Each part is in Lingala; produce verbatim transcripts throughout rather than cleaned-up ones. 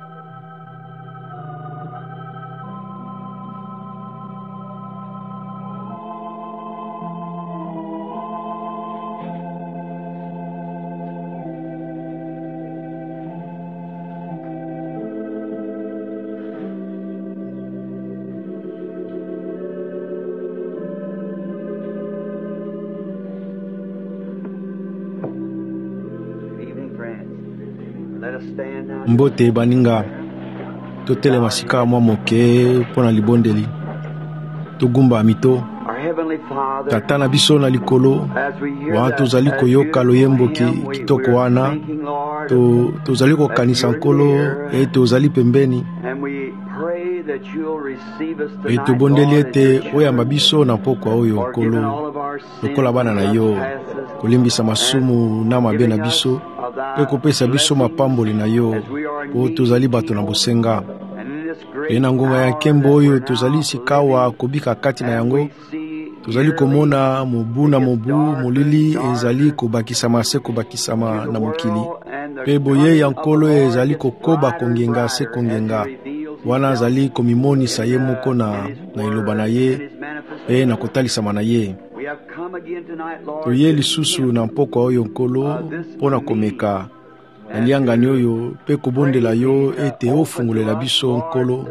Mbote baninga totele masika mwa moke pona libondeli togumba mito tata na biso na likolo wa tozali koyoka loyembo ki kitoko wana to tozali kokanisa nkolo e tozali pembeni e tobondeli ete oyamba biso na pokwa oyo nkolo lokola bana na yo kolimbisa masumu na mabe na biso pe kopesa biso mapamboli na yo po tozali bato na bosenga pe na ngonga ya nkembo oyo tozali sikawa kobika kati na yango tozali komona mobu na mobu molili ezali kobakisama se kobakisama na mokili pe boye ya nkolo ezali kokoba kongenga se kongenga wana azali komimonisa ye moko na, na iloba na ye pe na kotalisama na ye toye lisusu na mpokwa oyo nkolo mpona komeka na liangani oyo pe kobondela yo ete ofungolela biso nkolo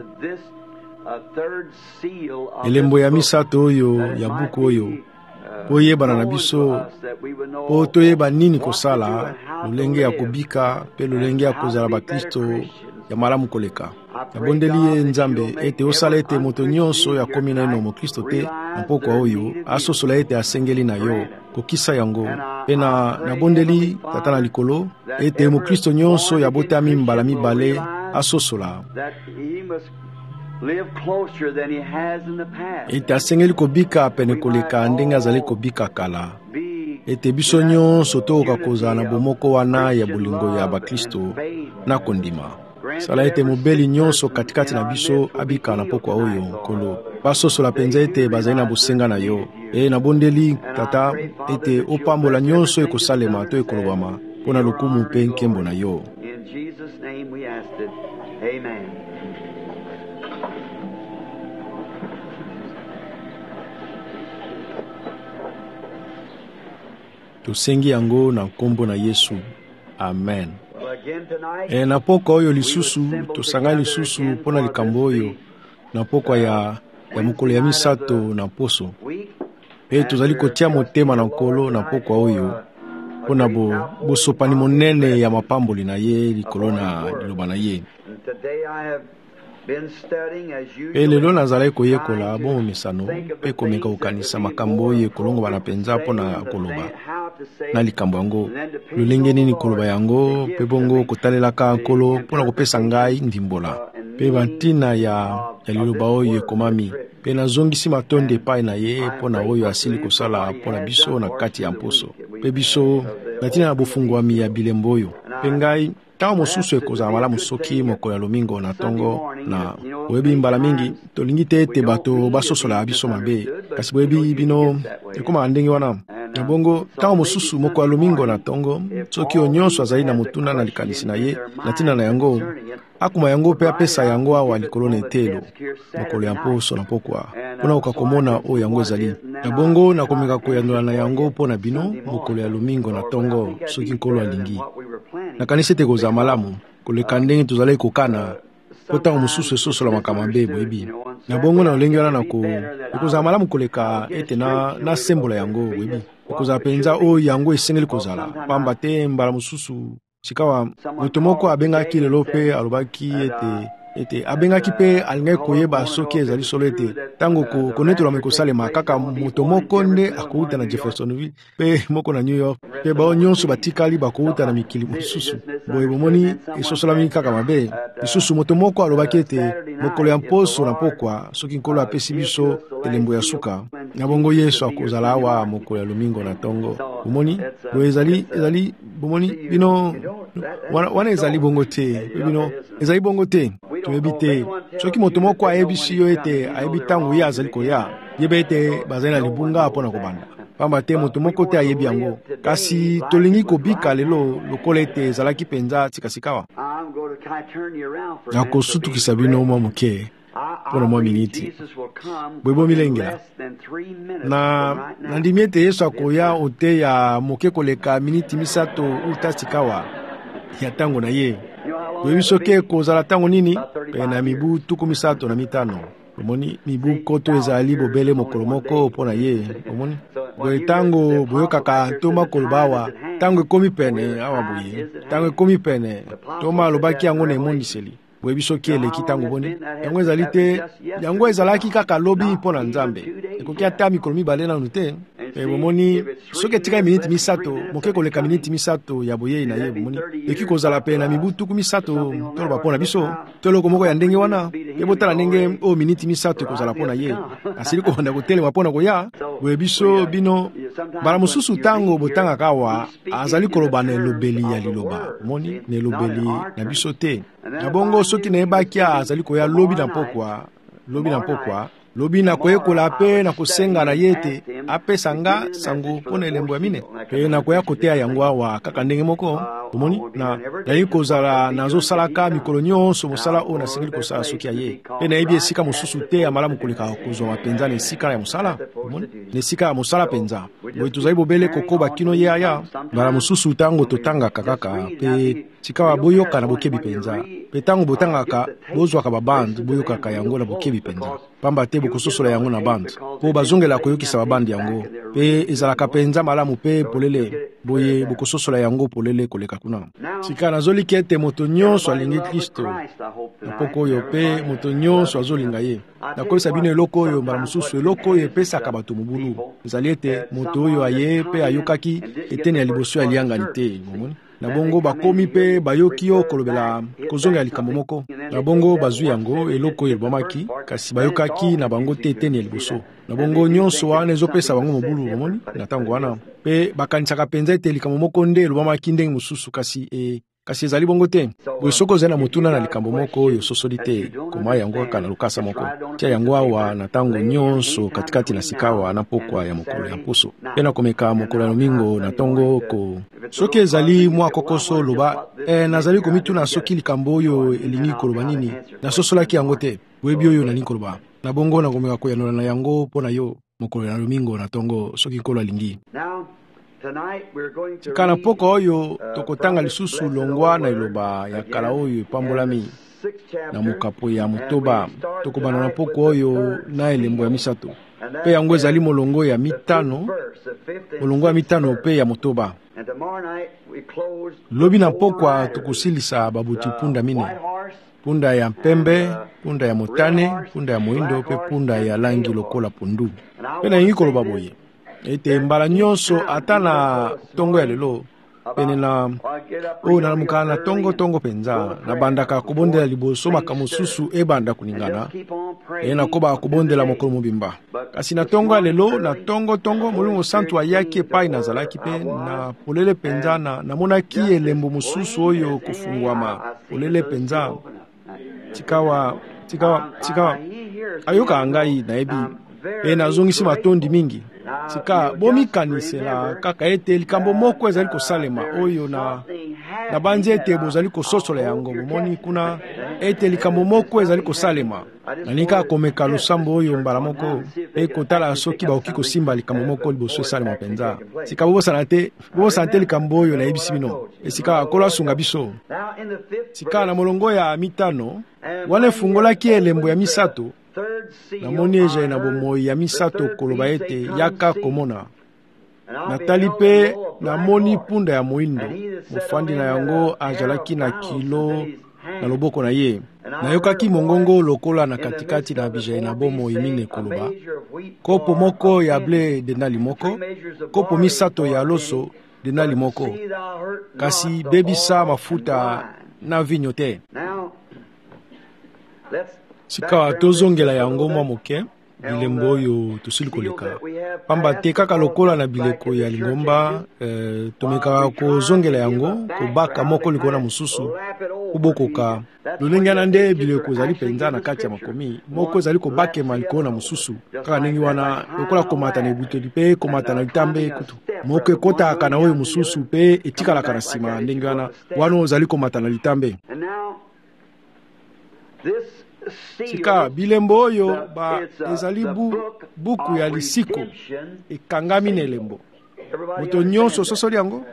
elembo ya misato oyo ya buku oyo po yebana na biso po toyeba nini kosala lolenge ya kobika pe lolenge ya kozala bakristo ya malamu koleka nabondeli ye nzambe ete osala ete moto nyonso ya komi na ino mokristo te na pokwa oyo asosola ete asengeli na yo kokisa yango pe na nabondeli tata na likolo ete mokristo nyonso ya botami mbala mibale asosola ete asengeli kobika pene koleka ndenge azali kobika kala ete biso nyonso tokoka kozala na bomoko wana ya bolingo ya bakristo na kondima sala ete mobeli nyonso katikati na biso abika na pokwa oyo nkolo basosola penza ete bazali na bosenga na yo e nabondeli tata ete opambola nyonso ekosalema to ekolobama mpo na lokumu mpe nkembo na yo. Tosengi yango na nkombo na Yesu. Amen. E na pokwa oyo lisusu tosanga lisusu mpona likambo oyo na pokwa ya ya mokolo ya misato na poso e tozali kotia motema na nkolo na pokwa oyo mpona bo bosopani monene ya mapamboli na ye likolo na liloba na ye. E lelo nazalaki koyekola bon misano pe komeka kokanisa makambo oyo kolongo bana penza mpona koloba na likambo yango lolenge nini koloba yango pe bongo kotalelaka nkolo mpona kopesa ngai ndimbola pe bantina ya, ya liloba oyo ekomami pe nazongisi matonde epai na ye mpona oyo asili kosala mpona biso na kati ya mposo pe biso natina na bofungwami ya bilembo oyo pe ngai ntango mosusu ekozala malamu soki mokolo ya lomingo na tongo na boyebi mbala mingi tolingi te ete bato basosola biso mabe kasi boyebi bino ekomaka ndenge wana na bongo ntango mosusu mokolo ya lomingo na tongo soki oyo nyonso azali na motuna na likanisi na ye na ntina na yango akuma yango mpe apesa yango awa likolo na etelo mokolo ya mposo na pokwa mpona koka komona oyo yango ezali na bongo nakomeka koyandola na yango mpo na bino mokolo ya lomingo na tongo soki nkolo alingi nakanisi ete kozala malamu koleka ndenge tozalaki kokana po ntango mosusu esosola makambo mabe boyebi na bongo na lolenge wana nako ekozala malamu koleka ete na nasembola yango boyebi ekozala mpenza oyo yango esengeli kozala pamba te mbala mosusu sikawa moto moko abengaki lelo mpe alobaki ete ete abengaki mpe alingaki koyeba soki ezali solo ete ntango konetolama ekosalema kaka moto moko nde akouta na Jeffersonville mpe moko na New York mpe bao nyonso batikali bakouta na mikili mosusu boye bomoni esosolami kaka mabe lisusu moto moko alobaki ete mokolo ya mposo na pokwa soki nkolo apesi biso elembo ya suka na bongo Yesu akozala awa mokolo ya lomingo na tongo bomoni boye ezali ezali bomoni bino wana, wana ezali bongo te bino ezali bongo te toyebi te soki moto moko ayebisi yo ete ayebi ntango ye azali koya yeba ete bazali na libunga mpona kobanda pamba te moto moko te ayebi yango, kasi tolingi kobika lelo lokola ete ezalaki penza tikasikawa. Nakosutukisa bino mwa moke mpona mwa miniti bwebo milengela na nandimi ete Yesu akoya ote ya moke koleka miniti misato uta sikawa ya ntango na ye. Bwebi soki kozala ntango nini pe na mibu tuku misato na mitano. Omoni mibu koto ezali bobele mokolo moko mpona ye. Omoni boye ntango boyokaka toma koloba awa ntango ekomi pene awa boye ntango ekomi pene toma alobaki yango na emondiseli. Bwebi soki eleki ntango boni yango ezali te, yango ezalaki kaka lobi mpona Nzambe ekoki ata mikolo mibale nanu te. E bomoni soki etika miniti misato moke koleka miniti misato ya boyei na ye bomoni eki kozala pe na mibu tuku misato toloba mpona biso toloko moko ya ndenge wana ebotala ndenge o miniti misato ekozala mpona ye asili kobanda kotelema mpona koya. Boye biso bino mbala mosusu ntango botangaka awa azali koloba na elobeli ya liloba omoni na elobeli na biso te. Na bongo soki nayebaki azali koya lobi na pokwa lobi na pokwa lobi na koyekola pe na kosenga na yete apesa nga sango mpona elembo ya mine pe na koya koteya yango awa kaka ndenge moko omoni na nayi kozala nazosalaka mikolo nyonso mosala oyo nasengeli kosala soki ya ye pe nayebi esika mosusu te ya malamu koleka kozwa mapenza na esika ya mosala omoni na esika ya mosala penza. Boye tozali bobele kokoba kino ye aya mbala mosusu ntango totangaka kaka pe sikawa boyoka na bokebi penza pe ntango botangaka bozwaka babande boyokaka yango na bokebi penza pamba te bokososola yango na bande po bazongela koyokisa babande yango pe ezalaka penza malamu pe polele boye bokososola yango polele koleka kuna. Sika nazoliki ete moto nyonso alingi Kristo na poko oyo pe moto nyonso azolinga ye. Nakolisa bino eloko oyo mbala mosusu eloko oyo epesaka bato mobulu ezali ete moto oyo aye pe ayokaki eteni ya liboso ya liangani te. Na bongo bakomi pe bayoki yo kolobela kozonga likambo moko na bongo bazwi yango eloko oyo elobamaki kasi bayokaki na bango te eteni ya liboso. Na bongo nyonso wana ezopesa bango mobulu omoni na ntango wana pe bakanisaka penza ete likambo moko nde elobamaki ndenge mosusu kasi e kasi ezali bongo te. Boye soko ozali na motuna na likambo moko oyo ososoli te koma yango kaka na lokasa moko tia yango awa na ntango nyonso katikati na sikawa na pokwa ya mokolo ya poso pe na komeka mokolo ya lomingo na ntongo ko soki ezali mwa kokoso loba e, nazali komituna soki likambo oyo elingi koloba nini nasosolaki yango te boyebi oyo nalingi koloba na bongo nakomeka koyanola na yango mpo na yo mokolo ya lomingo na ntongo soki nkolo alingi. Kana poko oyo tokotanga lisusu longwa na iloba ya kala oyo epambolami na mokapo ya motoba tokobana na poko oyo na elembo ya misato pe yango ezali molongo ya mitano molongo ya mitano pe ya motoba. Lobi na pokwa tokosilisa babuti punda mine, punda ya pembe, punda ya motane, punda ya moindo pe punda ya langi lokola pundu. Pe na yingi koloba boye ete mbala nyonso ata na tongo ya lelo pene na o na muka na tongo tongo penza na bandaka kubondela liboso makambo susu ebanda kuningana e na koba kubondela mokolo mobimba kasi na tongo ya lelo na tongo tongo mulungu santu ayaki epai na zalaki pe na polele penza na namonaki elembo mususu oyo kufungwama polele penza tikawa tikawa tikawa ayoka ngai na ebi e nazongisi matondi mingi sika bomikanisela kaka ete likambo moko ezali kosalema oyo na na banzi ete bozali kososola yango bomoni kuna ete likambo moko ezali kosalema nanika komeka losambo oyo mbala moko pe kotala soki baoki kosimba likambo moko liboso esalema penza sika bobosana te bobosana te likambo oyo na yebisi bino esika akola sunga biso sika na molongo ya mitano wana efungolaki elembo ya misato namoni eje na bomoi ya misato koloba ete yaka komona natali pe namoni punda ya moindo mofandi na yango azalaki na kilo na loboko na ye nayokaki mongongo lokola na katikati na bijai na bomoi mine koloba kopo moko ya ble denali moko kopo misato ya loso denali moko kasi bebisa mafuta na vinyo te. Sika tozongela yango mwa moke bilembo oyo tosili koleka pamba te kaka lokola na bileko ya lingomba eh, tomekaka kozongela yango kobaka moko likolo na mosusu kubokoka lolenge na nde bileko ezali mpenza na kati ya makomi moko ezali kobakema likolo na mosusu kaka ndenge wana lokola komata na ebuteli mpe komata na litambe kutu moko ekotaka na oyo mosusu mpe etikalaka na nsima ndenge wana wana ozali komata na litambe. Sika bilembo oyo ba ezali bu, buku ya lisiko ekangami na elembo moto nyonso sosoli yango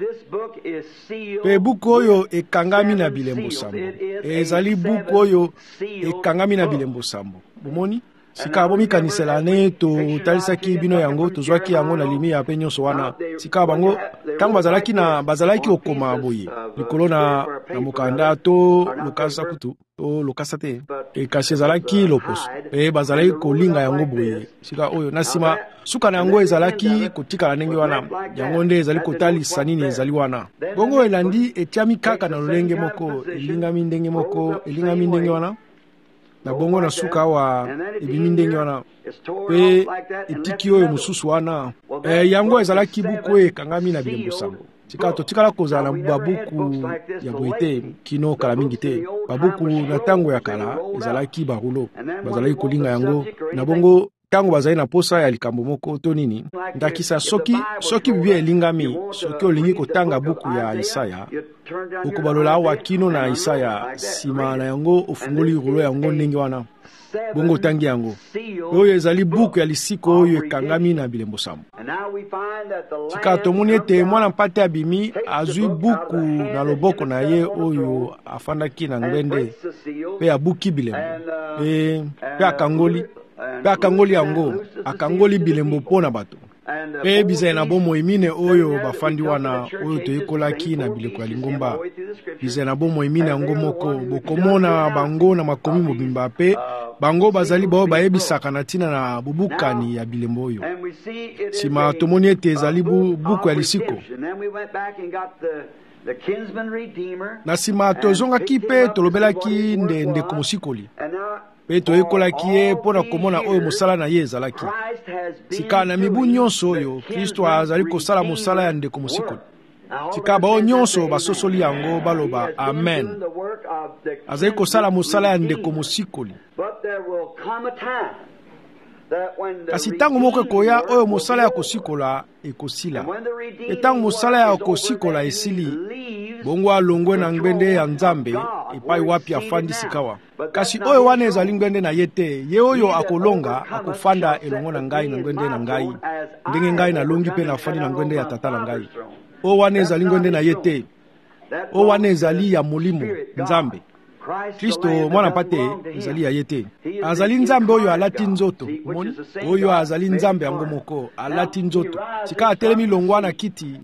pe buku oyo ekangami na bilembo sambo ezali buku oyo ekangami na bilembo sambo bomoni sika bomikanisela ne totalisaki bino yango tozwaki yango na limi ya pe nyonso wana sika bango ntango bazalaki na bazalaki okoma boye likolo na, na mokanda to lokasa kutu to lokasa te ekasi ezalaki loposo pe bazalaki kolinga yango boye sika oyo na nsima suka na yango ezalaki kotikala ndenge wana yango nde ezali kotalisa nini ezali wana bongo elandi etiami kaka na lolenge moko elingami ndenge moko elingami ndenge wana na bongo na suka awa ebimi ndenge wana pe etiki oyo mosusu wana e, yango ezalaki buku ekangami na bilembo sambo sika totikala kozala na babuku ya boye te kino kala mingi te babuku na ntango ya kala ezalaki barulo bazalaki kolinga yango na bongo ntango bazali na posa ya likambo moko to nini ndakisa soki soki biblia elingami soki olingi kotanga buku ya Isaya okobalola awa kino na Isaya nsima na yango ofungoli rulo yango ndenge wana bongo tangi yango oyo ezali buku ya lisiko oyo ekangami na bilembo sambo sika tomoni ete mwana mpate abimi azwi buku na loboko na ye oyo afandaki na ngwende pe abuki bilembo pe, pe akangoli pe akangoli yango akangoli bilembo mpo na bato pe bizali na bomoi mine oyo bafandi wana oyo toyekolaki na bileko ya lingomba bizali na bomoi mine yango moko bokomona bango na makomi mobimba pe bango bazali bao bayebisaka na ntina na bubukani ya bilembo oyo nsima tomoni ete ezali buku ya lisiko na nsima tozongaki mpe tolobelaki nde ndeko mosikoli pe toyekolaki ye mpo na komona oyo mosala na ye ezalaki sika na mibu nyonso oyo Kristo azali kosala mosala ya ndeko mosikoli sika bao nyonso basosoli yango baloba amen azali kosala mosala ya ndeko mosikoli kasi ntango moko ekoya oyo mosala ya kosikola ekosila etango mosala ya kosikola esili bongo alongwe na ngwende ya Nzambe epai wapi afandi sikawa kasi oyo wana ezali ngwende na ye te ye oyo akolonga akofanda elongo na ngai na ngwende na ngai ndenge ngai nalongi mpe nafandi na ngwende ya tata na ngai oyo wana ezali ngwende na ye te oyo wana ezali ya molimo Nzambe Kristo mwana mpate ezali ya ye te azali Nzambe oyo alati nzoto moni oyo azali Nzambe yango moko alati nzoto sika atelemi longwa na kiti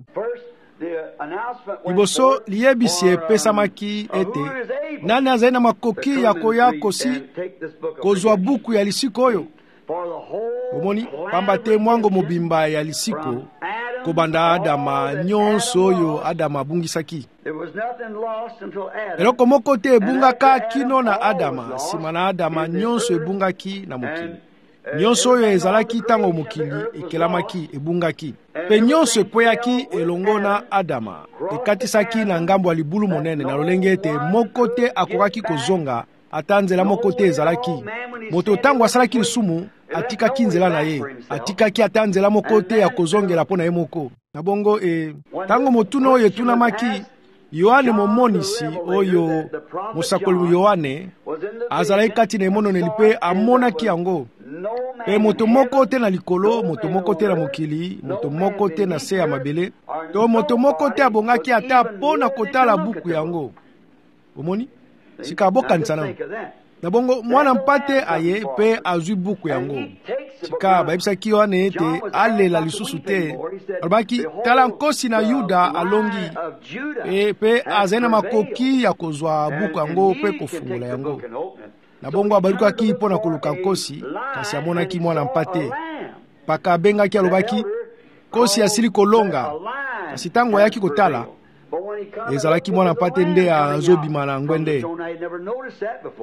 liboso liyebisi epesamaki ete nani azali na makoki ya koya kosi kozwa buku ya lisiko oyo omoni pamba te mwango mobimba ya lisiko kobanda Adama nyonso oyo Adama abungisaki eloko moko te ebungaka kino na Adama nsima na Adama nyonso ebungaki na mokili nyonso oyo ezalaki ntango mokili ekelamaki ebungaki pe nyonso ekweyaki elongo na Adama ekatisaki na ngambo ya libulu monene na lolenge ete moko te akokaki kozonga ata nzela moko te ezalaki moto ntango asalaki lisumu atikaki nzela na ye atikaki ata nzela moko te ya kozongela mpo na ye moko na bongo e ntango motuna oyo etunamaki Yohane momonisi oyo mosakoli Yohane azalaki kati na emononeli mpe amonaki yango pe moto moko te na likolo moto moko te na mokili moto moko te na se ya mabele to moto moko te abongaki ata mpo na kotala buku yango omoni sika abokanisa nango na bongo mwana mpate aye pe azwi buku yango sika bayebisaki Yohane ete alela lisusu te alobaki tala nkosi na Yuda alongi e pe azali na makoki ya kozwa buku yango pe kofungola yango na bongo abalukaki mpo na koluka nkosi kasi amonaki mwana mpate paka abengaki alobaki nkosi asili kolonga kasi ntango ayaki kotala ezalaki mwana mpate nde azobima na ngwende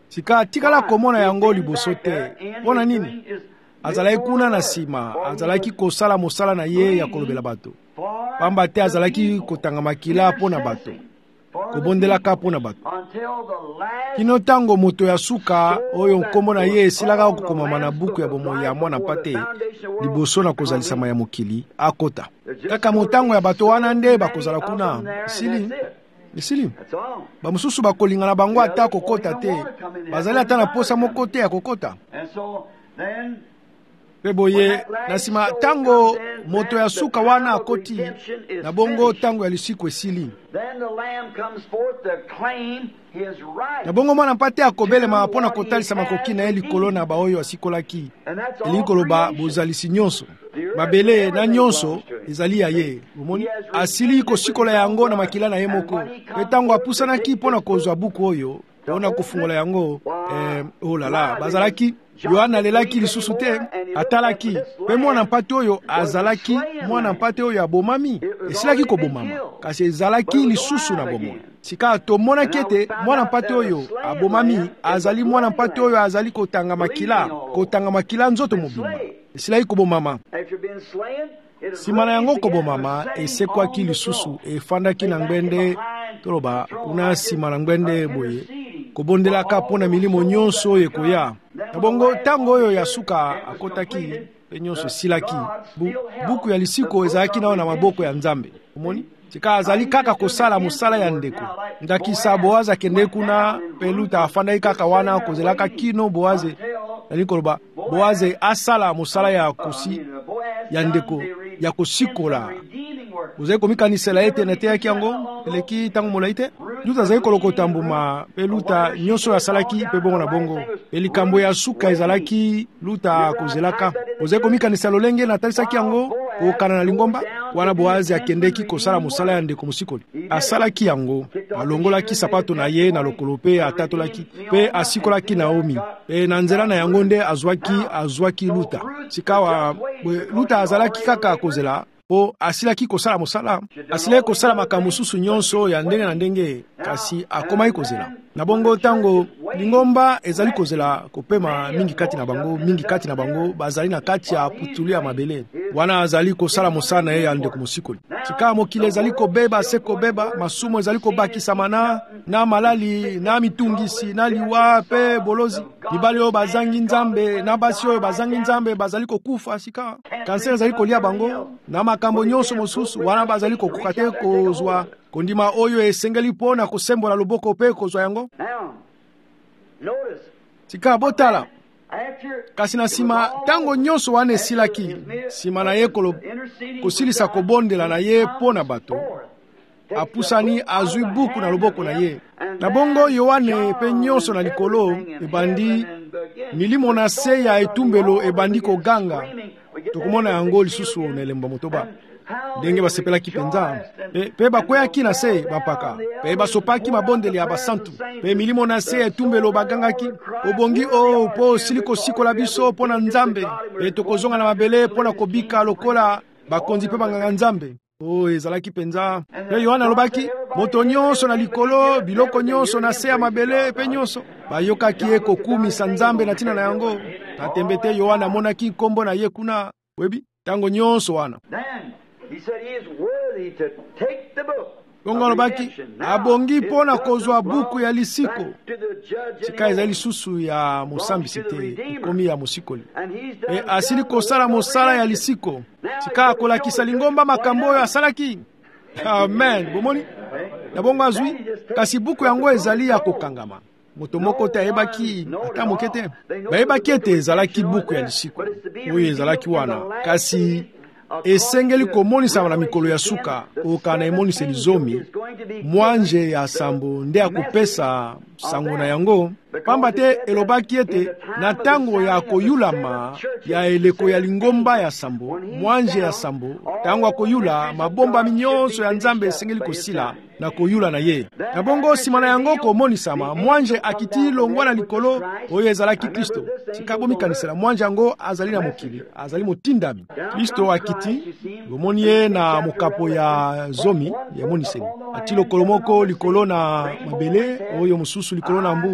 sika tikala komona yango liboso te. Pona nini? Azalaki kuna na sima, azalaki kosala mosala na ye ya kolobela bato. Pamba te azalaki kotanga makila pona bato, kobondelaka pona bato. Kino tango moto ya suka oyo nkombo na ye esilaka kokomama na buku ya bomoi ya mwana mpate liboso na kozalisama ya mokili akota. Kaka motango ya bato wana nde bakozala kuna. Isili isili bamususu bakolinga na bango ata kokota te, bazali ata na posa moko te ya kokota. Peboye na sima tango moto ya suka wana akoti, na bongo tango ya lisiko esili, na bongo mwana mpate akobelema apona kotalisa makoki na ye likolo na baoyo asikolaki. Elingi koloba bozalisi nyonso, mabele na nyonso ezali ya ye. Omoni asili kosikola yango na makila na ye moko. Pe tango apusanaki mpona kozwa buku oyo mpona kofungola yango, eh, oh lala, bazalaki Yohana alelaki lisusu te, atalaki. Pe mwana mpate oyo azalaki mwana mpate oyo abomami, esilaki kobomama, kasi ezalaki lisusu na bomoi. Sika tomonaki ete mwana mpate oyo abomami azali mwana mpate oyo azali kotanga makila, kotanga makila nzoto mobimba, esilaki kobomama. Sima na yango kobomama esekwaki lisusu, efandaki na ngbende toloba kuna sima na ngbende boye, kobondelaka pona milimo nyonso ekoya. Na bongo tango oyo ya suka akotaki pe nyonso silaki, Bu, buku ya lisiko ezalaki nao na maboko ya Nzambe. Omoni sika azali kaka kosala mosala ya ndeko. Ndakisa Boazi akende kuna pe Luta afandaki kaka wana kozelaka kino Boazi nali koloba Boazi asala mosala ya kosi ya ndeko ya kosikola. Uzai komikanisela ete na te yaki yango eleki tango molai te. Luta azali kolokota mbuma pe Luta nyonso asalaki pe bongo na bongo. Pe likambo ya suka ezalaki Luta kozelaka. Uzai komikanisela lolenge na talisaki yango kokana na lingomba wana Boazi akendeki kosala mosala ya ndeko musikoli. Asalaki yango, alongolaki sapato na ye na lokolo pe atatolaki pe asikolaki Naomi. Pe na nzela na yango nde azwaki azwaki Luta. Sikawa Luta azalaki kaka kozela po asilaki kosala mosala, asilaki kosala makambo susu nyonso ya ndenge na ndenge, kasi akomaki kozela. Na bongo tango lingomba ezali kozela kopema mingi kati na bango, mingi kati na bango bazali na kati ya putulu ya mabele. Wana azali kosala mosala na ye ya ndeko musikoli. Sika mokili ezali kobeba se kobeba, masumo ezali kobakisama na na malali na mitungisi na liwa pe bolozi. Mibali oyo bazangi Nzambe na basi oyo bazangi Nzambe bazali kokufa. Sika kanser ezali kolia bango na makambo nyonso mosusu wana bazali kokuka te kozwa kondima oyo esengeli pona kosembola loboko pe kozwa yango. Sika botala kasi na sima tango nyonso wana esilaki, sima na ye kosilisa kobondela na ye pona bato, apusani azwi buku na loboko na ye. Na bongo Yohane pe nyonso na likolo ebandi, milimo na se ya etumbelo ebandi koganga. Tokomona yango lisusu na elemba motoba ndenge basepelaki penza pe, pe bakweyaki na se bampaka pe basopaki mabondeli ya basantu pe milimo na se etumbelo bagangaki obongi o po siliko sikola biso pona Nzambe pe tokozonga na mabele pona kobika lokola bakonzi pe banganga Nzambe. O ezalaki penza. Pe Yohana alobaki moto nyonso na likolo biloko nyonso na se ya mabele pe nyonso bayokaki ye kokumisa Nzambe na tina na yango. Na tembe te Yohana amonaki nkombo na ye kuna webi tango nyonso wana. He said he is worthy to take the book. Bongo alobaki abongi pona kozwa buku ya lisiko. Sika ezali susu ya mosambisi te, komi ya musikoli. E asili kosala mosala ya lisiko. Sika akolakisa lingomba makambo oyo asalaki. Amen. Bomoni na bongo azwi kasi buku yango ezali ya kokangama. Moto moko te ayebaki ata moke te. Bayebaki ete ezalaki buku ya lisiko oyo ezalaki wana, kasi esengeli komonisa na mikolo ya suka okana emonisa lizomi mwanje ya sambo nde akopesa sango na yango. Pamba te elobaki ete na tango ya koyulama ya eleko ya lingomba ya sambo, mwanje ya sambo tango akoyula mabomba minyonso ya Nzambe esengeli kosila na koyula na ye. Na bongo sima na yango komonisama mwanje akiti longwa na likolo oyo ezalaki Kristo. Sikabo kanisela mwanje yango azali na mokili, azali motindami. Kristo akiti gomoni ye na mokapo ya zomi ya moniseli. Ati lokolo moko likolo na mabele oyo mususu likolo na mbu.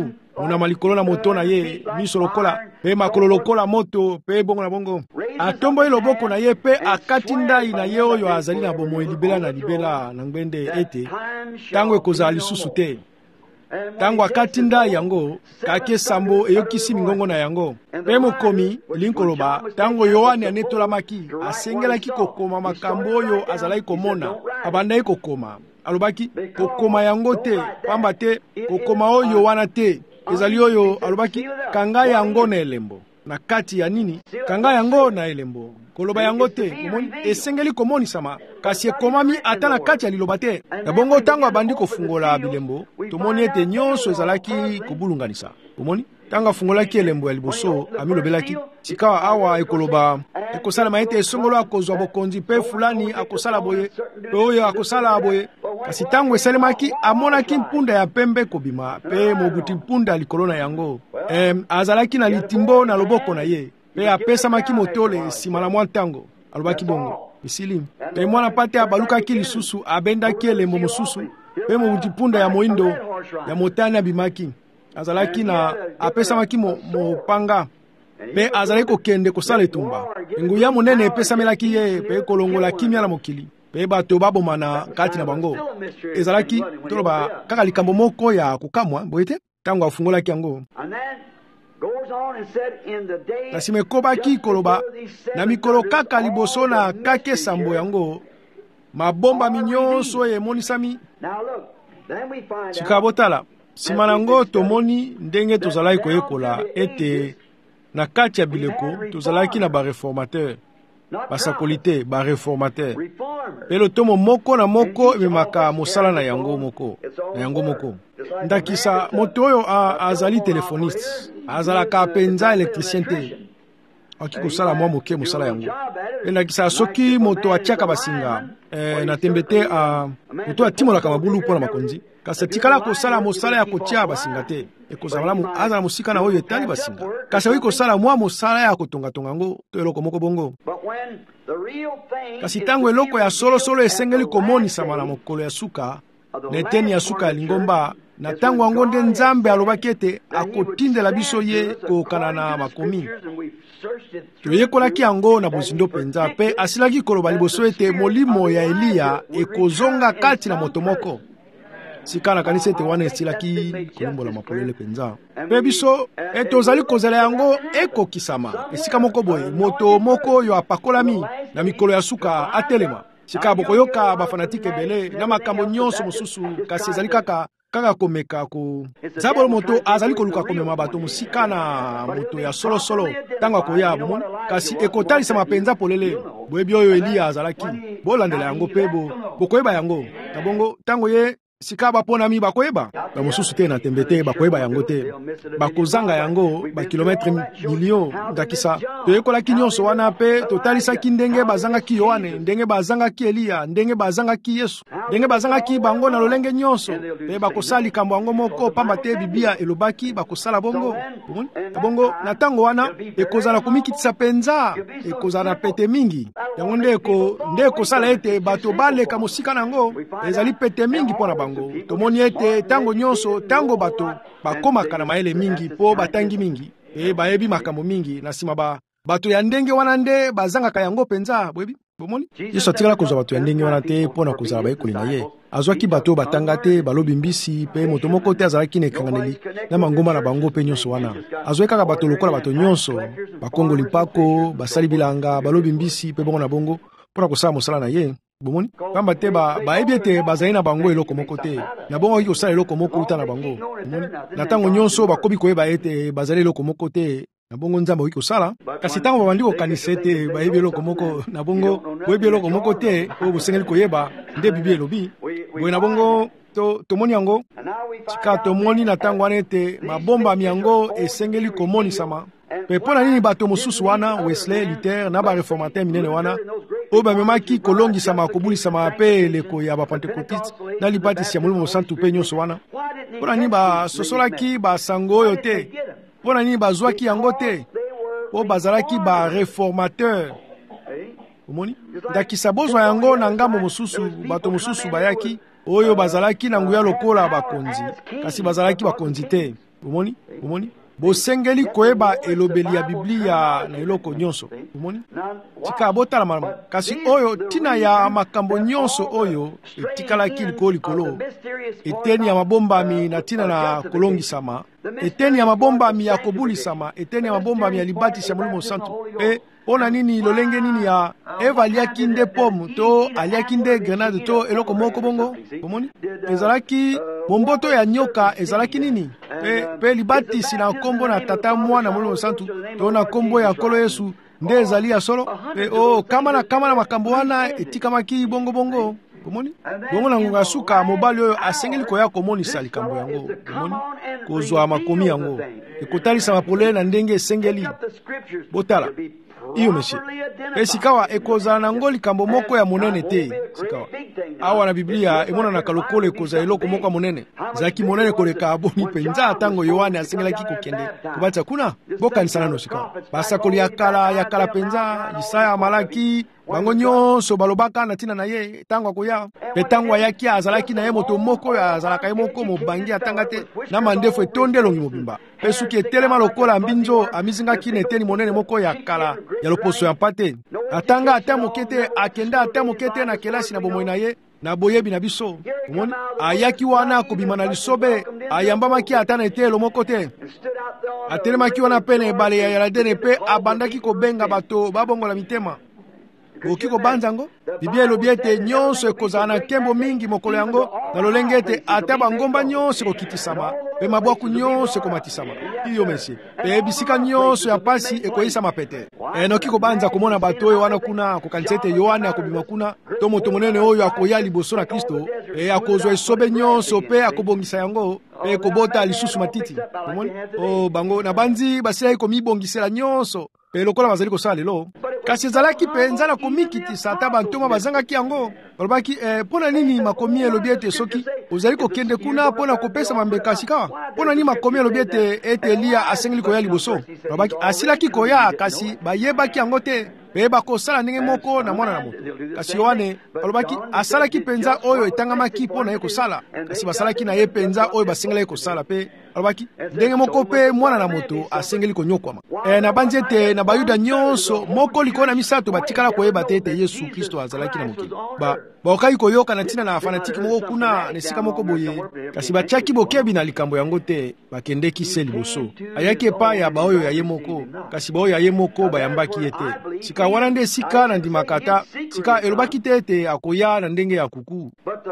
monama likolo na moto na ye miso lokola pe makolo lokola moto pe bongo na bongo atombo loboko na ye pe akati ndai na ye oyo azali na bomoi libela na libela na ngbende ete tango ekozala lisusu te. Tango akati ndai yango kake sambo eyokisi mingongo na yango pe mokomi linkoloba tango Yohane anetolamaki asengelaki kokoma makambo oyo azalaki komona abandaki kokoma alobaki kokoma yango te pamba te kokoma oyo wana te ezali oyo alobaki kanga yango na elembo na kati ya nini kanga yango na elembo koloba yango te omoni esengeli komonisama kasi ekomami ata na kati ya liloba te na bongo tango abandi kofungola bilembo tomoni ete nyonso ezalaki kobulunganisa omoni tango afungolaki elembo ya liboso amilobelaki sika awa ekoloba ekosalama ete esongolo akozwa bokonzi pe fulani akosala boye pe oyo akosala boye kasi tango esalemaki amonaki mpunda ya pembe kobima pe mobuti mpunda likolo na yango em, azalaki na litimbo na loboko na ye pe apesamaki motole nsima na mwa ntango alobaki bongo esili pe mwana pate abalukaki lisusu abendaki elembo mosusu pe mobuti mpunda ya moindo ya motane abimaki azalaki na apesamaki mopanga mo pe azalaki kokende kosala etumba nguya monene epesamelaki ye pe kolongola kimia na mokili pe bato babomana kati na bango ezalaki toloba kaka likambo moko ya kokamwa boye te tango afungolaki yango kasi mekobaki koloba na mikolo kaka liboso na kake sambo yango mabomba minyonso emonisami sikabotala sima nango tomoni ndenge tozalaki koyekola ete na kati ya bileko tozalaki na bareformateur basakoli te bareformateur pe lotomo moko na moko ememaka mosala na yango moko na yango moko ndakisa moto oyo azali telefoniste azalaka mpenza électricien te aki kosala mwa moke mosala yango pe ndakisa soki moto atiaka basinga eh, na tembe te uh, moto atimolaka mabulu mpo na makonzi kasi atikala kosala mosala ya kotia basinga te ekozala azala mosika na oyo etali basinga kasi oyi kosala mwa mosala ya kotongatonga yango to eloko moko bongo kasi tango eloko ya solosolo esengeli komonisama na mokolo ya suka na eteni ya suka ya lingomba na tango yango nde Nzambe alobaki ete akotindela biso ye kokana na makomi toyekolaki yango na bozindo penza pe asilaki koloba liboso ete molimo ya Eliya ekozonga kati na moto moko sika na kanisa ete wana esilaki kolombola mapolele penza pe biso ete ozali kozela yango ekokisama esika moko boye moto moko yo apakolami na mikolo ya suka atelema sika bokoyoka bafanatike ebele na makambo nyonso mosusu kasi ezali kaka kaka komeka ko zabolo moto azali koluka komema bato musika na moto ya solo solo tango akoya bomoni kasi ekotalisa mapenza polele boyebi oyo Eliya azalaki bolandela yango pe bo bokoyeba yango na bongo tango ye sika baponami bakoyeba bamosusu te na tembe te bakoyeba yango te bakozanga yango bakilometre milio ndakisa toyekolaki nyonso wana pe totalisaki ndenge bazangaki Yohane ndenge bazangaki Eliya ndenge bazangaki Yesu ndenge bazangaki bango na lolenge nyonso pe bakosala likambo yango moko pamba te Biblia elobaki bakosala bongo bongo na tango wana ekozala komikitisa penza ekozala na pete mingi yango ndeko ndeko sala ete bato baleka mosika nango ezali pete mingi pona bango tomoni ete tango nyonso tango bato bakomaka na mayele mingi po batangi mingi e bayebi makambo mingi na sima ba bato ya ndenge wana nde bazangaka yango penza bwebi bomoni Yesu atikala kozwa bato ya ndenge wana te pona kozala bayekoli na ye azwaki bato batanga te balobi mbisi pe moto moko te azalaki na ekanganeli na mangomba na bango pe nyonso wana azwaki kaka bato lokola bato nyonso bakongoli mpako basali bilanga balobi mbisi pe bongo na bongo pona kosala mosala na ye bomoni pamba te bayebi ete bazali na bango eloko moko te na bongo oki kosala eloko moko uta na bango bomoni na tango nyonso bakobi koyeba ete bazali eloko moko te na bongo Nzambe oki kosala kasi tango babandi kokanisa ete bayebi eloko moko na bongo boyebi eloko moko te oyo bosengeli koyeba nde Biblia elobi boye na bongo tomoni yango sika tomoni na tango wana ete mabombami yango esengeli komonisama pe pona nini bato mosusu wana Wesley, Luther na bareformateur minene wana oyo bamemaki kolongisama kobulisama pe eleko ya bapentekotiste na libatisi ya Molimo Mosantu pe nyonso wana pona nini basosolaki basango oyo te pona nini bazwaki yango te po bazalaki bareformateur omoni ndakisa bozwa yango na ngambo mosusu bato mosusu bayaki oyo bazalaki na nguya lokola bakonzi kasi bazalaki bakonzi te omoni omoni bosengeli koyeba elobeli ya biblia na eloko nyonso omoni tika botala malamu kasi oyo tina ya makambo nyonso oyo etikalaki likolo likolo eteni ya mabombami na tina na kolongisama eteni ya mabombami ya kobulisama eteni ya mabombami ya libatisi ya Molimo Santu e pona nini lolenge nini ya Eva aliaki nde pomme to aliaki nde grenade to eloko moko bongo omoni ezalaki bomboto ya nyoka ezalaki nini pe, pe libatisi na kombo na tata mwana Molimo Santu to na kombo ya nkolo Yesu nde ezali ya solo pe o kama na kama na makambo wana etikamaki bongo bongo omoni bongo na ngonga suka mobali oyo asengeli koya komonisa likambo yango omoni kozwa makomi yango ekotalisa mapolele na ndenge esengeli botala iyo meshi pe sikawa ekozala nango likambo moko ya monene te sikawa awa na biblia emonanaka lokola ekozala eloko moko ya monene zalaki monene koleka aboni mpenza atango Yohane asengelaki kokende kobatisa kuna bokanisa nano sikawa basakoli ya kala ya kala mpenza Isaya Malaki bango nyonso balobaka na ntina na ye tango akoya pe tango ayaki azalaki na ye moto moko oyo azalaka ye moko mobangi atanga te na mandefu etonde elongi mobimba pe suki etelema lokola mbinzo amizingaki na eteni monene moko ya kala ya loposo ya mpate atanga ata moke te akenda ata moke te na kelasi na bomoi na ye na boyebi na biso omoni ayaki wana kobima na lisobe ayambamaki ata na etelo moko te atelemaki wana pe na ebale ya Yaradene pe abandaki kobenga bato babongola mitema oki kobanza yango biblia elobi ete nyonso ekozala na nkembo mingi mokolo yango na lolenge ete ata bangomba nyonso ekokitisama pe mabwaku nyonso ekomatisama iyo mesie pe bisika nyonso ya mpasi ekoyisama pete enoki kobanza komona bato oyo wana kuna kokanisa ete Yohane akobima kuna to moto monene oyo akoya liboso na Kristo e akozwa esobe nyonso pe akobongisa yango pe ekobota lisusu matiti omoni o bango na banzi basilaki komibongisela nyonso pe lokola bazali kosala lelo kasi ezalaki mpenza na komikitisa ata bantoma bazangaki yango balobaki eh, mpona nini makomi elobi ete soki ozali kokende kuna mpona kopesa mambeka sikawa mpona nini makomi elobi ete ete Eliya asengeli koya liboso balobaki asilaki koya kasi bayebaki yango te pe bakosala ndenge moko na mwana na moto kasi Yohane balobaki asalaki mpenza oyo etangamaki mpona ye kosala kasi basalaki na ye mpenza oyo basengelaki kosala pe balobaki ndenge moko pe mwana na moto asengeli konyokwama e, na banzi ete na bayuda nyonso moko likolo na misato batikala koyeba te ete Yesu Kristo azalaki na mokili ba baokaki koyoka na ntina na fanatiki moko kuna na esika moko boye kasi batiaki bokebi na likambo yango te bakendeki se liboso ayaki epai ya baoyo ya ye moko kasi baoyo ya ye moko bayambaki ye te sika wana nde esika na ndimaka ata sika elobaki te ete akoya na ndenge ya kuku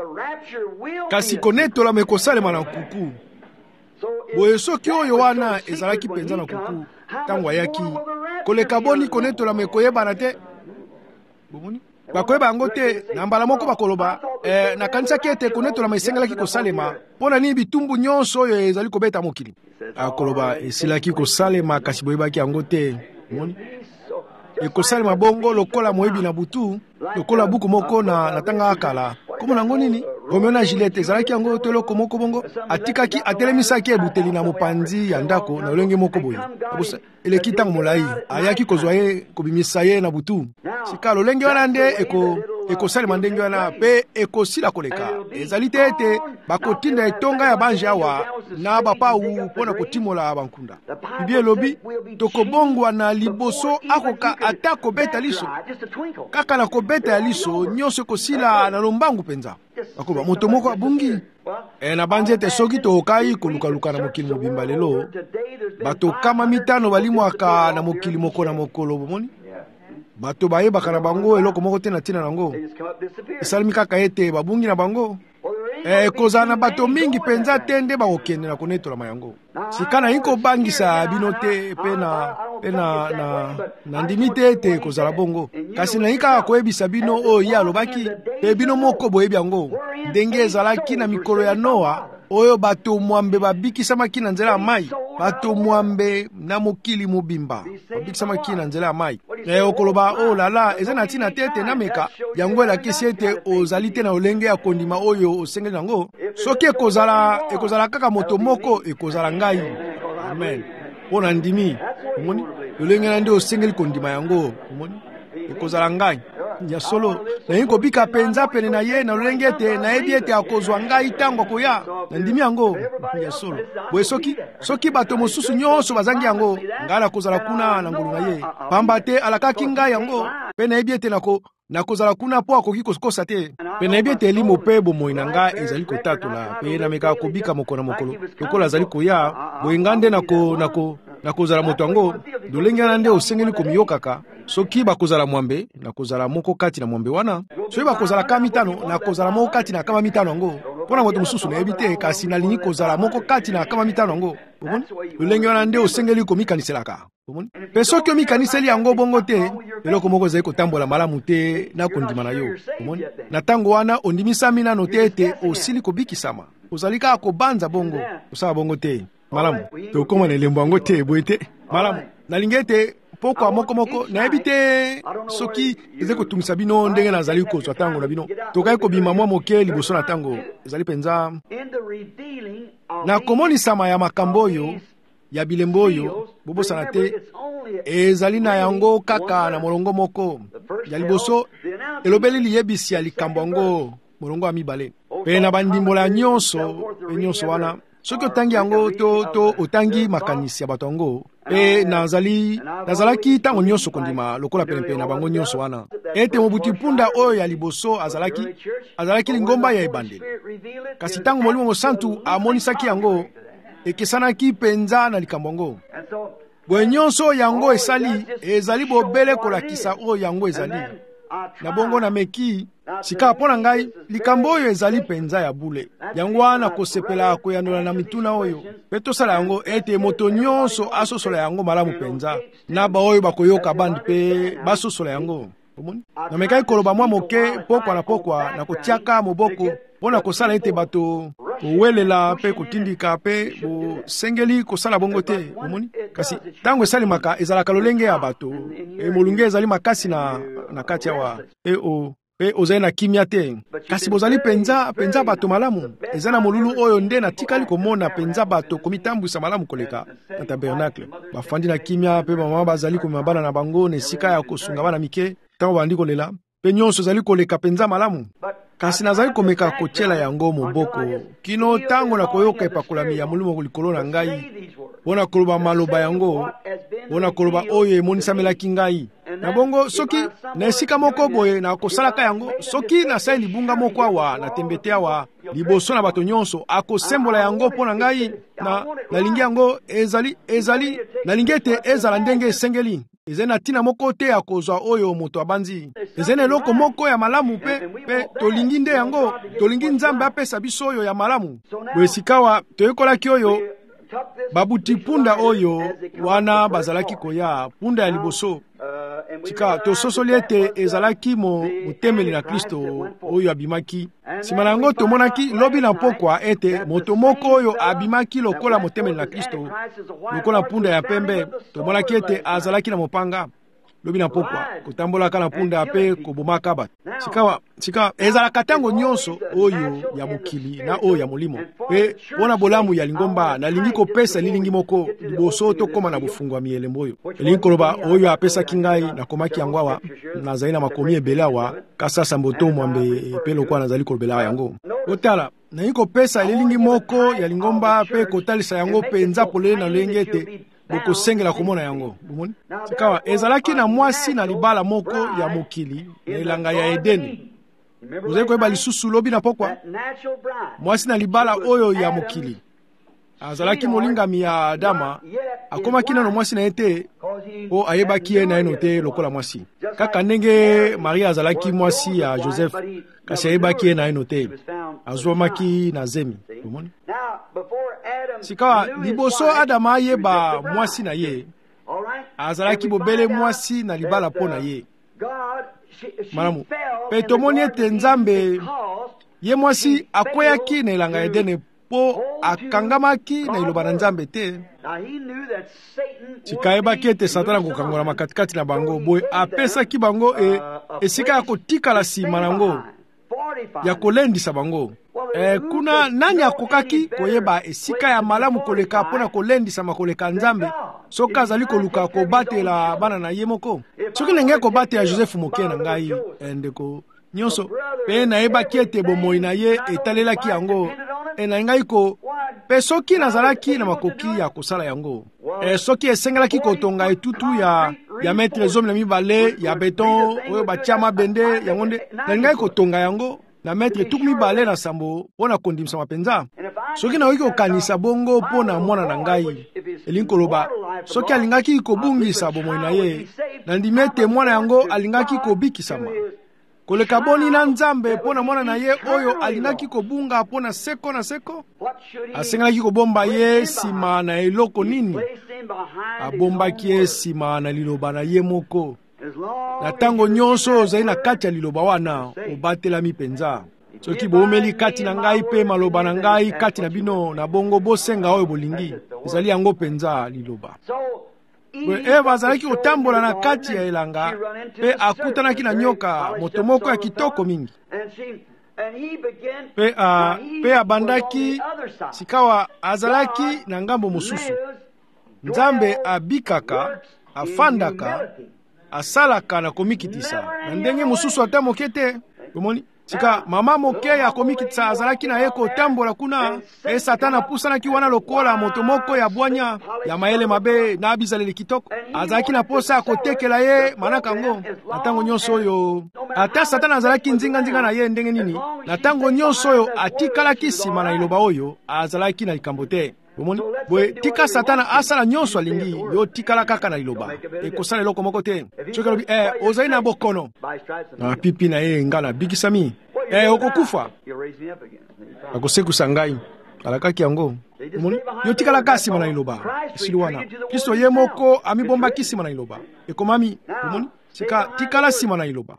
kasi konetolama ekosalema na kuku boye soki oyo wana ezalaki mpenza na kuku ntango ayaki koleka boni konetolama ekoyebana te bomoni bakoyeba yango te na mbala moko bakoloba eh, nakanisaki ete konetolama esengelaki kosalema mpo na nini bitumbu nyonso oyo ezali kobeta mokili akoloba esilaki kosalema kasi boyebaki yango te moni ekosalema bongo lokola moyebi na butu lokola buku moko na natanga akala komo nango nini Romeo na Juliette ezalaki yango toloko moko bongo atikaki atelemisaki ebuteli na mopanzi ya ndako na olenge moko boye eleki ntango molai ayaki kozwa ye kobimisa ye na butu sika lolenge wana nde eko ekosalema ndenge wana pe ekosila koleka ezali te ete bakotinda etonga ya banje awa na bapau mpona kotimola bankunda biblia elobi tokobongwa na liboso akoka ata kobeta liso kaka na kobeta ya liso nyonso ekosila na lombangu mpenza akoba moto moko abungi e na banzi ete soki tokai kolukaluka na mokili mobimba lelo bato kama mitano balimwaka na mokili moko na mokolo bomoni bato bayebaka na bango eloko moko te na ntina nango esalemi kaka ete babungi na bango e kozala na bato mingi mpenza te nde bakokende na konetolama yango sika nayi kobangisa bino te pe na pe na na na ndimi te ete kozala bongo kasi nayi kaka koyebisa bino oyo ye alobaki pe bino moko boyebi yango ndenge ezalaki na mikolo ya Noa oyo bato mwambe babikisamaki na nzela ya mai bato mwambe na mokili mobimba babikisamaki na nzela ya mai e okoloba o lala eza na ntina te ete nameka yango elakisi ete ozali te na olenge ya kondima oyo osengeli yango soki ekozala ekozala kaka moto moko ekozala ngai amen mpo na ndimi omoni olenge na nde osengeli kondima yango omoni ekozala ngai ya solo na yiko bika penza pene na ye na lengete na ebiete akozwa ngai tango koya na ndimi yango ya solo boye soki soki bato mosusu nyonso bazangi yango ngala kozala kuna na ngolu na ye pamba te alakaki ngai yango pene ebiete nako nakozala kuna po akoki kokosa te pene ebiete elimo pe bomoi na ngai ezali kotatola pe na meka kobika mokolo mokolo lokola azali koya boye ngande nako nako nakozala moto yango dolenge na nde osengeli komiyokaka soki bakozala mwambe nakozala moko kati na mwambe wana soki bakozala kama mitano nakozala moko kati na kama mitano yango mpona moto mosusu nayebi te kasi nalingi kozala moko kati na kama mitano yango omoni dolenge wana nde osengeli komikaniselaka omoni mpe soki omikaniseli yango bongo te eloko moko ezali kotambola malamu te na kondima na yo omoni na ntango wana ondimisami nano te ete osili kobikisama ozali kaka kobanza bongo osala bongo te malamu tokoma na elembo yango te boye te malamu nalingi ete pokwa moko moko nayebi te soki ezali kotumisa bino ndenge nazali kozwa ntango na bino tokai kobima mwa moke liboso na ntango ezali mpenza na komonisama ya makambo oyo ya bilembo oyo bobosana te ezali na yango kaka na molongo moko ya liboso elobeli liyebisi ya likambo yango molongo ya mibale mpe na bandimbola nyonso pe nyonso wana soki otangi yango to to otangi makanisi ya bato yango e nazali nazalaki ntango nyonso kondima lokola penepe na bango nyonso wana ete mobuti punda oyo ya liboso azalaki azalaki lingomba ya ebandeli kasi ntango molimo mosantu amonisaki yango ekesanaki penza na likambo yango boye nyonso yango esali ezali bobele kolakisa oyo yango ezali na bongo na meki sika pona ngai likambo oyo ezali penza ya bule yango wana kosepela koyandola na mituna oyo pe tosala yango ete moto nyonso asosola yango malamu penza na ba oyo bakoyoka bandi pe basosola yango omoni na mekai koloba mwa moke pokwa na pokwa na kotiaka moboko pona kosala ete bato kowelela pe kotindika pe bosengeli kosala bongo te omoni kasi tango esalimaka ezalaka lolenge ya bato e molunge ezali makasi na na kati awa e o pe ozali na kimia te kasi bozali penza penza bato malamu eza na molulu oyo nde natikali komona penza bato komitambwisa malamu koleka na tabernacle bafandi na kimia pe bamama bazali komema bana na bango na esika ya kosunga bana mike ntango bandi kolela pe nyonso ezali koleka penza malamu kasi nazali komeka kotiela yango moboko kino ntango na koyoka epakolami ya molimo likolo na ngai mpona koloba maloba yango mpona koloba oyo emonisamelaki ngai na bongo soki na esika moko boye na kosalaka yango soki nasali libunga moko awa na tembete awa liboso na bato nyonso akosembola yango mpo na ngai na nalingi yango ezali ezali nalingi ete ezala ndenge esengeli ezali na ntina moko te ya kozwa oyo moto abanzi ezali na eloko moko ya malamu pe pe tolingi nde yango tolingi nzambe apesa biso oyo ya malamu boye sikawa toyekolaki oyo babuti punda oyo wana bazalaki koya punda ya liboso tika tososoli ete ezalaki mo motemeli na Kristo oyo abimaki nsima na yango tomonaki lobi na pokwa ete moto moko oyo abimaki lokola motemeli na Kristo lokola punda ya pembe tomonaki ete azalaki na mopanga lobi na pokwa kotambolaka na punda pe kobomaka bato sikawa sika ezalaka ntango nyonso oyo ya mokili na oyo ya molimo pe mpona bolamu ya lingomba nalingi kopesa lilingi moko liboso tokóma na bofungwami elembo oyo elingi koloba oyo apesaki ngai nakomaki yango awa nazali na makomi ebele awa kasasa mboto mwambe pe lokola nazali kolobela yango otala nalingi kopesa lilingi moko ya lingomba pe kotalisa yango penza polele na lolenge ete bokosengela komona yango bomoni sikawa ezalaki na mwasi na libala moko ya mokili na elanga ya Edeni ozali koyeba lisusu lobi na pokwa mwasi na libala oyo ya mokili azalaki molingami ya Adama akomaki nano mwasi na ye te o ayebaki ye na ye no te lokola mwasi kaka ndenge Maria azalaki mwasi ya Joseph kasi ayebaki ye na ye no te azwamaki na zemi bomoni sikawa liboso Adama ayeba mwasi na ye azalaki bobele mwasi na libala po na ye malamu pe tomoni ete Nzambe ye mwasi akweyaki na elanga Edene po akangamaki na iloba na Nzambe te sikayebaki ete Satana kokangola makatikati na bango boye apesaki bango e esika ya kotikala nsima nango ya kolendisa bango e, kuna nani akokaki koyeba esika ya malamu koleka mpona kolendisa makoleka Nzambe soki azali koluka kobatela bana na ye moko. Soki ndenge kobatela Joseph moke na ngai ndeko nyonso pe nayebaki ete bomoi na ye etalelaki yango e na ngai ko pe soki nazalaki na makoki ya kosala yango e soki esengelaki kotonga etutu ya ya metre zomi na mibale ya beton oyo batia mabende yango nde na ngai kotonga yango na metre tuku mibale na sambo mpona kondimisa mapenza. Soki nayoki kokanisa bongo mpona mwana na ngai elingi koloba soki alingaki kobungisa bomoi na ye nandimi ete mwana yango alingaki kobikisama koleka boni na Nzambe mpona mwana na ye oyo alingaki kobunga mpona seko na seko. Asengelaki kobomba ye nsima na eloko nini? Abombaki ye nsima na liloba na ye moko. Na tango nyonso ozali na kati ya liloba wana obatelami penza. Soki boomeli kati na ngai pe maloba na ngai kati na bino na bongo bosenga oyo bolingi ezali yango penza liloba. Eva azalaki kotambola na kati ya elanga pe akutanaki na nyoka moto moko ya kitoko mingi pe, uh, pe abandaki sikawa azalaki na ngambo mosusu. Nzambe abikaka afandaka asalaka na komikitisa na ndenge mosusu ata moke te. Omoni sika mama moke ya komikitisa azalaki na ye kotambola kuna e Satana apusanaki wana lokola moto moko ya bwanya ya maele mabe na bizaleli kitoko. Azalaki na posa ya kotekela ye manaka ngo na tango nyonso oyo ata Satana azalaki nzinga nzinga na ye ndenge nini na tango nyonso oyo atikalaki nsima na iloba oyo azalaki na likambo te. Omoni bwe tika Satana asala nyonso alingi yo tikala kaka na liloba ekosala eloko moko te. Soki alobi eh ozali na bokono na pipi na ye nga na bikisami eh okokufa akosekusa ngai alakaki yango. Omoni yo tikala kasi nsima na liloba esili wana Kristo ye moko amibombaki nsima na liloba ekomami. Omoni sika tikala nsima na liloba.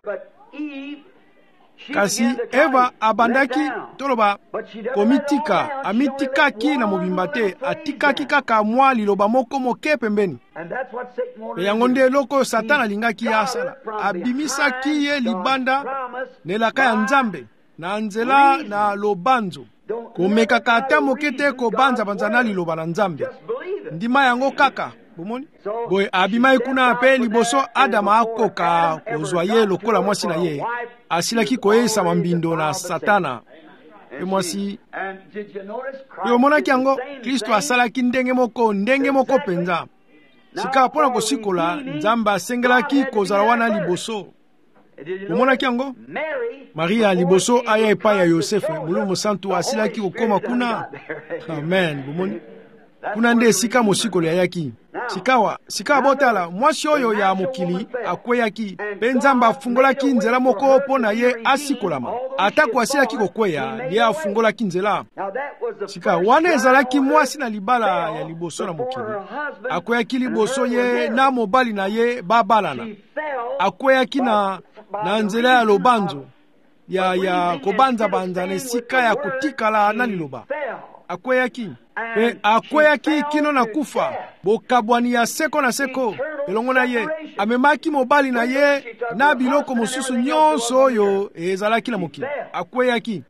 Kasi Eva abandaki toloba komitika amitikaki na mobimba te atikaki kaka mwa liloba moko moke pembeni. Pe yango nde eloko Satana alingaki asala abimisaki ye libanda nelaka ya Nzambe na nzela na lobanzo komekaka ata moke te kobanza banza na liloba na Nzambe ndima yango kaka. Bomoni boye abimai kuna pe liboso Adama akoka kozwa ye lokola mwasi na ye asilaki koyesa mambindo na Satana e mwasi. Yo monaki yango Kristo asalaki ndenge moko ndenge moko penza sika mpona kosikola Nzambe asengelaki kozala wana liboso. Omonaki yango Maria liboso aya epai ya Yosefe Molimo Santu asilaki kokoma kuna. Amen. Bomoni kuna nde sika mosikolo yayaki sikawa sika botala mwasi oyo ya mokili akweyaki pe Nzambe afungolaki nzela moko mpona ye asikolama atako asilaki kokweya ye afungolaki nzela sika wana ezalaki mwasi na libala ya liboso na mokili akweyaki liboso ye na mobali na ye babalana akweyaki na na nzela ya lobanzo ya ya kobanza banza na sika ya kutikala na liloba akweyaki pe akweyaki kino na kufa bokabwani ya seko na seko elongo na ye amemaki mobali na ye na biloko mosusu nyonso oyo ezalaki na mokili akweyaki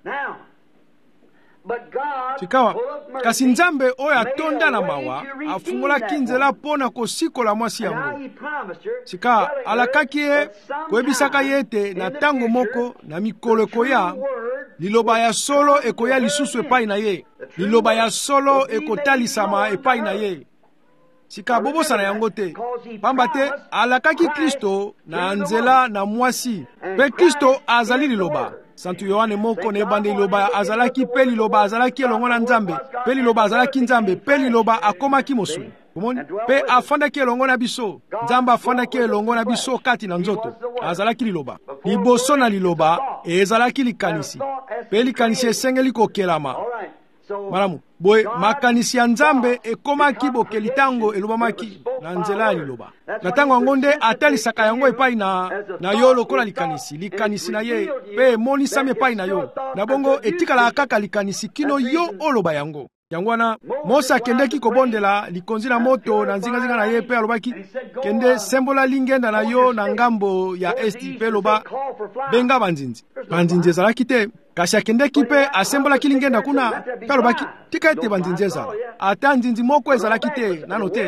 sikawa. Kasi Nzambe oyo atonda na mawa afungolaki nzela mpona kosikola mwasi yango sika alakaki ye koyebisaka ye ete na tango moko na mikolo ekoya liloba ya solo ekoya lisusu epai na ye liloba ya solo ekotalisama epai na ye sika bobosana yango te pamba te alakaki Kristo na nzela na mwasi pe Kristo azali liloba. Santu Yohane moko na ebande liloba azalaki pe liloba azalaki elongo na Nzambe pe liloba azalaki Nzambe pe liloba akomaki mosuni. Omoni pe afandaki elongo na biso Nzambe afandaki elongo na biso kati na nzoto azalaki liloba liboso na liloba ezalaki likanisi pe likanisi esengeli kokelama malamu boye makanisi ya Nzambe ekomaki bokeli tango elobamaki na nzela ya liloba na tango yango nde atalisaka yango epai na na yo lokola likanisi likanisi na ye pe monisami epai na yo na bongo etikala kaka likanisi kino yo oloba yango yango wana Mose akendeki kobondela likonzi na moto na nzinga-nzinga na ye pe alobaki kende sembola lingenda na yo na ngambo ya esti pe loba benga banzinzi banzinzi ezalaki te kasi akendeki pe asembolaki lingenda kuna pe alobaki tika ete banzinzi ezala ata nzinzi moko ezalaki te nano te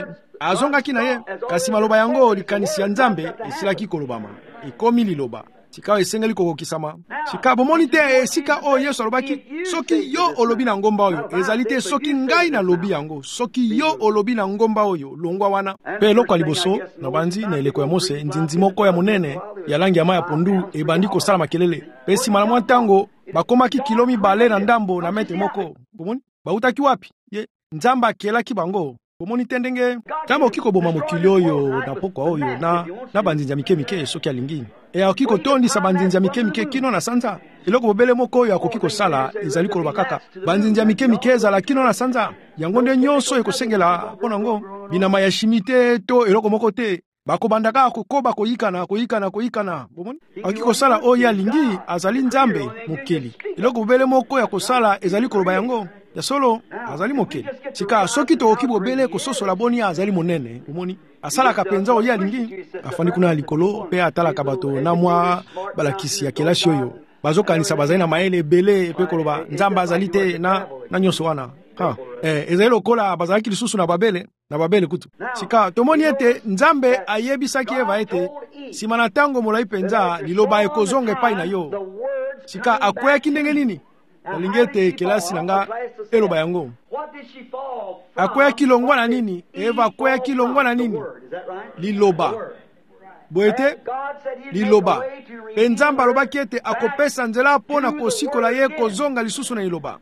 azongaki na ye, kasi maloba yango likanisi ya Nzambe esilaki kolobama, ekomi liloba. Sika esengeli kokokisama. Sika bomoni te esika o Yesu alobaki, soki yo olobi na ngomba oyo, ezali te soki ngai na lobi yango, soki yo olobi na ngomba oyo, longwa wana. Pe eloko liboso, na bandi na eleko ya Mose, nzinzi moko ya monene, ya langi ya mai ya pondu, ebandi kosala makelele. Pe sima na mwa ntango, bakomaki kilomi bale na ndambo na mete moko. Bomoni? Bautaki wapi? Ye, Nzambe akelaki bango. Bomoni tendenge, kama okiko boma mokili oyo na pokwa oyo na na banzinja mike mike soki alingi. E okiko tondisa banzinja mike mike kino na sanza. Eloko bobele moko oyo akokiko sala ezali koloba kaka. Banzinja mike mike ezala kino na sanza. Yango nde nyonso ekosengela mpona ngo binama ya shimite to eloko moko te. Bakobandaka kokoba koyikana koyikana koyikana. Bomoni? Akiko sala oyo alingi azali Nzambe mokeli. Eloko bobele moko ya kosala ezali koloba yango. Ya solo azali mokeli. Sika soki to okibobele kososola boni azali monene. Omoni asala kapenza oya lingi afandi kuna likolo pe atala kabato na mwa balakisi ya kelasi oyo. Bazokanisa bazali na maele bele pe koloba Nzamba azali te na na nyoso wana. Ha eh ezali lokola bazalaki lisusu na babele na babele kutu. Sika tomoni ete Nzambe ayebisaki Eva ete sima na tango molai penza liloba ekozonga epai na yo. Sika akweyaki ndenge nini? Alingete kelasi nanga eloba yango. Akwea kilongwa na nini? Eva akwea kilongwa na nini? Liloba. Boete liloba. Nzambe alobaki ete akopesa nzela pona kosikola ye kozonga lisusu na liloba.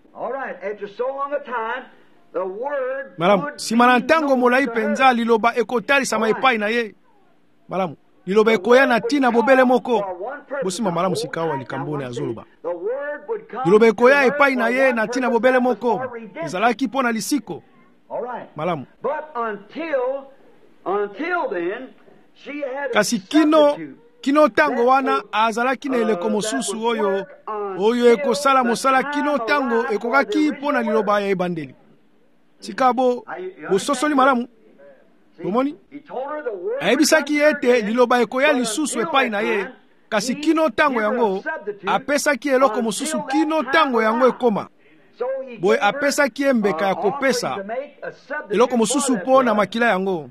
Malamu, sima na ntango molai penza liloba ekotalisa epai na ye. Malamu, liloba ekoya na tina bobele moko. Bosima malamu sikawa likambone azoloba. Liloba ekoya epai na ye na tina bobele moko. Ezalaki pona lisiko. Malamu. Kasi kino kino tango wana azalaki na eleko mosusu oyo oyo ekosala mosala kino tango ekokaki pona liloba ya ebandeli. Sikabo bososoli malamu. Bomoni? Ayebisaki ete liloba ekoya lisusu epai na ye. Kasi kino tango yango apesaki eloko mosusu kino tango yango ekoma. Boy apesaki embeka ya kopesa eloko mosusu po na makila yango.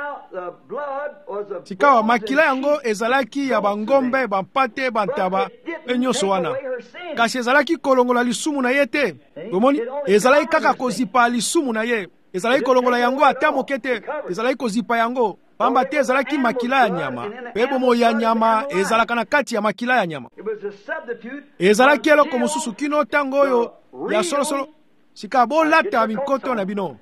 Sikawa makila yango ezalaki ya bangombe bampate bantaba enyoso wana. Kasi ezalaki kolongola lisumu na ye te. Bomoni? Ezalaki kaka kozipa lisumu na ye. Ezalaki kolongola yango ata mokete. Ezalaki kozipa yango. Pamba te ezalaki makila ya nyama. Pebomo ya nyama ezalaka na kati ya makila ya nyama. Ezalaki eloko mosusu kino tango oyo ya solo solo. Sika bolata minkoto na bino.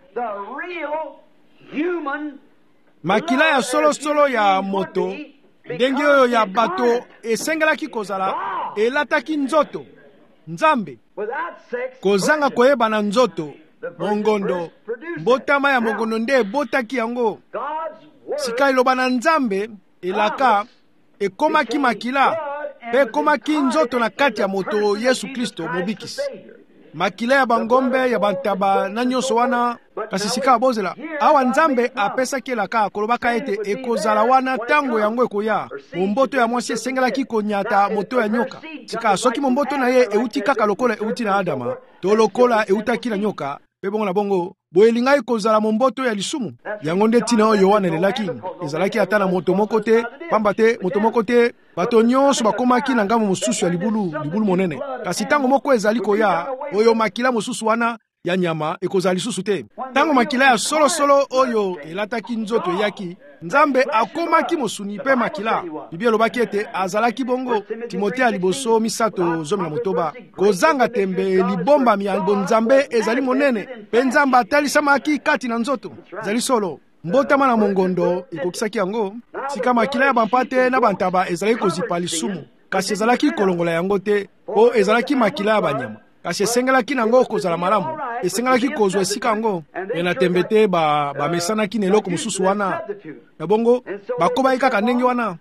Makila ya solo solo ya moto. Ndenge oyo ya bato esengelaki kozala. Elataki nzoto. Nzambe. Kozanga koyeba na nzoto. Mongondo. Mbotama ya mongondo nde botaki yango. Sika iloba na Nzambe elaka ekomaki makila pe ekomaki nzoto na kati ya moto Yesu Kristo mobikisi. Makila ya bangombe ya bantaba na nyoso wana kasi sika bozela awa Nzambe apesaki elaka kolobaka ete ekozala wana tango yango ekoya. Momboto ya mwasi esengelaki konyata moto ya nyoka. Sika soki momboto na ye euti kaka lokola euti na Adama to lokola eutaki na nyoka pe bongo na bongo boelingai kozala momboto ya lisumu. Yango nde tina oyo Yohana elelaki ezalaki ata na moto moko te pamba te moto moko te bato nyonso bakomaki na ngambo mosusu ya libulu libulu monene. Kasi tango moko ezali koya oyo makila mosusu wana ya nyama ekozala lisusu te. Tango makila ya solo solo oyo elataki nzoto yaki Nzambe akomaki mosuni pe makila. Biblia elobaki ete azalaki bongo. Timote ya liboso misato zomi na motoba. Kozanga tembe libomba mialbo Nzambe ezali monene. Pe Nzambe atalisamaki kati na nzoto. Ezali solo. Mbotama na mongondo ekokisaki yango. Sika makila ya bampate na bantaba ezalaki kozipa lisumu. Kasi ezalaki kolongola yango te. O ezalaki makila ya banyama. Kasi esengelaki nango kozala malamu. Esengelaki kozwa esika yango. Ena tembe te ba bamesanaki na eloko mosusu wana. Na bongo bakoba kaka ndenge wana.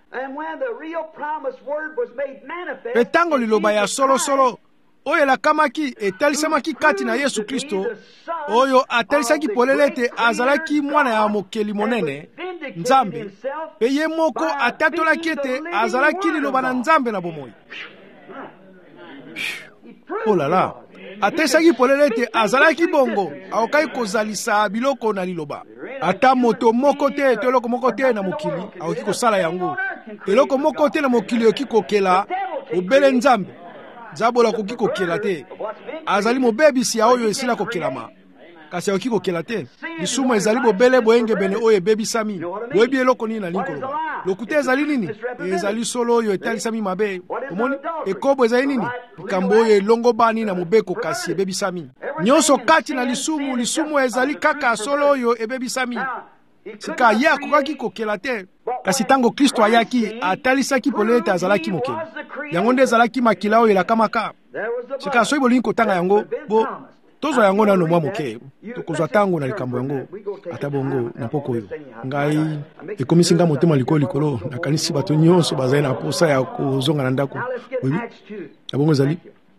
Pe tango liloba ya solo solo oyo elakamaki etalisamaki kati na Yesu Kristo oyo atalisaki polelete azalaki mwana ya mokeli monene Nzambe pe ye moko atatolaki ete azalaki liloba na Nzambe na bomoi. Oh là là. Atesaki polele ete azalaki bongo aokai kozalisa biloko na liloba. Ata moto moko te to eloko moko te na mokili aoki kosala yango. Eloko moko te na mokili oki kokela obele nzambe. Zabola koki kokela te. Azali mobebisi ya oyo esila kokelama. Kasi aoki kokela te. Lisumu ezali bobele boenge bene oyo ebebisami. Boyebi eloko nini na linkolo. Lokute ezali nini? Ezali solo oyo etalisami mabe. Omoni ekobo ezali nini? Likambo oyo elongo bani na mobeko kasi ebebisami. Nyonso kati na lisumu, lisumu ezali kaka solo oyo ebebisami. Sika ye akokaki kokela te. Kasi tango Kristo ayaki atalisaki polete azalaki mokeli. Yango nde ezalaki makila oyo elakamaka. Sika soki bolingi kotanga yango bo tozo yango nano mwa moke. Tokozwa tango na likambo yango ata bongo na poko oyo. Ngai ekomisi nga motema likolo likolo nakanisi bato nyonso bazali na posa ya kozonga na ndako. Oui. Abongo ezali.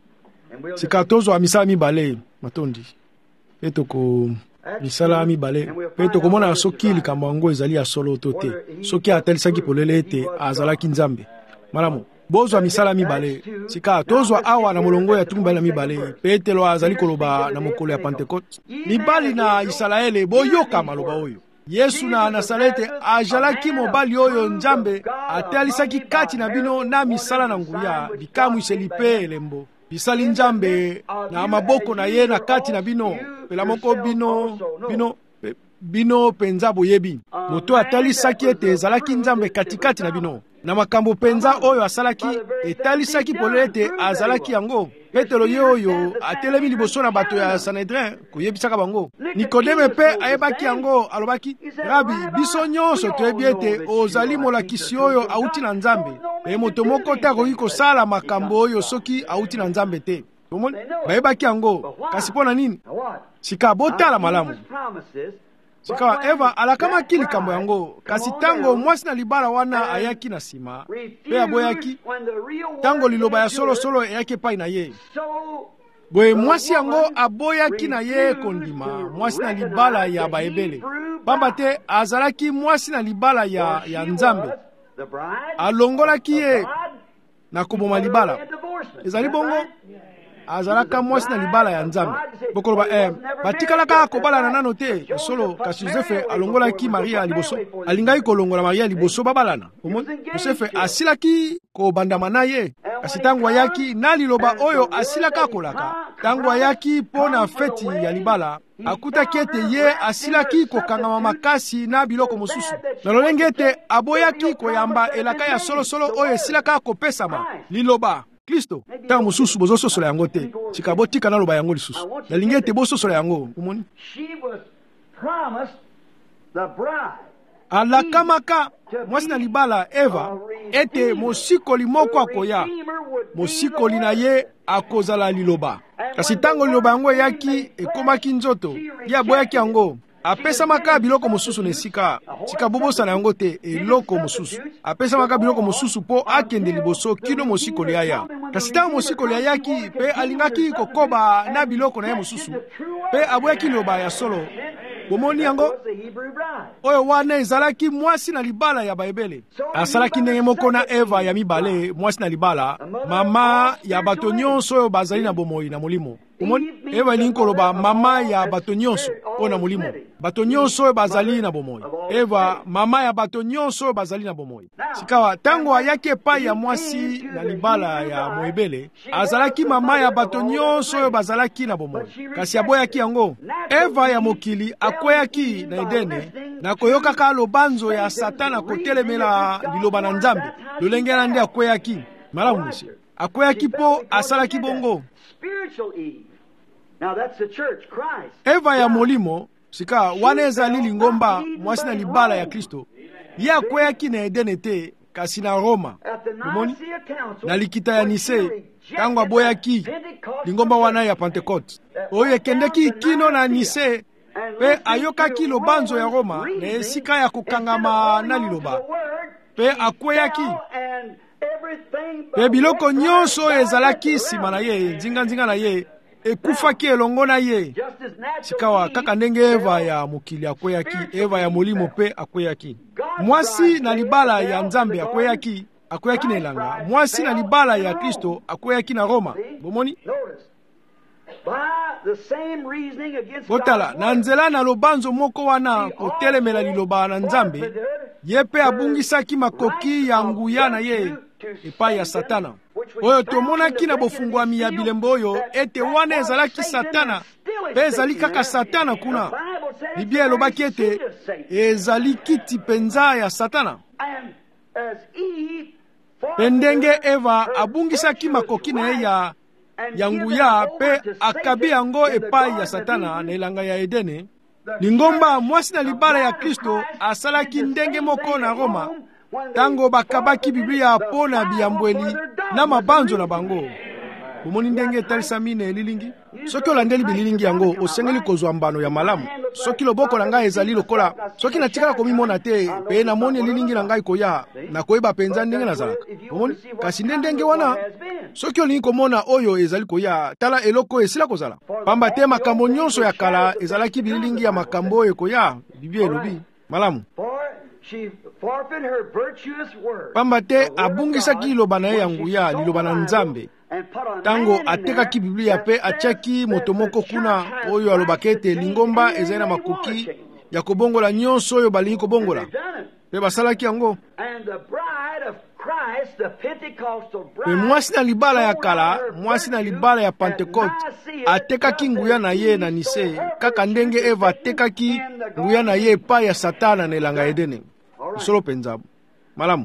Sika tozo misala mibale matondi. Etoko misala mibale. Etoko mona soki likambo yango ezali ya solo to te. Soki atalisaki polele ete azalaki nzambe. Malamu. Bozwa misala mibale. Sika tozwa awa na molongo ya tumba na mibale. Petelo azali koloba na mokolo ya Pentecote. Mibali na Israele boyoka maloba oyo. Yesu na Nazarete ajalaki mobali oyo nzambe atalisaki kati na bino na misala na nguya bikamwiseli pe elembo. Bisali nzambe na maboko na ye na kati na bino. Pela moko bino bino bino penza boyebi. Moto atalisaki ete ezalaki nzambe katikati na bino. Na makambo penza oyo asalaki etalisaki polete azalaki yango. Petelo ye oyo atelemi liboso na bato ya Sanhedrin koyebisaka bango. Nikodeme pe ayebaki yango alobaki, Rabi, biso nyonso toyebi ete ozali molakisi oyo auti na nzambe. E moto moko te akoki kosala makambo oyo soki auti na nzambe te. Omoni bayebaki yango kasi pona nini? Sika botala malamu. Sika Eva alakamaki likambo yango kasi tango mwasi na libala wana ayaki na sima pe aboyaki tango liloba ya solo solo ayaki pai na ye boye mwasi yango aboyaki na ye kondima mwasi na libala ya baebele pamba te azalaki mwasi na libala ya, ya nzambe alongolaki ye na koboma libala ezali bongo azalaka mwasi na libala ya nzambe bokoloba eh batikalaka kobala na nano te solo kasi Josefe alongolaki Maria liboso alingaki kolongola Maria liboso babalana omoni Josefe asilaki kobandama na ye kasi tango ayaki na liloba oyo asilaka kolaka tango ayaki pona feti ya libala akutaki ete ye asilaki kokangama makasi na biloko mosusu na lolenge ete aboyaki koyamba elaka ya solo solo oyo esilaka kopesama liloba Kristo tango mosusu bozososola yango te sika botika naloba yango lisusu nalingi ete bososola yango omoni alakamaka mwasi na libala Eva ete mosikoli moko akoya mosikoli na ye akozala liloba kasi tango liloba yango eyaki ekomaki nzoto ye aboyaki yango apesamaka biloko mosusu na esika sika bobosana yango te eloko mosusu apesamaka biloko mosusu po akende liboso kino mosikoli aya kasi tango mosikoli ayaki pe alingaki kokoba na biloko na ye mosusu pe aboyaki liloba ya solo bomoni yango oyo wana ezalaki mwasi na libala ya baebele asalaki ndenge moko na Eva ya mibale mwasi na libala mama ya bato nyonso oyo bazali na bomoi na molimo omoni Eva elingi koloba mama ya bato nyonso oyo na molimo bato nyonso oyo bazali na bomoi Eva mama ya bato nyonso oyo bazali na bomoi sikawa tango ayaki epai ya mwasi na libala ya moebele azalaki mama ya bato nyonso oyo bazalaki na bomoi kasi aboyaki yango Eva ya mokili akweyaki na Edene na koyokaka lobanzo ya Satana kotelemela liloba na nzambe lolenge na nde akweyaki malamu misi akweyaki po asalaki bongo Eva ya molimo sika wana ezali lingomba mwasi na libala ya Kristo ye akweyaki na Edene te kasi na Roma omoni na likita ya Nise tango aboyaki lingomba wana ya Pentecote oyo ekendeki kino na Nise pe ayokaki lobanzo ya Roma na esika ya kokangama na liloba pe akweyaki pe biloko nyonso ezalaki sima na ye nzinga nzinga na ye ekufaki elongo na ye sikawa kaka ndenge Eva ya mokili akweyaki Eva ya molimo pe akweyaki mwasi na libala ya nzambe akweyaki akweyaki na elanga, mwasi na libala ya Kristo akweyaki na Roma. Bomoni? Botala, na nzela na lobanzo moko wana kotelemela liloba na Nzambe, ye pe abungisaki makoki ya nguya na ye epai ya Satana. Oyo tomonaki na bofungwami ya bilembo oyo ete wana ezalaki Satana, pe ezali kaka Satana kuna. Biblia elobaki ete ezali kiti penza ya Satana. Pendenge Eva abungisaki makoki na ye ya ya nguya pe akabi yango epai ya Satana na elanga ya Edene. Lingomba mwasi na libala ya Kristo asalaki ndenge moko na Roma tango bakabaki Biblia po na biyambweli na mabanzo na bango. Bomoni ndenge etalisami na elilingi. Soki olandeli bililingi yango osengeli kozwa mbano ya malamu. Soki loboko na ngai ezali lokola, soki natikala komimona te pe namoni elilingi na ngai koya na koyeba penza ndenge nazalaka. Bomoni kasi ndenge wana soki olingi komona oyo ezali koya tala eloko esila kozala. Pamba te makambo nyonso ya kala ezalaki bililingi ya makambo ekoya. Biblia elobi malamu. Pamba te abungisaki liloba na ye ya nguya, liloba na Nzambe. Tango atekaki Biblia pe atiaki moto moko kuna oyo alobaki ete lingomba ezali na makoki ya kobongola nyonso oyo balingi kobongola. Pe basalaki yango. Pe mwasi na libala ya kala, mwasi na libala ya Pentecote, atekaki nguya na ye na Nise, kaka ndenge Eva atekaki nguya na ye epai ya Satana na elanga Edene. Solo penza malamu.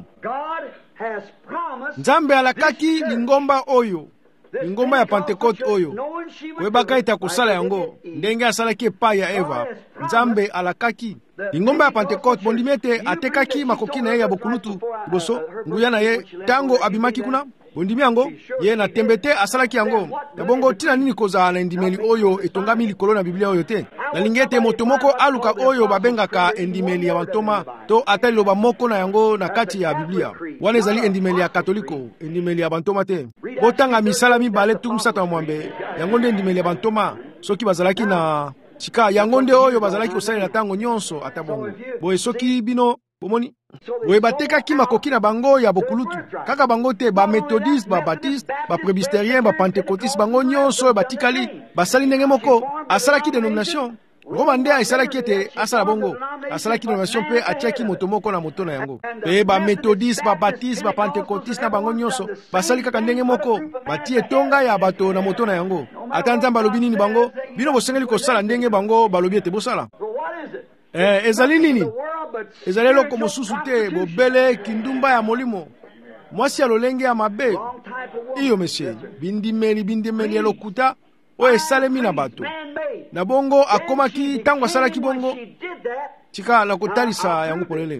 Nzambe alakaki lingomba oyo, lingomba ya Pentecote oyo, koyebaka ete akosala yango ndenge asalaki epai ya Eva. Nzambe alakaki lingomba ya Pentecote, bondimi ete atekaki makoki na ye ya bokulutu liboso nguya na ye tango abimaki kuna. Bondimi yango ye na tembe te asalaki yango. Na bongo tina nini kozala na endimeli oyo etongami likolo na Biblia oyo te? Nalingi ete moto moko aluka oyo babengaka endimeli ya bantoma to ata liloba moko na yango na kati ya Biblia. Wana ezali endimeli ya katoliko, endimeli ya bantoma te. Botanga misala mibale tu misato ya mwambe, yango nde endimeli ya bantoma soki bazalaki na chika, yango nde oyo bazalaki kosalela tango nyonso ata bongo. Boye soki bino bomoni boye batekaki makoki na bango ya bokulutu kaka bango te, ba methodiste, ba baptiste, ba presbyterien, ba pentecôtiste, bango nyonso batikali basali ndenge moko. Asalaki denomination Roma nde asalaki ete asala bongo, asalaki denomination pe atiaki moto moko na moto na yango. Pe ba methodiste, ba baptiste, ba pentecôtiste na bango nyonso basali kaka ndenge moko, batie tonga ya bato na moto na yango. Ata Nzambe alobi nini bango bino bosengeli kosala ndenge bango balobi ete bosala. Eh, ezali nini? Ezali loko mosusu te, bobele kindumba ya molimo. Mwasi ya lolenge ya mabe. Iyo monsieur, bindimeli bindimeli ya lokuta o esalemi na bato. Na bongo akomaki tango asalaki bongo. Chika la kotalisa yango polele.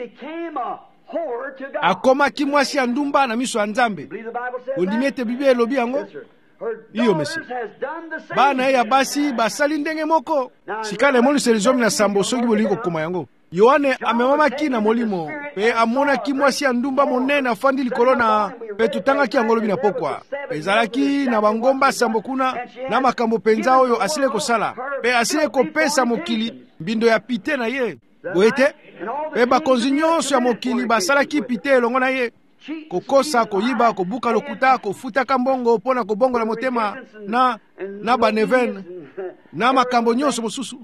Akomaki mwasi ya ndumba na miso ya Nzambe. Bondimi ete Biblia elobi yango. Iyo mesi bana ya basi basali ndenge moko. Sikale moni selizomi na sambo soki bolingi kokoma yango. Yohane amemamaki na molimo pe amonaki mwasi ya ndumba monene afandi likolo na pe tutangaki yango lobi na pokwa. Ezalaki na bangomba sambo kuna na makambo penza oyo asile kosala pe asile kopesa mokili mbindo ya pite na ye. Boete pe bakonzi nyonso ya mokili basalaki pite elongo na ye. Kokosa, koyiba, kobuka lokuta, kofuta kambongo pona kobongola motema na na baneven na makambo nyonso mosusu.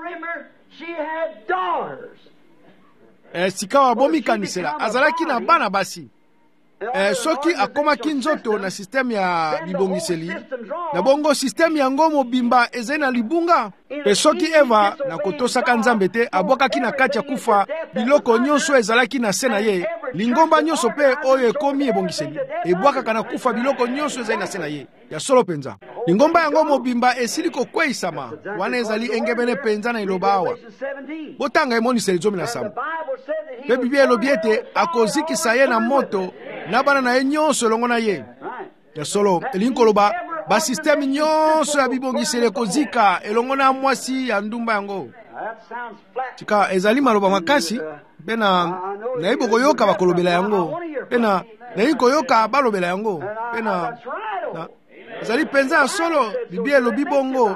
Eh, sikawa bomi kanisela azalaki na bana basi. Eh, soki akomaki nzoto na système ya bibongiseli na bongo système yango mobimba ezali na libunga. Pe soki Eva na kotosaka Nzambe te abwakaki na kati ya kufa biloko nyonso ezalaki na se na ye, lingomba nyonso pe oyo ekomi ebongiseli ebwakaka na kufa biloko nyonso ezali na se na ye ya solo penza. Lingomba yango mobimba esili kokweisama wana ezali engebene penza na iloba awa. Botanga emoniseli zomi na sambo. Pe Biblia elobi ete akozikisa ye na moto na bana na ye nyonso elongo na ye ya solo. Elingi koloba ba système nyonso ya bibongiseli kozika elongo na mwasi ya ndumba yango. Chika ezali maloba makasi pena naibo koyoka bakolobela yango pena nayi koyoka balobela yango pena na ezali penza ya solo. Biblia elobi bongo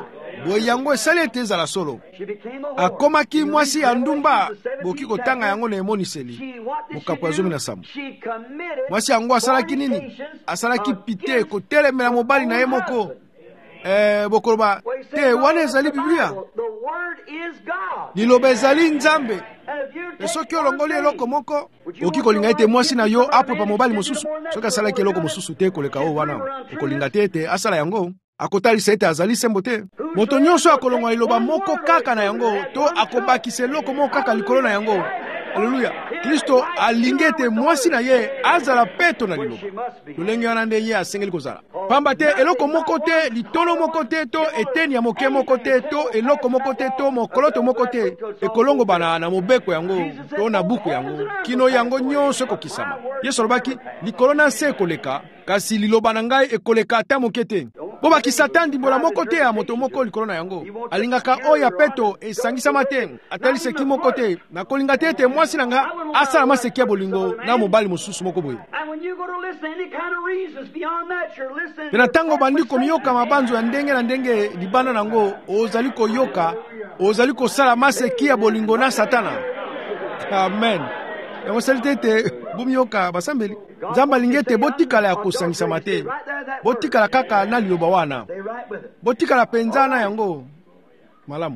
boye yango esali ete ezala solo. Akomaki mwasi ya ndumba, boki kotanga yango na emoniseli mokapo ya zomi na sambo. Mwasi yango asalaki nini? Asalaki pite kotelemela mobali na ye moko. Eh, bokoloba te wana ezali Biblia. Liloba ezali Nzambe. Soki olongoli eloko moko, oki kolinga ete mwasi na yo apopa mobali mosusu. Soki asalaki eloko mosusu te koleka o wana, okolinga te ete asala yango. Akotalisa ete azali sembo te. Moto nyonso akolongwa liloba moko kaka na yango, to akobakisa eloko moko kaka likolo na yango. Haleluya. Kristo alingi ete mwasi na ye azala peto na liloba. Lolenge wana nde ye asengeli kozala. Pamba te eloko moko te, litolo moko te, to eteni ya moke moko te, to eloko moko te, to mokoloto moko te, ekolongo bana na mobeko yango, to na buku yango, kino yango nyonso ekokisama. Yesu alobaki, likolo na se ekoleka, kasi liloba na ngai ekoleka ata moke te. Bobaki Satan dimbola moko te ya moto moko likolo na yango. Alingaka oya peto esangisama te, atalise ki moko te, na kolinga te ete mwasi na nga asala maseki ya bolingo na mobali mosusu moko boye. Pena tango bandi komiyoka mabanzo ya ndenge na ndenge libana nango, ozali koyoka, ozali kosala maseki ya bolingo na Satana. Amen. Yango salite ete bumiyoka basambeli. Nzamba lingete botikala ya kosangisama te. Botikala kaka na liloba wana. Botikala penzana yango. Malamu.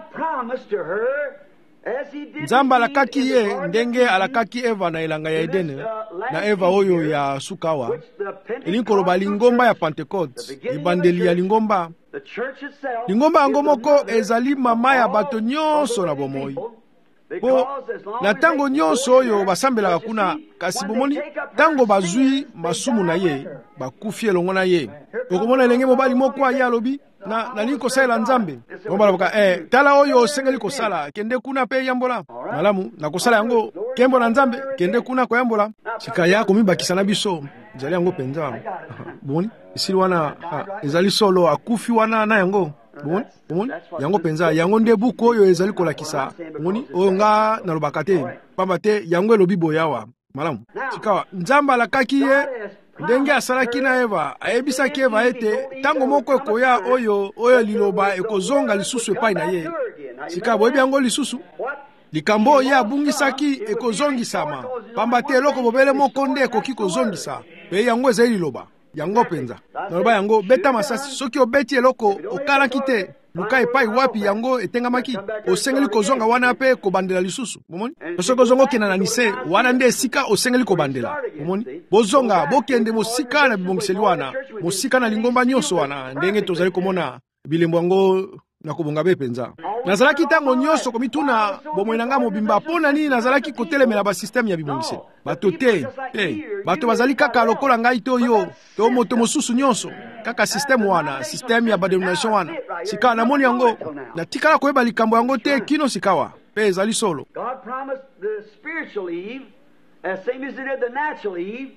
Nzamba alakaki ye ndenge alakaki Eva na elanga ya Edene, na Eva oyo ya sukawa. Elinkoloba lingomba ya Pentecote, ibandeli ya lingomba. Lingomba yango moko ezali mama ya bato nyonso na bomoi. Po, na tango nyonso oyo basambelaka kuna, kasi bomoni tango bazui masumu na ye, bakufi elongo na ye. Okomona elenge mobali moko aye alobi na nalingi kosalela Nzambe. Mobali baka eh tala oyo osengeli kosala, kende kuna pe yambola. Malamu na kosala yango kembo na Nzambe, kende kuna ko yambola. Sika ya komibakisa na biso, ezali yango penza. Bomoni esili wana ezali solo akufi wana na yango. Bon, bon, yango penza, yango nde buku oyo ezali kolakisa. Moni, oyo nga nalobaka te. Pamba te yango elobi boyawa. Malamu. Sikawa, Nzamba alakaki ye ndenge asalaki na Eva, ayebisaki Eva ete tango moko ekoya oyo oyo liloba ekozonga lisusu epai na ye. Sikawa boyebi yango lisusu. Likambo ye abungisaki ekozongisama. Pamba te eloko bobele moko nde ekoki kozongisa. Pe yango ezali liloba. Yango penza. Naloba yango beta masasi soki obeti eloko okalaki te luka epai wapi yango etengamaki osengeli kozonga wana pe kobandela lisusu. Bomoni? Soki ozonga okenda na nise wana nde esika osengeli kobandela. Bomoni? Bozonga bokende mosika na bibongiseli wana, mosika na lingomba nyonso wana ndenge tozali komona bilembo yango na kobonga be penza. Nazalaki tango nyonso komituna bomoi nanga mobimba pona nini nazalaki kotelemela ba système ya bibongiseli. Bato te, te, bato bazali kaka lokola ngai to yo, to moto mosusu nyonso, kaka système wana, système ya ba denomination wana. Sika na moni yango, na tikala koyeba likambo yango te kino sikawa, pe ezali solo. God promised the spiritual Eve, as same as he did the natural Eve,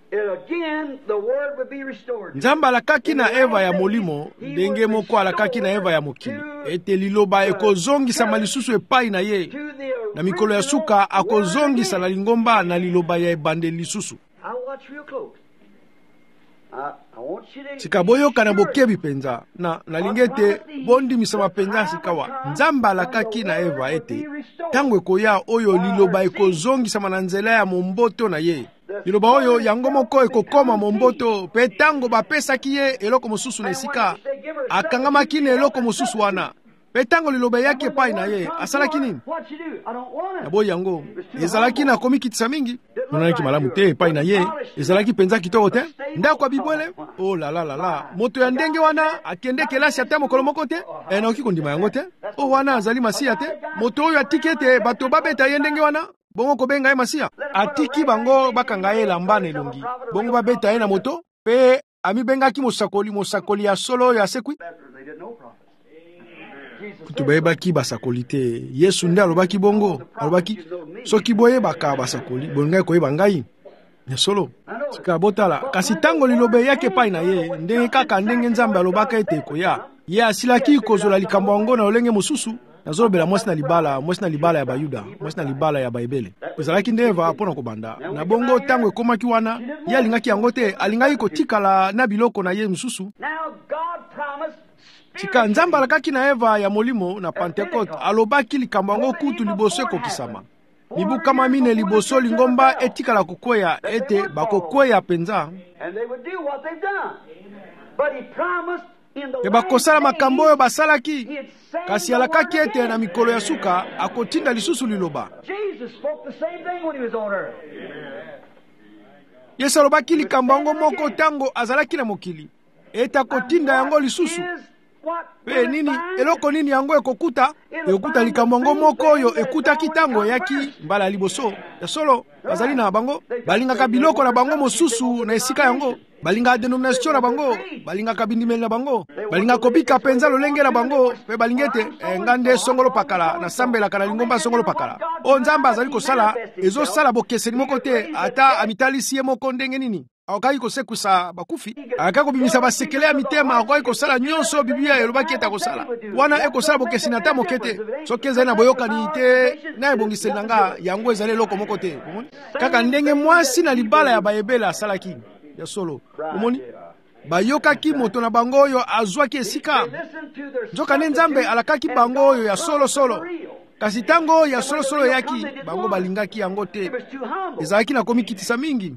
again the word would be restored. Nzamba alakaki na Eva ya molimo, ndenge moko alakaki na Eva ya mokili. Ete liloba ekozongisa malisusu epai na ye. Na mikolo ya suka akozongisa na lingomba na liloba ya ebande lisusu. Sika boyoka na bokebi penza na nalingete bondi misama penza sikawa. Nzamba alakaki na Eva ete tango ekoya oyo liloba ekozongisa na nzela ya momboto na ye. Liloba oyo yango moko ekokoma momboto pe tango bapesaki ye eloko mosusu na esika akangamaki na eloko mosusu wana. Pe tango liloba yake pai na ye asalaki nini? Na boy yango ezalaki na komikitisa mingi. Monaki malamu te pai na ye ezalaki penza kitoko te. Ndako ya bibwele oh la la la la moto ya ndenge wana akende kelasi ata mokolo moko te e na okikondima yango te. Oh wana azali masia te. Moto oyo atiki ete bato babeta ye ndenge wana bongo kobenga ye masia. Atiki bango bakanga ye lamba na elongi. Bongo babeta ye na moto pe amibengaki mosakoli mosakoli ya solo ya sekwi. Kutu bayebaki basakoli te. Yesu nde alobaki bongo. Alobaki soki boye baka basakoli bongai koyeba ngai. Ya solo. Sika botala kasi tango lilobe yake pai na ye ndenge kaka ndenge Nzambe alobaka ete koya. Ye asilaki kozola likambo yango na olenge mosusu. Nazolobela mwasi na libala, mwasi na libala ya Bayuda, mwasi na libala ya Baebele. Ezalaki nde Eva pona kobanda. Na bongo tango ekomaki wana, ye alingaki yango te, alingaki kotikala na biloko na ye mosusu. sika nzambe alakaki na Eva ya molimo na Pentecote alobaki likambo yango kutu liboso ekokisama. Mibu kama mine liboso lingomba etikala kokweya ete bakokweya penza. E bakosala makambo oyo basalaki, kasi alakaki ete na mikolo ya suka akotinda lisusu liloba. Yesu alobaki likambo yango moko tango azalaki na mokili, ete akotinda yango lisusu. Pe nini eloko nini yango ekokuta? Ekokuta likambo yango moko oyo ekutaki tango yaki mbala liboso ya solo bazali na bango, balingaka biloko na bango mosusu na esika yango, balingaka denomination na bango, balingaka bindimeli na bango, balingaka kobika penza lolenge na bango, pe balingete eh, ngande songolo pakala na sambelaka na lingomba songolo pakala. O nzamba azali kosala ezo sala bokeseni moko te ata amitalisi ye moko ndenge nini. Akoki kosekusa bakufi, akaki kobimisa basekele ya mitema, akoki kosala nyonso Biblia elobaki ete akosala. Wana ekosala bokeseni ata moke te. Soki ezali na boyokani te na ebongiseli na nga yango ezali eloko moko te. Kaka ndenge mwasi na libala ya bayebele asalaki ya solo. Omoni bayokaki moto na bango oyo azwaki esika. Nzoka ne nzambe alakaki bango oyo ya solo solo. Kasi tango ya solo solo yaki bango balingaki yango te. Ezalaki na komikitisa mingi.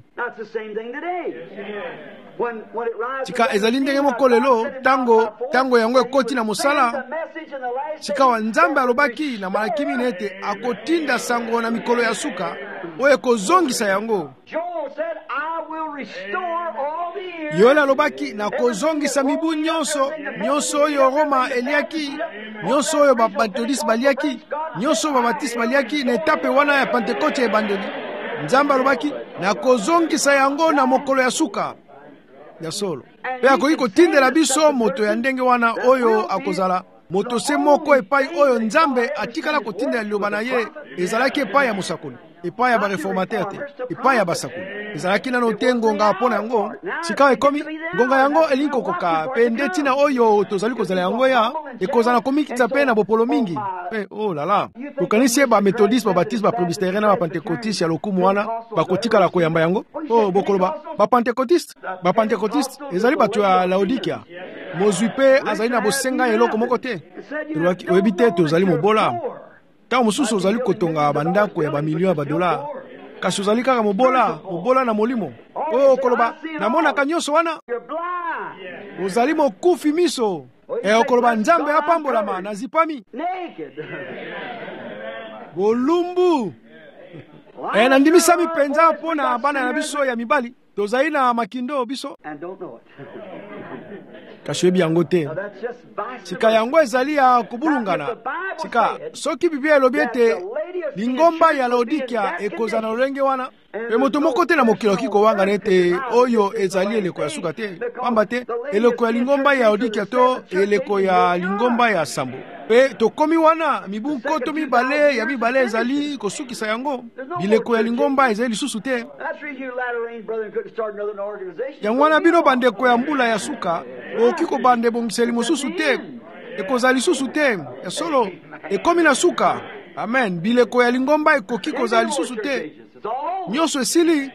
Sika ezali ndenge moko lelo tango tango yango ekoti na mosala. Sika wa nzambe alobaki na Malaki mine ete akotinda sango na mikolo ya suka oyo kozongisa yango. Yoel alobaki na kozongisa mibu nyonso, nyonso oyo Roma eliaki, nyonso oyo babatisi baliaki, nyonso babatisi baliaki na etape wana ya Pentecote ebandeli. Nzambe alobaki na kozongisa yango na mokolo ya suka ya solo. Pe akoki kotindela biso moto ya ndenge wana oyo akozala moto se moko epai oyo nzambe atikala kotindela liloba na ye ezalaki epai ya mosakoli, epai ya bareformateur te, epai ya basakoli. Ezalaki nano te ngonga mpona yango, sika ekomi ngonga yango elingi kokoka pe ndeti na oyo tozali kozala yango ya ekozala komikitsa pe na bopolo mingi. Pe oh lala, kokanisi ba methodiste ba baptiste ba presbytérien na ba pentecôtiste ya lokumu wana bakotikala koyamba yango. Oh bokoloba ba pentecôtiste, ba pentecôtiste ezali bato ya Laodikia. Mozwi pe azali na bosenga eloko moko te. Oyebi te tozali mobola. Tango mosusu ozali kotonga bandako ya ba million ya ba dollars. Kasi ozali kaka mobola, mobola na molimo. Oh koloba namonaka nyonso wana. Ozali mokufi miso. E okoloba nzambe apambolama na zipami. Bolumbu. E nandimisami penza pona bana na biso ya mibali. Tozali na makindo biso. Kashebi yango te. Sika yango ezali ya kubulungana. Sika soki Biblia elobi ete lingomba ya Laodikia ekozana lolenge wana. Pe moto moko te na mokilo kiko wanga nete oyo ezali eleko ya suka te. Pamba te eleko ya lingomba ya Laodikia to eleko ya lingomba ya Sambo. Pe tokomi wana mibu koto mibale ya mibale ezali kosukisa yango. Bileko ya lingomba ezali lisusu te. Yango wana bino bandeko ya mbula ya suka okiko bande bongiseli mosusu te. Ekozali lisusu te. Ya solo ekomi na suka. Amen. Bileko ya lingomba ekoki kozali lisusu te. Nyonso esili.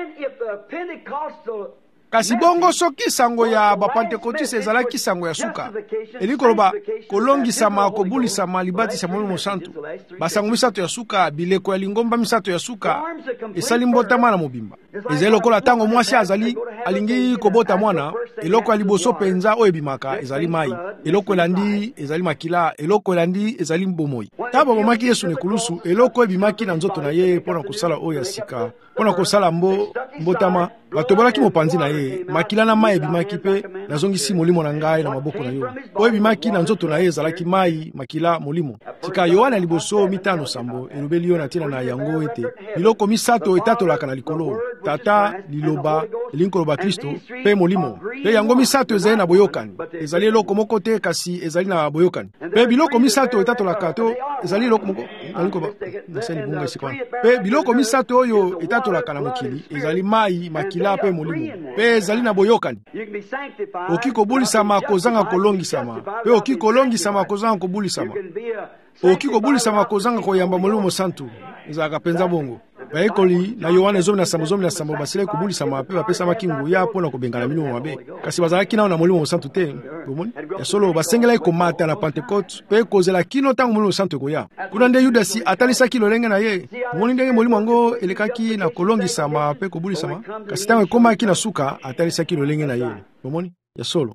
Kasi bongo soki sango ya bapentekotiste ezalaki sango ya suka. Elikoloba kolongisama kobulisama libatisa molimo santu. Basango misato ya suka, bileko ya lingomba misato ya suka esali mbotama na mobimba. Ezali lokola tango mwasi azali alingi kobota mwana, eloko ya liboso penza oyo ebimaka ezali mai, eloko elandi ezali makila, eloko elandi ezali mbomoi. Taba bomaki Yesu nekulusu, eloko ebimaki na nzoto na ye pona kosala oyo ya sika, pona kosala mbo mbotama, batobolaki mopanzi na ye, makila na mai ebimaki pe nazongisi molimo na ngai na maboko na yo. Oyo ebimaki na nzoto na ye ezalaki mai, makila, molimo. Sika Yohana liboso mitano sambo elobeli yo na tina na yango ete biloko misato etatolaka na likolo. Tata, liloba, elinkoloba Kristo, pe molimo. Pe yango misato ezali na boyokani. Ezali eloko moko te kasi ezali na boyokani. Pe biloko misato etatolaka to ezali eloko moko. Elinkoloba, naseni bunga isikwana. Pe biloko misato oyo etatolaka na mokili ezali mai, makila pe molimo. Pe ezali na boyokani. Oki kobulisama kozanga kolongisama. Pe oki kolongisama kozanga kobulisama. Oki kobulisama kozanga koyamba molimo santu. Ezalaka penza bongo. bayekoli na Yohane zomi na sambo zomi na sambo basile kobulisama pe bapesamaki nguya mpona kobengana milimo mabe kasi bazalaki nao na molimo mosantu te bomoni ya solo basengelaki komata na Pentekote pe kozela kino ntango molimo mosantu ekoya kuna nde Yudasi atalisaki lolenge na ye bomoni ndenge molimo yango elekaki na kolongisama pe kobulisama kasi ntango ekomaki na suka atalisaki lolenge na ye bomoni ya solo.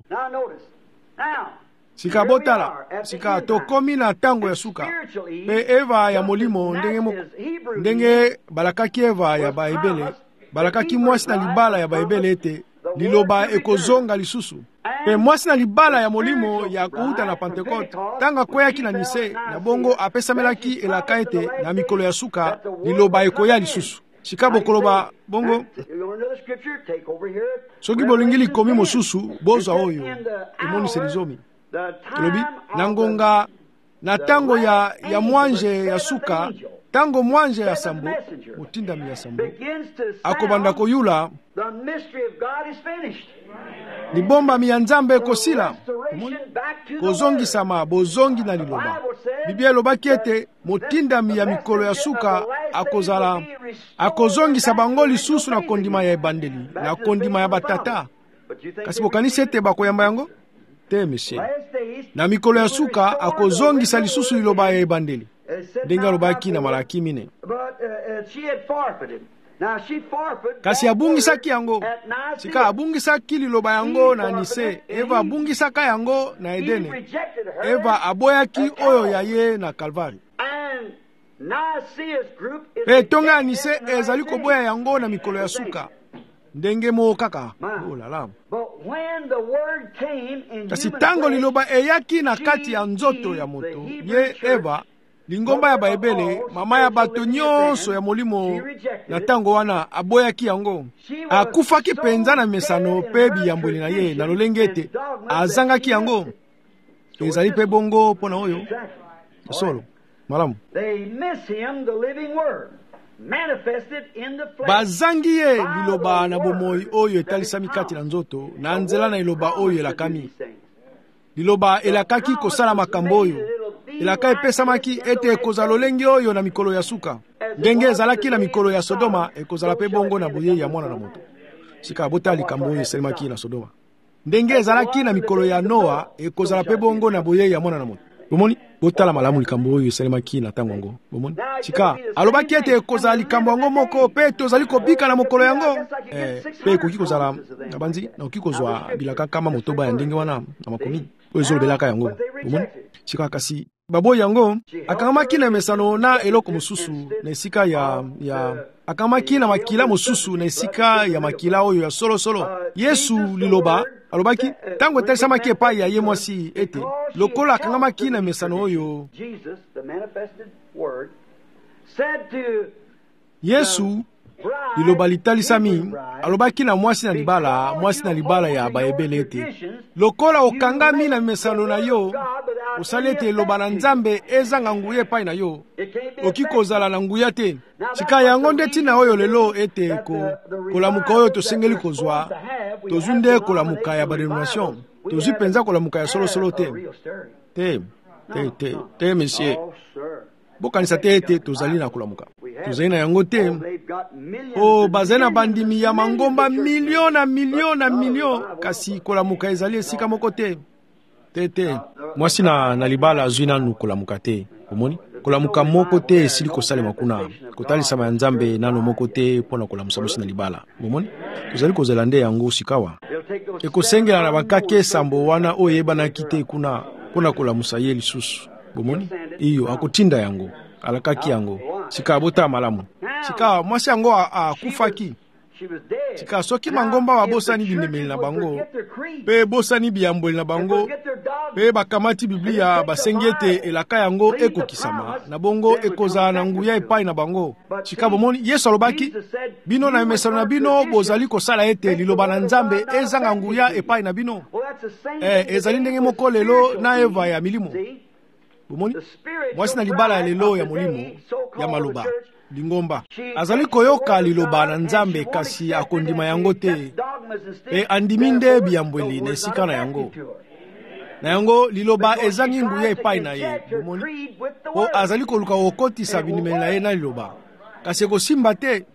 Sika botala, sika tokomi na tango ya suka. Pe Eva ya molimo ndenge mo, ndenge balakaki Eva ya baebele, balakaki mwasi na libala ya baebele ete liloba ekozonga lisusu. Pe mwasi na libala ya molimo ya kuuta na Pentekote, tanga kweyaki na nise na bongo apesamelaki elaka ete na mikolo ya suka liloba ekoya lisusu. Sika bokoloba bongo soki bolingili komi mosusu boza oyo emoni selizomi Tulobi, nangonga na tango ya, ya mwanje ya suka, tango mwanje ya sambo, mutindami ya sambo, akobanda koyula, libomba miyanzambe kosila, kozongi sama, bozongi na liloba. Biblia loba kiete, mutindami ya mikolo ya suka, akozala, akozongi sabango lisusu na kondima ya ebandeli, na kondima ya batata. Kasi bokanisi ete bako yamba yango? Te meshe na mikolo ya suka akozongisa lisusu liloba ya ebandeli ndenge alobaki na Malaki mine kasi abungisaki yango sika abungisaki liloba yango na nise Eva abungisaka yango na Edene Eva aboyaki oyo ya ye na Kalvari pe tonga ya nise ezali koboya yango na mikolo ya suka ndenge mo kaka oh la la kasi tango liloba eyaki na kati ya nzoto ya moto ye Eva lingomba ya baebele mama ya bato nyonso ya molimo na tango wana aboyaki yango akufaki penza na mesano pe biyambweli na ye na lolenge ete azangaki yango ezali pe bongo pona oyo solo malamu bazangi ye liloba na bomoi oyo etalisami kati na nzoto na nzela na liloba oyo elakami liloba elakaki kosala makambo oyo elaka epesamaki ete ekozala lolenge oyo na mikolo ya suka ndenge ezalaki na mikolo ya Sodoma ekozala pe bongo na boye ya mwana na moto sika bota likambo oyo esalemaki na Sodoma ndenge ezalaki na mikolo ya Noa ekozala pe bongo na boye ya mwana na moto bomoni botala malamu likambo oyo esalemaki na tango ngo bomoni sika alobaki ete ekozala likambo yango moko pe tozali kobika na mokolo yango eh, pe ekoki kozala na banzi na oki kozwa bilaka kama motoba ya ndenge wana na makomi oyo ezolobelaka yango bomoni sika kasi babo yango akamaki na mesano na eloko mosusu na esika ya ya akamaki na makila mosusu na esika ya makila oyo ya solo solo Yesu liloba alobaki tango etalisamaki epai ya ye mwasi ete lokola akangamaki na mesano oyo Yesu liloba litalisami alobaki na mwasi na libala mwasi na libala ya baebele ete lokola okangami na mesano na yo osali ete eloba na Nzambe ezanga nguya epai na yo oki kozala na nguya te sika yango nde ntina oyo lelo ete ko, kolamuka oyo tosengeli kozwa tozwi nde kolamuka ya badenomination tozwi penza kolamuka ya solosolo te te te te te monsieur bokanisa te ete tozali na kolamuka tozali na yango te o bazali na bandimi ya mangomba milio na milio na milio kasi kolamuka ezali esika moko te te te mwasi na, na libala azwi nanu kolamuka te omoni kolamuka moko te esili kosalema kuna kotalisama ya Nzambe nano moko te mpona kolamusa mwasi na libala omoni tozali kozela nde yango sikawa ekosengela na bakake sambo wana oyo eyebanaki te kuna mpona kolamusa ye lisusu bomoni iyo akotinda yango alakaki yango sika bota malamu sika mwasi yango akufaki sika soki mangomba babosani bindemeli na bango pe bosani biyamboli na bango pe bakamati Biblia basengi ete elaka yango ekokisama na bongo ekozala na nguya epai na bango sika bomoni Yesu alobaki bino na mesano na bino bozali kosala ete liloba na Nzambe ezanga nguya epai na bino eh, ezali ndenge moko lelo na Eva ya milimo bomoni mwasi na libala ya lelo ya molimo ya maloba lingomba azali koyoka liloba na Nzambe kasi akondima yango te e andimi nde biyambweli na esika na yango na yango liloba ezangi nguya epai na ye bomoni o azali koluka okotisa bindimeli na ye na liloba kasi kosimba te.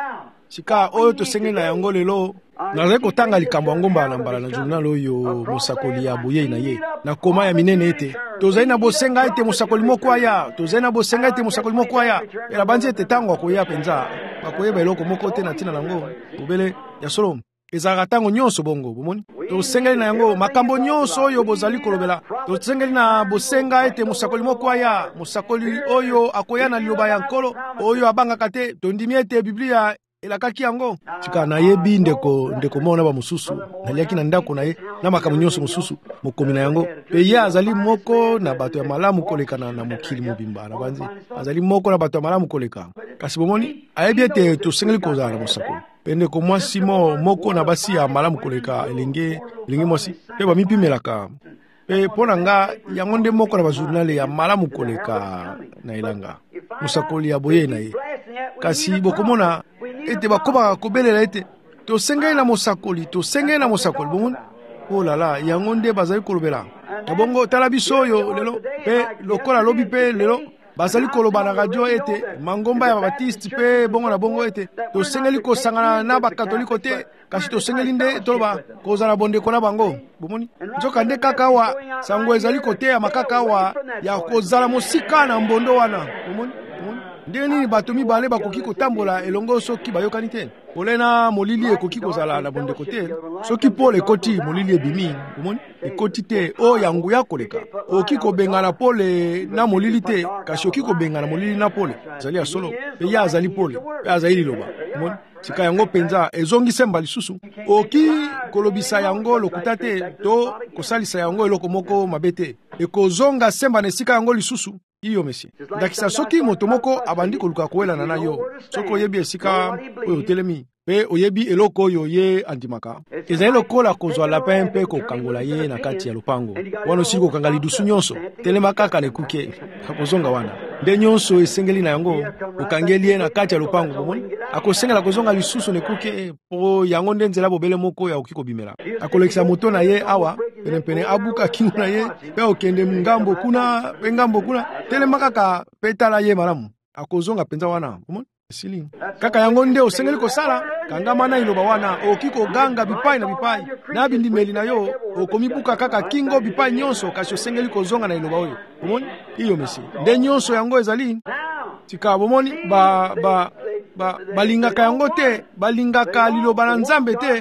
Sika oyo tosengeli na yango lelo nazali kotanga likambo yango mbala mbala na journal oyo mosakoli ya boyei na ye na koma ya minene ete tozali na bosenga ete mosakoli moko aya tozali na bosenga ete mosakoli moko aya ela banzi ete tango akoya penza bakoyeba eloko moko te na ntina nango bobele ya solo ezalaka tango nyonso bongo bomoni tosengeli na yango makambo nyonso oyo bozali kolobela tosengeli na bosenga ete mosakoli moko aya mosakoli oyo akoya na liloba ya nkolo oyo abangaka te tondimi ete biblia elakaki yango tika nayebi ndeko ndeko mona ba mususu naliaki na ndako na ye na makambo nyonso mususu mokomi na yango pe ye azali moko na bato ya malamu koleka na, na mokili mobimba na banzi azali moko na bato ya malamu koleka kasi bomoni ayebi ete tosengeli kozala na mosakoli pe ndeko mwasi mo moko na basi ya malamu koleka elenge elenge mwasi pe bamipimelaka pe mpo na nga yango nde moko na bajournale ya malamu koleka na elanga mosakoli ya boye na ye kasi bokomona ete bakobaka kobelela ete tosengeli na mosakoli tosengeli na mosakoli bomoni olala yango nde bazali kolobela na bongo tala biso oyo lelo mpe lokola lobi mpe lelo bazali koloba na radio ete mangomba ya babatiste mpe bongo na bongo ete tosengeli kosangana na bakatoliko te kasi tosengeli nde toloba kozala bondeko na bango bomoni nzoka nde kaka awa sango ezali koteya makaka awa ya kozala mosika na mbondo wana bomoni ndenge nini bato mibale bakoki kotambola elongo soki bayokani te pole na molili ekoki kozala na bondeko te soki pole ekoti molili ebimi omoni ekoti te o yangu ya koleka oki kobengana pole na molili te kasi oki kobengana molili na pole azali ya solo pe ya azali pole pe azali liloba omoni sika yango penza ezongise mba lisusu oki kolobisa yango lokuta te to kosalisa yango eloko moko mabe te ekozonga semba na esika yango lisusu iyo mesi ndakisa soki moto moko abandi koluka kowelana na yo soki oyebi esika oyo otelemi pe oyebi eloko oyo ye andimaka ezali lokola kozwa lapin mpe kokangola ye na kati ya lopango wana osili kokanga lidusu nyonso telema kaka na ekuke akozonga wana nde nyonso esengeli na yango okangeli ye na kati ya lopango bomoni akosengela kozonga lisusu na ekuke mpo yango nde nzela bobele moko ya oki kobimela akolekisa moto na ye awa penepene abuka kingo na ye mpe okende ngambo kuna mpe ngambo kuna telema kaka mpe tala ye malamu akozonga penza wana bomoni sili kaka yango nde osengeli kosala kangama na iloba wana oki koganga bipai na bipai na bindimeli na yo okomibuka kaka kingo bipai nyonso kasi osengeli kozonga na iloba oyo bomoni iyo mesi nde nyonso yango ezali tika bomoni ba ba ba balingaka yango te balingaka liloba na Nzambe te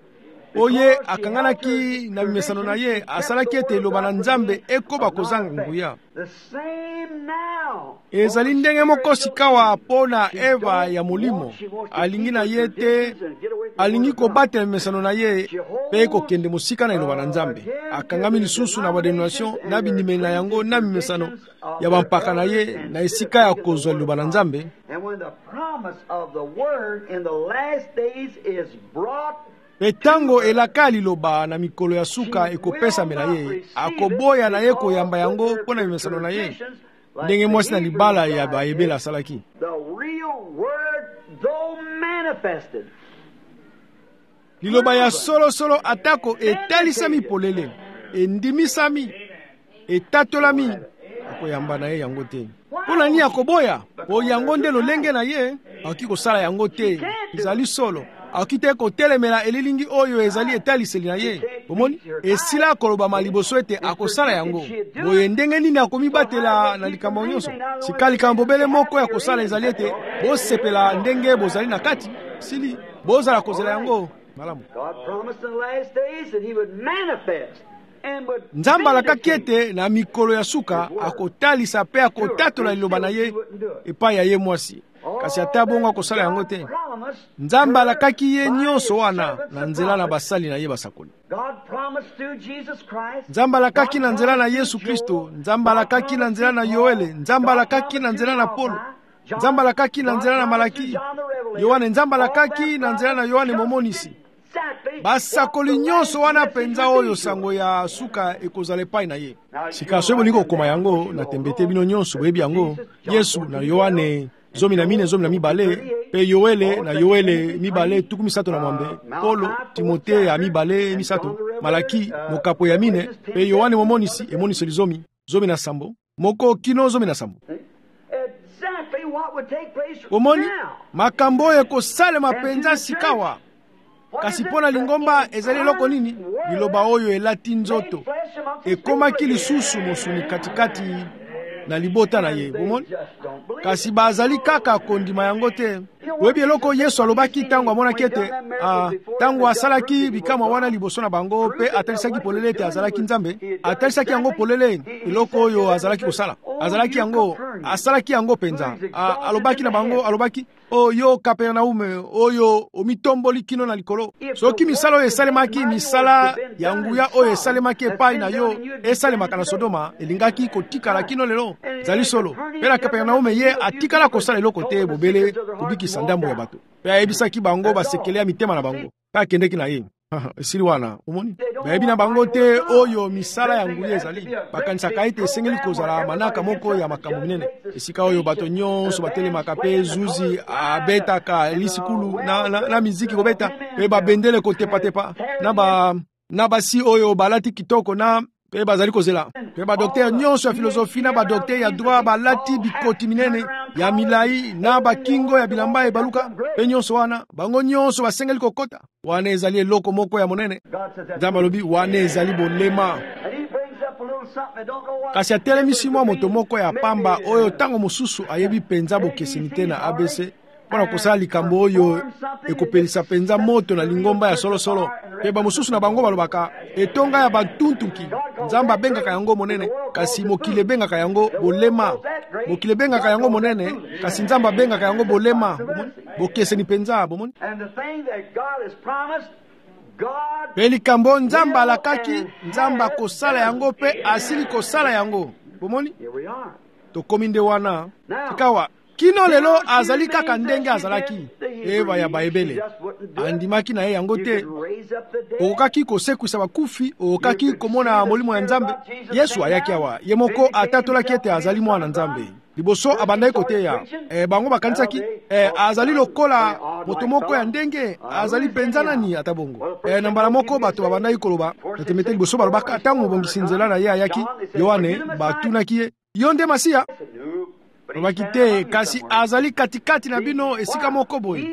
oye akanganaki na mimesano na ye asalaki ete liloba na Nzambe ekoba kozanga nguya ezali ndenge moko sikawa pona Eva ya molimo alingi na ye te alingi kobatela mimesano na ye mpe kokende mosika na liloba na Nzambe akangami lisusu na badenomination na bindimeli na yango na mimesano ya bampaka na ye na esika ya kozwa liloba na Nzambe pe tango elaka liloba na mikolo ya suka ekopesamela ye akoboya na ye koyamba yango mpo na mimesano na ye ndenge mwasi na libala ya bayebela asalaki liloba ya solosolo atako etalisami polele endimisami etatolami akoyamba na ye yango te mpo na nini akoboya po yango nde lolenge na ye akoki kosala yango te ezali solo akoki te kotelemela elilingi oyo ezali etaliseli na ye omoni esila kolobama liboso ete akosala yango boye ndenge nini akomibatela na likambo nyonso sika likambo bele moko ya kosala ezali ete bosepela ndenge bozali na kati sili bozala kozela yango malamu Nzambe alakaki ete na mikolo ya suka akotalisa mpe akotatola liloba na ye epai ya ye mwasi kasi ata bongo akosala yango te Nzambe alakaki ye nyonso wana na nzela na basali na ye basakoli Nzambe alakaki na nzela na Yesu Kristo Nzambe alakaki na nzela na Yoele Nzambe alakaki na nzela na Paulo Nzambe alakaki na nzela na Malaki Yohane Nzambe alakaki na nzela na Yohane momonisi basakoli nyonso wana penza oyo sango ya suka ekozala epai na ye sika soki bolingi kokoma yango na tembete bino nyonso boyebi yango Yesu na Yohane zomi na mine zomi na mibale pe Yoele na Yoele mibale tuku misato na mwambe Polo Timote ya mibale misato Malaki mokapo ya mine pe Yohane momonisi emoniseli zomi zomi na sambo moko kino zomi na sambo omoni makambo oyo ekosalema penza sikawa kasi mpona lingomba ezali eloko nini? Liloba oyo elati nzoto ekomaki lisusu mosuni katikati na libota na ye, bomoni kasi bazali kaka kondima yango te. Oyebi eloko Yesu alobaki tango amonaki ete ah, tango asalaki bikamwa wana liboso na bango pe atalisaki polele ete azalaki Nzambe, atalisaki yango polele eloko oyo azalaki kosala, azalaki yango asalaki yango penza. Ah, alobaki na bango, alobaki oyo Kapernaume oyo omitomboli kino na likolo. Soki misala oyo esalemaki misala ya nguya oyo esalemaki epai na yo esalemaka na Sodoma, elingaki kotikala kino lelo zali solo. Pe na Kapernaume ye atikala kosala eloko te bobele kubikisa ndambo ya bato. Pe ayebisaki bango basekele ya mitema na bango pe akendeki na ye. Esili wana omoni bayebi na bango te oyo misala ya nguya ezali, bakanisaka ete esengeli kozala manaka moko ya makambo minene, esika oyo bato nyonso batelemaka pe zuzi abetaka lisikulu na, na, na miziki kobeta pe babendele kotepatepa na ba na basi oyo balati kitoko na pe bazali kozela pe badokter nyonso ya filosofi na badokter ya droit balati bikoti minene ya milai na bakingo ya bilamba ebaluka pe nyonso wana bango nyonso basengeli kokota wana ezali eloko moko ya monene. Nzambe alobi wana ezali bolema. Kasi atelemisi mwa moto moko ya pamba oyo tango mosusu ayebi penza bokeseni te na A B C mpona kosala likambo oyo ekopelisa penza moto na lingomba ya solosolo. Pe bamosusu na bango balobaka etonga ya batuntuki, Nzambe abengaka yango monene kasi mokili ebengaka yango bolema. Mokili ebengaka yango monene kasi Nzambe abengaka yango bolema, bokeseni penza bomoni. Pe likambo Nzambe alakaki, Nzambe akosala yango pe asili kosala yango bomoni. Tokomi nde wana tikawa kino lelo azali kaka ndenge azalaki eva ya baebele andimaki na ye yango te. Okaki kosekwisa bakufi, okaki komona molimo ya Nzambe. Yesu ayaki awa ye moko atatolaki ete azali mwana Nzambe liboso abandai koteya e, bango bakanisaki e, azali lokola moto moko ya ndenge azali penza nani ata bongo e, na mbala moko bato babandai koloba natemete liboso balobaka tango mobongisi nzela na ye ayaki Yohane batunaki ye yo nde Masiya? Lobaki te kasi azali katikati na bino esika moko boye.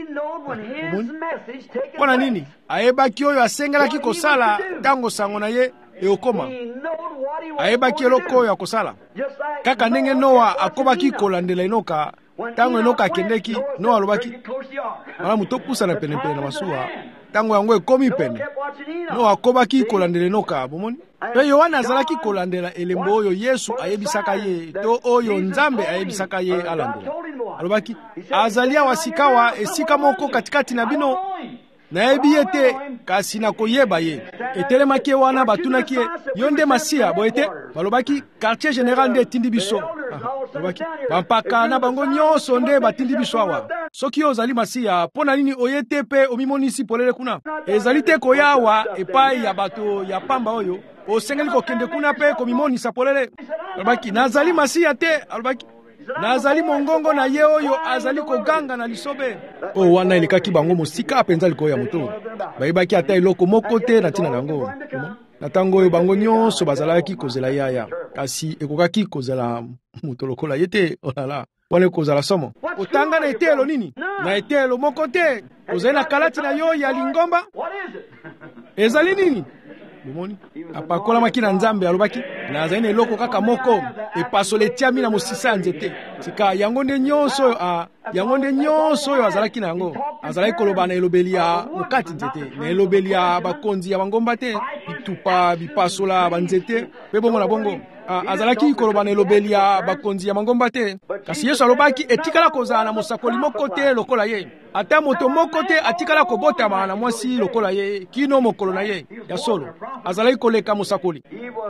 Mpona nini? Ayebaki oyo asengelaki kosala tango sango na ye eokoma. Ayebaki eloko oyo akosala kaka ndenge Noa akobaki kolandela enoka tango enoka akendeki. Noa alobaki malamu topusa na penepene na masuwa tango yango ekomi pene. Noa akobaki kolandela enoka bomoni. Pe Yohana azalaki kolandela elembo oyo Yesu ayebisaka ye to oyo Nzambe ayebisaka ye alandela. Alobaki azali awa sikawa esika moko katikati na bino nayebi ye te kasi nakoyeba ye. Etelemaki wana batunaki ye yo nde Masiya boye te? Balobaki quartier général nde etindi biso. Balobaki bampaka na bango nyonso nde batindi biso awa. Soki ozali Masiya mpona nini oye te pe omimonisi polele kuna? Ezali te koya awa epai ya bato ya pamba oyo osengeli kokende kuna pe komimonisa polele. Alobaki nazali Masiya te. Alobaki nazali mongongo na ye oyo azali koganga na lisobe. O wana elikaki bango mosika apenza likolo ya moto. Bayebaki ata eloko moko te na ntina nango. Na tango oyo bango nyonso bazalaki kozela yaya kasi ekokaki kozela moto lokola ye te. Olala wana kozala somo otanga na etelo nini? Na etelo moko te. Ozali na kalati na yo ya lingomba ezali nini? Bomoni apakolamaki na Nzambe alobaki nazali na eloko kaka moko epasole etiami na mosisa ya nzete sika yango nde nyonso a yango nde nyonso oyo azalaki na yango azalaki koloba na elobeli ya mokati nzete na elobeli ya bakonzi ya bangomba te bitupa bipasola banzete pe bongo na bongo azalaki koloba na elobeli ya bakonzi ya mangomba te. Kasi Yesu alobaki etikala kozala na mosakoli moko te lokola ye, ata moto moko te atikala kobotama na mwasi lokola ye kino mokolo na ye ya solo. Azalaki koleka mosakoli,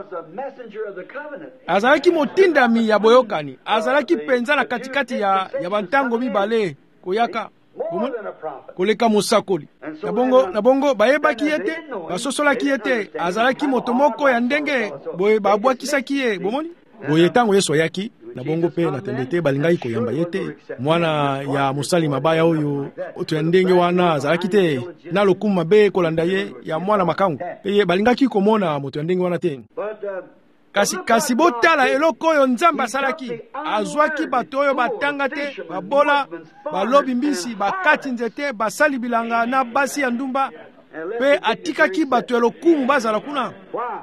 azalaki motindami ya boyokani, azalaki penza na katikati ya, ya bantango mibale koyaka koleka mosakoli. Na bongo, na bongo bayebaki yete, basosolaki yete, azalaki moto moko ya ndenge boye babwakisaki ye bomoni. Boye tango Yesu ayaki na bongo pe na tembete balingai koyamba yete mwana ya musali mabaya oyo oto ya ndenge wana azalaki te na lokumu mabe kolanda ye ya mwana makangu pe balingaki komona moto ya ndenge wana te. kasi kasi botala eloko oyo nzambe asalaki azwaki bato oyo batanga te babola balobi mbisi bakati nzete basali bilanga na basi ya ndumba mpe atikaki bato ya lokumu bazala kuna.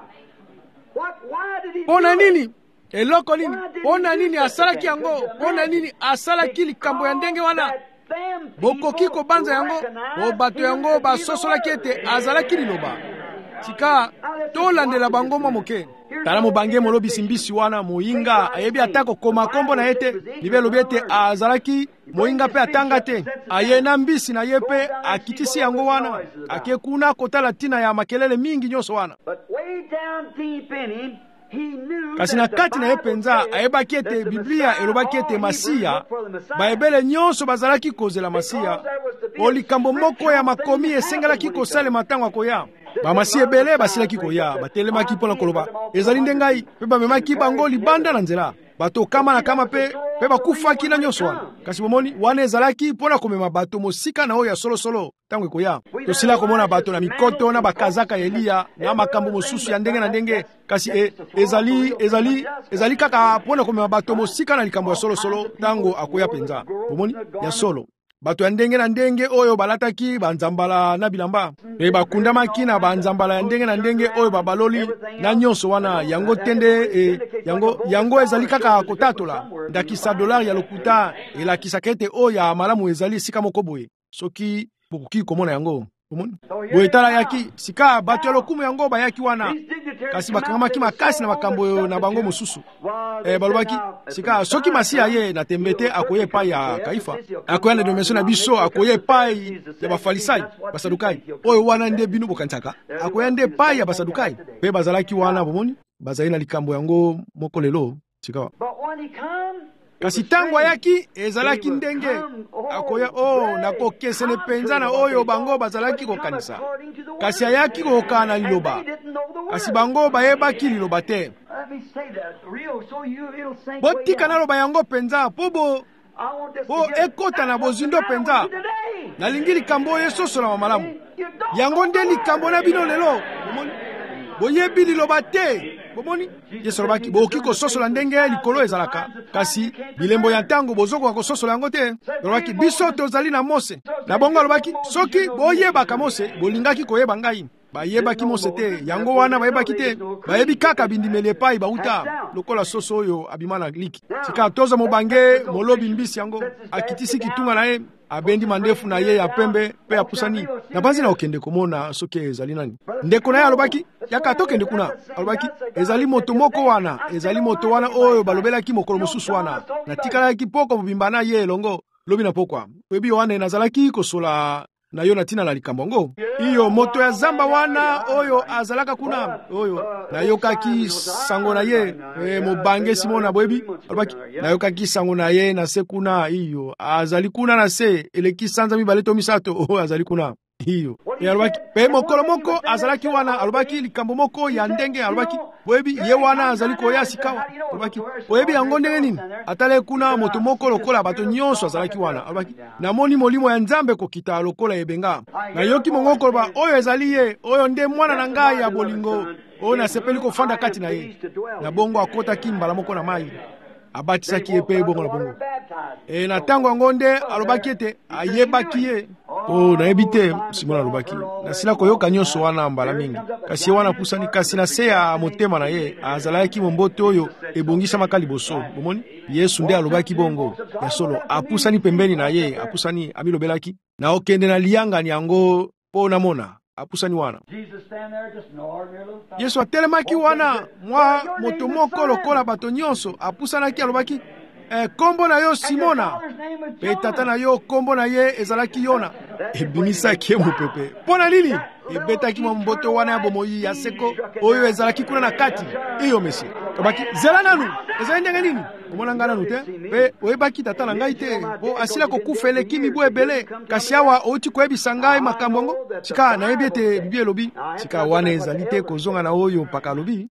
Pona nini eloko nini? Pona nini asalaki yango? Pona nini asalaki likambo ya ndenge wana? Bokoki kobanza yango o bato yango basosolaki ete azalaki liloba. Tika tolandela bango mwa moke. Tala mobange molobisi mbisi wana moyinga ayebi atako koma kombo na ete libe lobi ete azalaki moyinga pe atanga te aye na mbisi na ye pe akitisi yango wana ake kuna kotala tina ya makelele mingi nyonso wana. Kasi na kati na ye penza ayebaki ete Biblia elobaki ete Masiya baebele nyonso bazalaki kozela Masiya o likambo moko ya makomi esengelaki kosalema ntango akoya. Bamasi ebele basilaki koya batelemaki mpona koloba ezali nde ngai mpe bamemaki bango libanda na nzela bato kama na kama pe pe bakufaki na nyonso wana. Kasi bomoni wana ezalaki mpona komema bato mosika na oyo ya solosolo ntango ekoya. Tosila komona bato na mikoto na bakazaka ya Eliya na makambo mosusu ya ndenge na ndenge. Kasi e, ezali ezali ezali kaka mpona komema bato mosika na likambo ya solosolo ntango akoya penza. Bomoni ya solo bato ya ndenge na ndenge oyo balataki banzambala na bilamba e bakundamaki na banzambala ya ndenge na ndenge oyo babaloli na nyonso wana yango tende e, yango yango ezali kaka kotatola ndakisa dolari ya lokuta elakisaka ete oyo ya malamu ezali sika moko boye soki bokoki komona yango. Boye tala yaki sika bato ya lokumu yango bayaki wana kasi bakangamaki makasi na makambo na bango mosusu. E balobaki sika soki Masiya ye na tembete akoye epai ya Kaifa akoya na dimension na biso akoye epai ya Bafalisai Basadukai oyo wana nde bino bokansaka akoya nde epai ya Basadukai pe bazalaki wana bomoni bazali na likambo yango moko lelo sika. Kasi tango ayaki ezalaki ndenge akoya o nakokesene penza na oyo bango bazalaki kokanisa kasi ayaki kokana liloba kasi bango bayebaki liloba te. Botika na loba yango penza pobo po ekota na bozindo penza nalingi likambo yesosola malamu yango nde likambo na bino lelo bomoni boyebi liloba te. Bomoni Yesu alobaki boki kososola ndenge likolo ezalaka kasi bilembo ya ntango bozoko kososola yango te. Alobaki biso tozali na Mose na bongo alobaki soki boyebaka Mose bolingaki koyeba ngai. Bayebaki Mose te yango wana bayebaki te bayebi kaka bindimeli epai bauta lokola soso oyo abimana liki sika toza mobange molobi mbisi yango akitisi kitunga na ye abendi mandefu na ye ya pembe pe apusani na banzi na okende komona soki ezali nani ndeko na ye alobaki yaka tokende kuna alobaki ezali moto moko wana ezali moto wana oyo balobelaki mokolo mosusu wana na tikalaki poko bobimba na ye elongo lobi na pokwa webi wana nazalaki kosola na yo natina na likambo ngo iyo moto ya zamba wana oyo azalaka kuna oyo nayokaki sango na ye e, mobange Simona bwebi alobaki nayokaki sango na ye na se kuna iyo azali kuna na se eleki sanza mibale to misato oyo azali kuna iyo e alobaki pe mokolo moko azalaki wana alobaki likambo moko ya ndenge alobaki bwebi ye wana azali koya sikawa alobaki bwebi yango ndenge nini atale kuna moto moko lokola bato nyonso azalaki wana alobaki namoni molimo ya Nzambe kokita lokola ebenga na yoki mongoko ba oyo ezali ye oyo nde mwana na ngai ya bolingo oyo nasepeli kofanda kati na ye na bongo akotaki mbala moko na mai abatisaki ye pe bongo na bongo e na tango yango nde alobaki ete ayebaki ye o nayebi te Simona alobaki nasila koyoka nyonso wana mbala mingi kasi ye wana pusani kasi na se ya motema na ye azalaki mombote oyo ebongisamaka liboso bomoni Yesu nde alobaki bongo ya solo apusani pembeni na ye apusani amilobelaki na okende na liyangani yango po namona apusani wana Yesu atelemaki wana mwa moto moko lokola bato nyonso apusanaki alobaki eh, kombo na yo Simona pe tata na yo kombo na ye ezalaki Yona ebimisaki ye mopepe mpona nini ebetaki mwa mboto wana ya bomoi ya seko oyo ezalaki kuna na kati iyo mesi obaki zela nanu ezali ndenge nini omona nga nanu te pe oyebaki tata na ngai te po asila kokufa eleki mibu ebele kasi awa outi koyebisa ngai makambo yango sika nayebi ete Biblia elobi sika wana ezali te kozonga na oyo mpaka alobi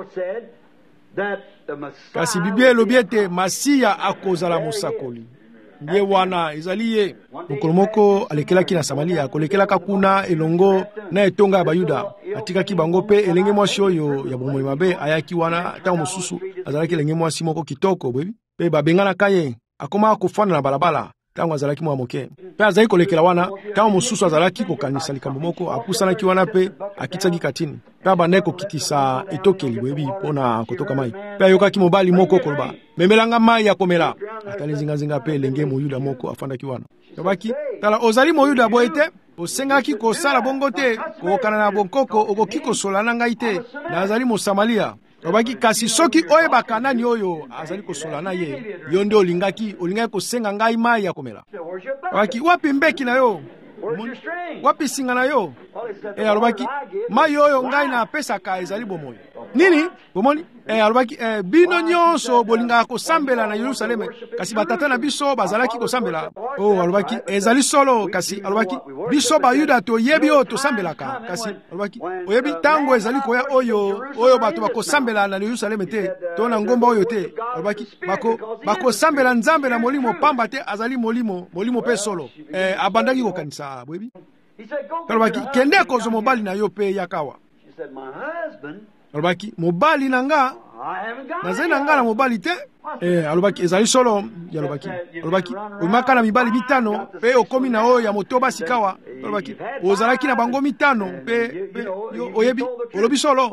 kasi Biblia elobi ete Masiya akozala mosakoli ndiye wana ezali ye. Mokolo moko alekelaki na Samaria, kolekelaka kuna elongo na etonga ya Bayuda, atikaki bango pe elenge mwasi oyo ya bomoi mabe ayaki wana ntango mosusu azalaki elenge mwasi moko kitoko bwebi pe babenganaka ye akoma kofanda na balabala ntango azalaki mwa moke pe azali kolekela wana ntango mosusu azalaki kokanisa likambo moko apusanaki wana pe akitsaki katini pe abandaki kokitisa etokeli bwebi mpona kotoka mai pe ayokaki mobali moko koloba memelanga mai ya komela atali zingazinga pe elenge moyuda moko afandaki wana yobaki tala ozali moyuda boye te osengaki kosala bongo te kokokana na bonkoko okoki kosola na ngai te nazali mosamalia yobaki kasi soki oyebaka nani oyo azali kosola na ye yo nde olingaki olingaki kosenga ngai mai ya komela yobaki wapi mbeki na yo wapi singa na yo e alobaki mai oyo ngai na apesaka ezali bomoi nini bomoni e alobaki e, bino nyonso bolingaka kosambela na Yerusaleme kasi batata na biso bazalaki kosambela oh alobaki ezali solo kasi alobaki biso Bayuda toyebi oyo tosambelaka kasi alobaki oyebi tango ezali koya oyo oyo bato bakosambela na Yerusaleme te to na ngomba oyo te alobaki bako bakosambela Nzambe na molimo pamba te azali molimo molimo pe solo e abandaki kokanisa bwebi alobaki kende kozo mobali na yo pe yakawa alobaki mobali nanga nazali nanga na mobali te eh alobaki ezali solo alobaki alobaki omaka na mibali mitano pe okomi na oyo ya motoba sikawa alobaki ozalaki na bango mitano pe, pe yo, oyebi olobi solo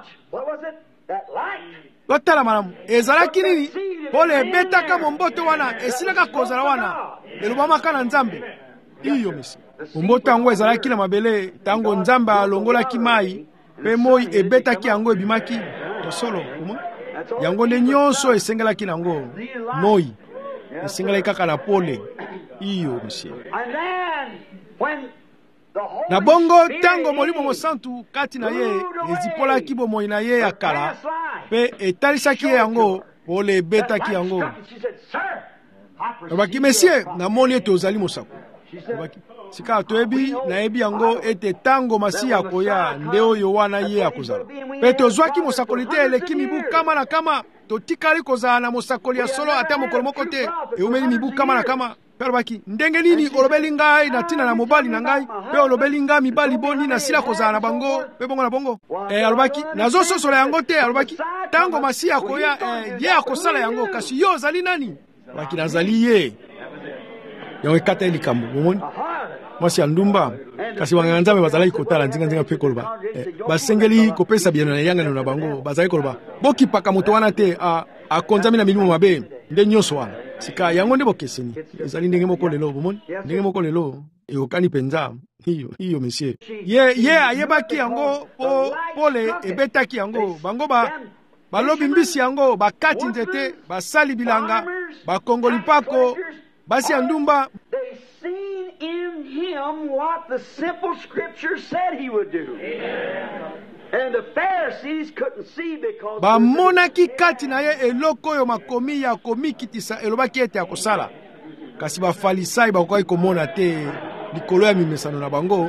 lotala malamu ezalaki nini pole ebetaka momboto wana esilaka kozala wana elobamaka na Nzambe iyo misi momboto yango ezalaki na mabele tango Nzambe alongolaki mai pe moi ebetaki yango ebimaki tosolo yango nde nyonso esengelaki nango moi esengelaki kaka na pole iyo monsieur na bongo tango molimo mosantu kati na ye ezipolaki bomoi na ye ya kala pe etalisaki ye yango pole ebetaki yango abaki monsieur namoni ete ozali mosako abaki sika toyebi nayebi yango ete tango masiya koya nde oyo wana ye akozala pe tozwaki mosakoli te eleki mibu kama na kama totikali kozala na mosakoli ya solo ata mokolo moko te eumeli mibu kama na kama pe alobaki ndenge nini olobeli ngai na ntina na mobali na ngai pe olobeli ngai mibali boni na sila kozala na bango pe bongo na bongo e alobaki nazososola yango te alobaki tango masiya koya e, ye akosala yango kasi yo ozali nani alobaki nazali ye yango ekata likambo bomoni mwasi ya ndumba kasi wanganga Nzambe bazalaki kotala nzinga nzinga pe koloba eh, basengeli kopesa bieno na yangano na bango bazalaki koloba bokipaka moto wana te akonzami na milimo mabe nde nyonso wana sika yango nde bokeseni ezali ndenge moko lelo bomoni ndenge moko lelo ekokani penza iyo iyo monsieur ye ye ayebaki yango po pole ebetaki yango bango ba balobi mbisi yango bakati nzete basali bilanga bakongoli mpako basi ya ndumba in him what the simple scripture said he would do. And the Pharisees couldn't see because bamonaki kati na ye eloko oyo makomi ya komikitisa elobaki ete akosala kasi bafalisai bakoki komona te likolo ya mimesano na bango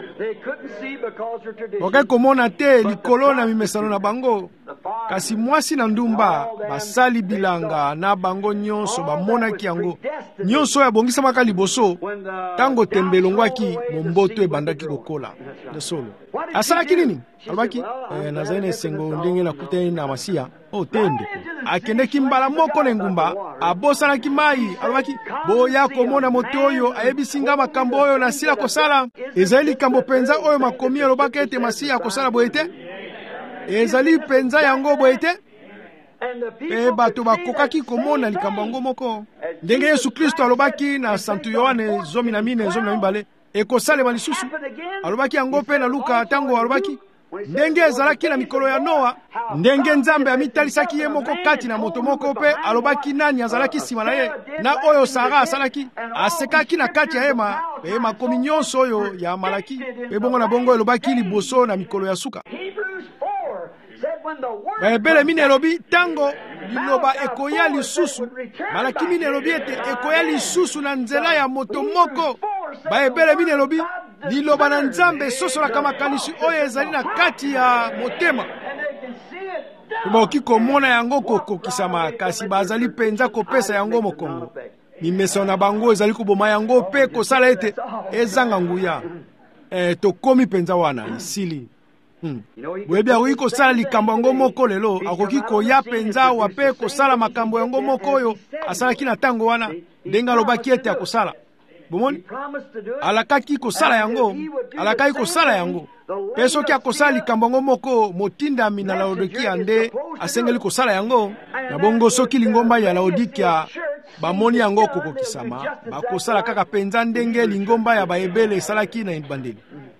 bakoki komona te likolo na mimesano na bango kasi mwasi na ndumba basali bilanga na bango nyonso bamonaki yango nyonso ya bongisamaka liboso tango tembe elongwaki momboto ebandaki kokola de solo asalaki nini alobaki eh, nazali na esengo ndenge nakutani na masiya o tende akendeki mbala moko na engumba abosanaki mai alobaki boya komona moto oyo ayebisi nga makambo oyo nasila kosala ezali likambo penza oyo makomi alobaki ete masiya akosala boye te ezali penza yango boye te pe bato bakokaki komona likambo yango moko ndenge Yesu Kristo alobaki na Santu Yohane zomi na mine zomi na mibale ekosalema lisusu alobaki yango pe na Luka tango alobaki ndenge ezalaki na mikolo ya Noa ndenge Nzambe amitalisaki ye moko kati na moto moko pe alobaki nani azalaki nsima na ye na oyo Sara asalaki asekaki na kati ya hema pe makomi nyonso oyo ya malaki pe bongo na bongo elobaki liboso na mikolo ya suka bayebele mine elobi tango liloba ekoya lisusu malaki mine elobi ete ekoya lisusu na nzela ya moto moko bayebele mine elobi liloba na Nzambe esosolaka makanisi oyo ezali na kati ya motema bakoki komona yango kokokisama kasi bazali penza kopesa yango mokongo mimesa na bango ezali koboma yango pe kosala ete ezanga nguya. Eh, tokomi penza wana isili. Hmm. Boyebi akoki kosala likambo yango moko lelo, akoki koya penza wa pe kosala makambo yango moko oyo asalaki na tango wana ndenge alobaki ete akosala. Bomoni alakaki kosala yango, alakaki kosala yango. Pe soki akosala likambo yango moko motindami na Laodikia nde asengeli kosala yango, na bongo soki lingomba ya Laodikia bamoni yango kokokisama, bakosala kaka penza ndenge lingomba ya baebele esalaki na ebandeli.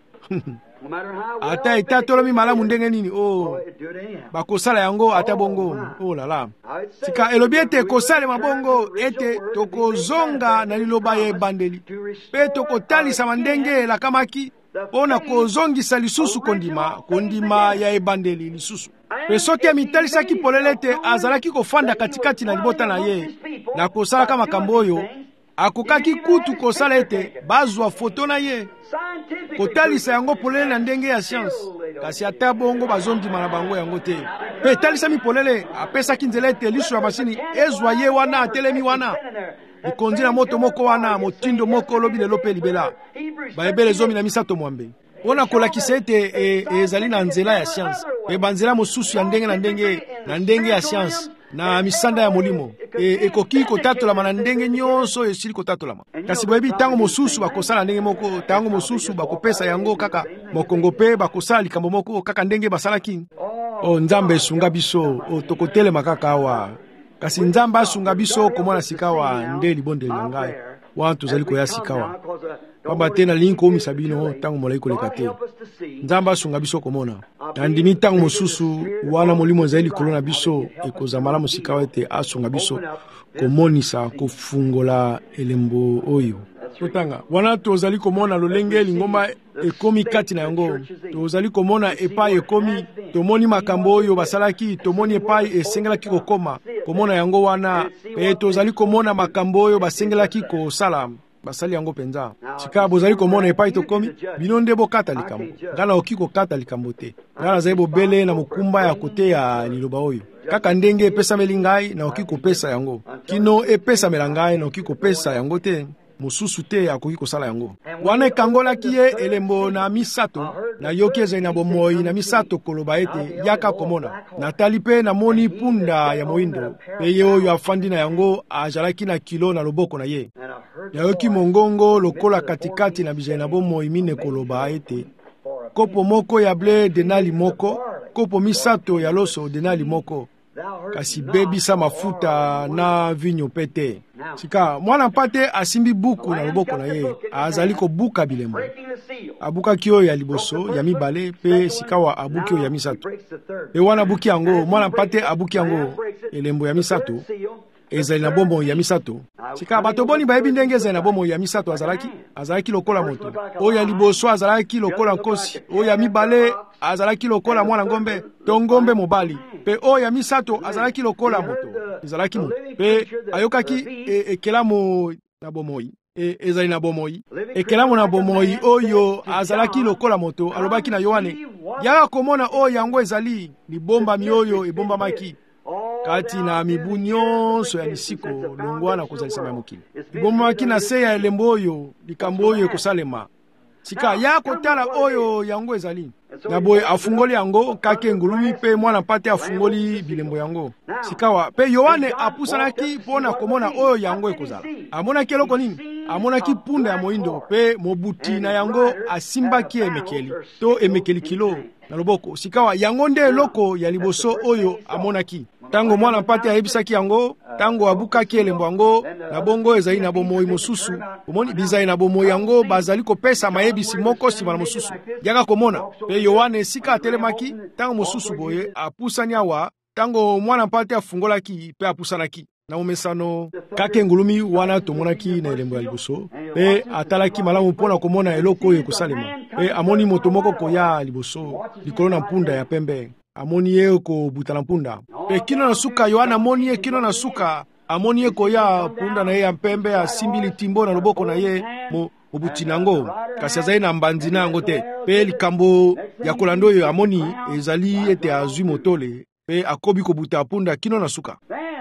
Ata etatolomi malamu ndenge nini, oh, bakosala yango ata bongo, oh lala. Sika elobi ete kosale mabongo ete tokozonga na liloba ya ebandeli. Pe tokotalisa ndenge elakamaki pona kozongisa lisusu kondima, kondima ya ebandeli lisusu. Pe soki amitalisaki polele ete azalaki kofanda katikati na libota na ye, na kosala kama makambo oyo, akokaki kutu kosala ete bazwa foto na ye. Kotalisa yango polele na ndenge ya science, kasi ata bongo bazondima na bango yango te. Pe talisa mi polele apesaki nzela ete liso ya masini ezwa ye wana atelemi wana. Likonzi na moto moko wana motindo moko lobi lelo pe libela. Baebele zomi na misato mwambe. Ona kolakisa ete e, ezali na nzela ya science. E banzela mosusu ya ndenge na ndenge na ndenge ya science. Na misanda ya molimo e, ekoki kotatolama na ndenge nyonso esili kotatolama. Kasi boyebi tango mosusu bakosala ndenge moko, tango mosusu bakopesa yango kaka mokongo pe bakosala likambo moko kaka ndenge basalaki. O Nzambe esunga biso, o tokotelema kaka awa. Kasi Nzambe asunga biso komona sikawa nde libondeli na ngai. Wana tozali koya sikawa. Pamba te na linko omisa bino tango molai koleka te. Nzambe asunga biso komona. Na ndimi tango mosusu wana molimo ezali likolo na biso ekozala malamu sikawa ete asunga biso komonisa kofungola elembo oyo. Totanga wana tozali komona lolenge lingomba ekomi kati na yango. Tozali komona epai ekomi, tomoni makambo oyo basalaki, tomoni epai esengelaki kokoma. Komona yango wana pe tozali komona makambo oyo basengelaki kosala. Basali yango penza. Sika bozali komona epai tokomi, bino nde bokata likambo. Ngana oki kokata likambo te. Ngana zali bobele na mokumba ya kote ya liloba oyo. Kaka ndenge epesameli ngai na oki kopesa yango. Kino epesamela ngai na oki kopesa yango te. Mosusu te akoki kosala yango. Wana ekangolaki ye elembo na misato, na yoki ezali na bomoi na misato koloba ete yaka komona. Natali pe na moni punda ya moindo, pe ye oyo afandi na yango azalaki na kilo na loboko na ye. Yayoki mongongo lokola katikati na bizali na bomoi mine koloba ete kopo moko ya ble denali moko, kopo misato ya loso denali moko. Kasi bebisa mafuta na vinyo pete. Sika mwana mpate asimbi buku na loboko na ye, azali kobuka bilembo. Abuka kio ya liboso ya mibale pe sikawa abuki oyo ya misato. E wana buki yango mwana mpate abuki yango elembo ya misato. Ezali na bombo ya misato. Sika bato boni bayebi ndenge ezali na bombo ya misato azalaki, azalaki lokola moto. Oyo ya liboso azalaki lokola nkosi, oyo ya mibale azalaki lokola mwana ngombe, to ngombe mobali. Pe oyo ya misato azalaki lokola moto. Ezalaki moto. Pe ayokaki e, ekelamo na bomoi. E, ezali na bomoi. Ekelamo na bomoi oyo azalaki lokola moto. Alobaki na Yohane, yaka komona oyo yango ezali libomba mioyo ebomba maki. Kati na mibu nyonso ya misiko longwa na kozalisa ya mokili. Libomba maki na se ya elembo oyo, likambo oyo ekosalema. Sika ya kotala oyo yango ezali. Na boye afungoli yango kake ngulumi pe mwana mpate afungoli bilembo yango. Sikawa pe Yohane apusanaki pona komona oyo yango ekozala. Amonaki eloko nini? Amonaki punda ya moindo pe mobuti na yango asimbaki emekeli. To emekeli kilo na loboko. Sikawa yango nde eloko ya liboso oyo amonaki. Tango mwana mpate ayebisaki yango, tango abukaki elembo yango, na bongo ezali na bomoi mosusu. Omoni bizali na bomoi yango bazali kopesa mayebisi moko sima na mosusu. Yaka komona. Pe Yohane sika atelemaki, tango mosusu boye apusani awa, tango mwana mpate afungolaki pe apusanaki. Na umesano kake ngulumi wana tomonaki na elembo ya liboso. Pe atalaki malamu pona komona eloko oyo ekosalema. Pe amoni moto moko koya liboso, likolo na mpunda ya pembe. Amoni ye ko butana mpunda. Pe kino na suka Yohana amoni ye kino na suka. Amoni ye koya punda na ye ya mpembe ya simbili timbo na loboko na ye mo obuti nango. Kasi azali na mbanzi na yango te. Pe likambo ya kolando yo amoni ezali ete azwi motole. Pe akobi ko buta punda kino na suka.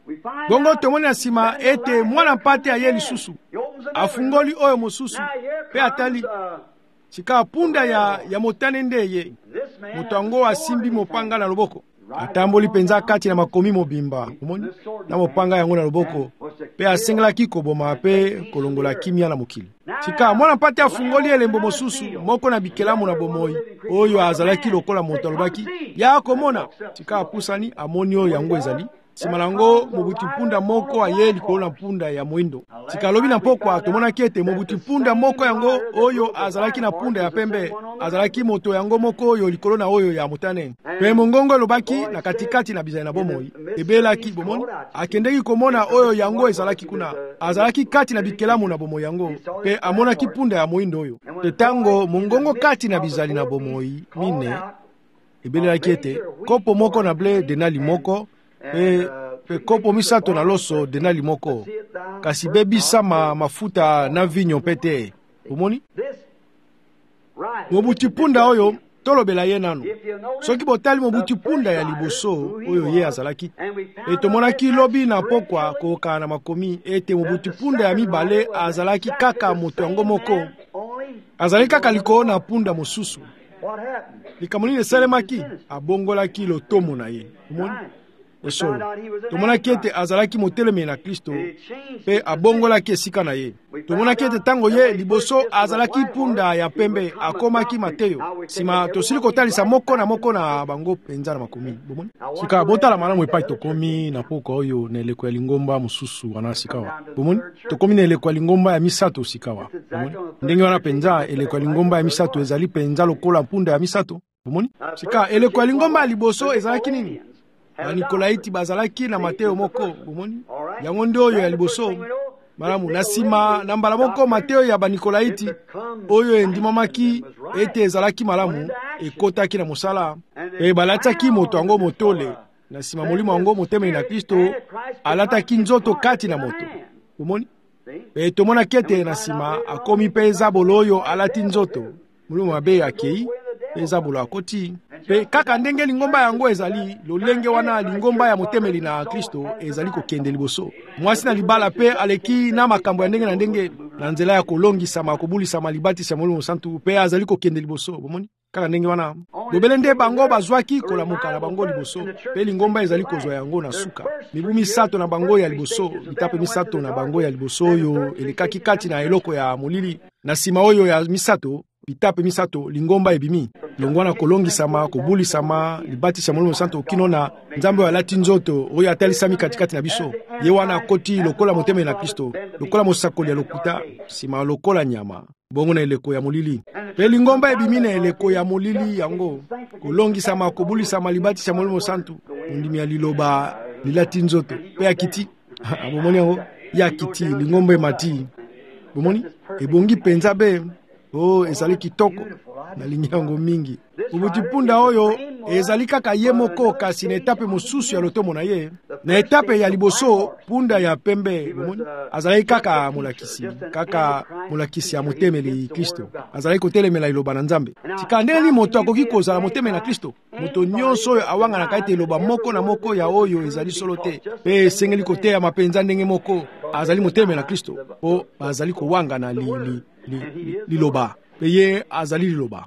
bongo tomoni na nsima ete mwana mpate aye lisusu afungoli oyo mosusu mpe atali sika punda ya, ya motane nde ye moto yango asimbi mopanga na loboko atamboli penza kati na makomi mobimba omoni na mopanga yango na loboko mpe asengelaki koboma mpe kolongola kimia na mokili sika mwana mpate afungoli elembo mosusu moko na bikelamu na bomoi oyo azalaki lokola moto alobaki ya komona sika apusani amoni oyo yango ezali nsima nango mobuti mpunda moko aye likolo na mpunda ya moindo sika alobi na pokwa tomonaki ete mobuti mpunda moko yango oyo azalaki na mpunda ya pembe azalaki moto yango moko oyo likolo na oyo ya motane mpe mongongo elobaki na katikati na bizali na bomoi ebelaki bomoni akendeki komona oyo yango ezalaki kuna azalaki kati na bikelamu na bomoi yango mpe amonaki mpunda ya moindo oyo te tango mongongo kati na bizali na bomoi mine ebelelaki ete kopo moko na ble denali moko pe pe kopo misato na loso denali moko kasi bebisama mafuta na vinyo pete omoni mobuti punda oyo tolobela ye nano soki botali mobuti punda ya liboso oyo ye azalaki e tomonaki lobi na pokwa koka na makomi ete mobuti punda ya mibale azalaki kaka moto yango moko azalaki kaka likolo na punda mosusu likambo nini esalemaki abongolaki lotomo na ye omoni esolo tomonaki ete azalaki motelemi na Kristo mpe abongolaki esika na ye tomonaki ete ntango ye liboso azalaki punda ya pembe akomaki Mateyo nsima tosili kotalisa moko na moko na bango penza na makomi bomoni sika botala malamu epai tokomi na pokwa oyo na eleko ya lingomba mosusu wana sikawa bomoni tokomi na eleko ya lingomba ya misato sikawa bomoni ndenge wana penza eleko ya lingomba ya misato ezali penza lokola mpunda ya misato bomoni sika eleko ya lingomba ya liboso ezalaki nini banikolaiti bazalaki na Mateyo moko bomoni yango nde oyo ya liboso malamu na nsima na mbala moko Mateyo ya banikolaiti oyo endimamaki ete ezalaki malamu ekotaki na mosala e balataki moto yango motole na nsima molimo yango motemeli na Kristo alataki nzoto kati na moto bomoni e tomonaki ete na nsima akomi mpe ezabolo oyo alati nzoto molimo mabe akei mpe ezabolo akoti pe kaka ndenge lingomba yango ezali lolenge wana lingomba ya motemeli na Kristo ezali kokende liboso mwasi na libala pe aleki na makambo ya ndenge na ndenge na nzela ya kolongisama kobulisama libatisa molimo santu pe azali kokende liboso bomoni kaka ndenge wana bobele nde bango bazwaki kolamuka na bango liboso pe lingomba ezali kozwa yango na suka mibu misato na bango ya liboso bitape misato na bango ya liboso oyo elekaki kati na eloko ya molili na nsima oyo ya misato bitape misato lingomba ebimi longwana kolongisama kobulisama libatisa molimo santo kino na nzambe alati nzoto oyo atalisami katikati na biso ye wana akoti lokola motemeli na Kristo lokola mosakoli ya lokuta nsima lokola nyama bongo na eleko ya molili pe lingomba ebimi na eleko ya molili yango kolongisama kobulisama libatisa molimo santo ondimi ya liloba lilati nzoto pe akiti bomoni yango ya kiti lingomba emati bomoni ebongi penza be oh ezali kitoko na linyango mingi mobuti punda oyo ezali kaka ye moko kasi na etape mosusu ya lotomo na ye na etape ya liboso punda ya pembe bomoni azalaki kaka molakisi kaka molakisi ya motemeli Kristo azalaki kotelemela liloba na Nzambe sika ndeni moto akoki kozala motemeli na Kristo moto nyonso oyo awanganaka ete liloba moko na moko ya oyo ezali solo te pe esengeli koteya mapenza ndenge moko azali motemeli na Kristo po azali kowangana li, li, li, li, liloba pe ye azali liloba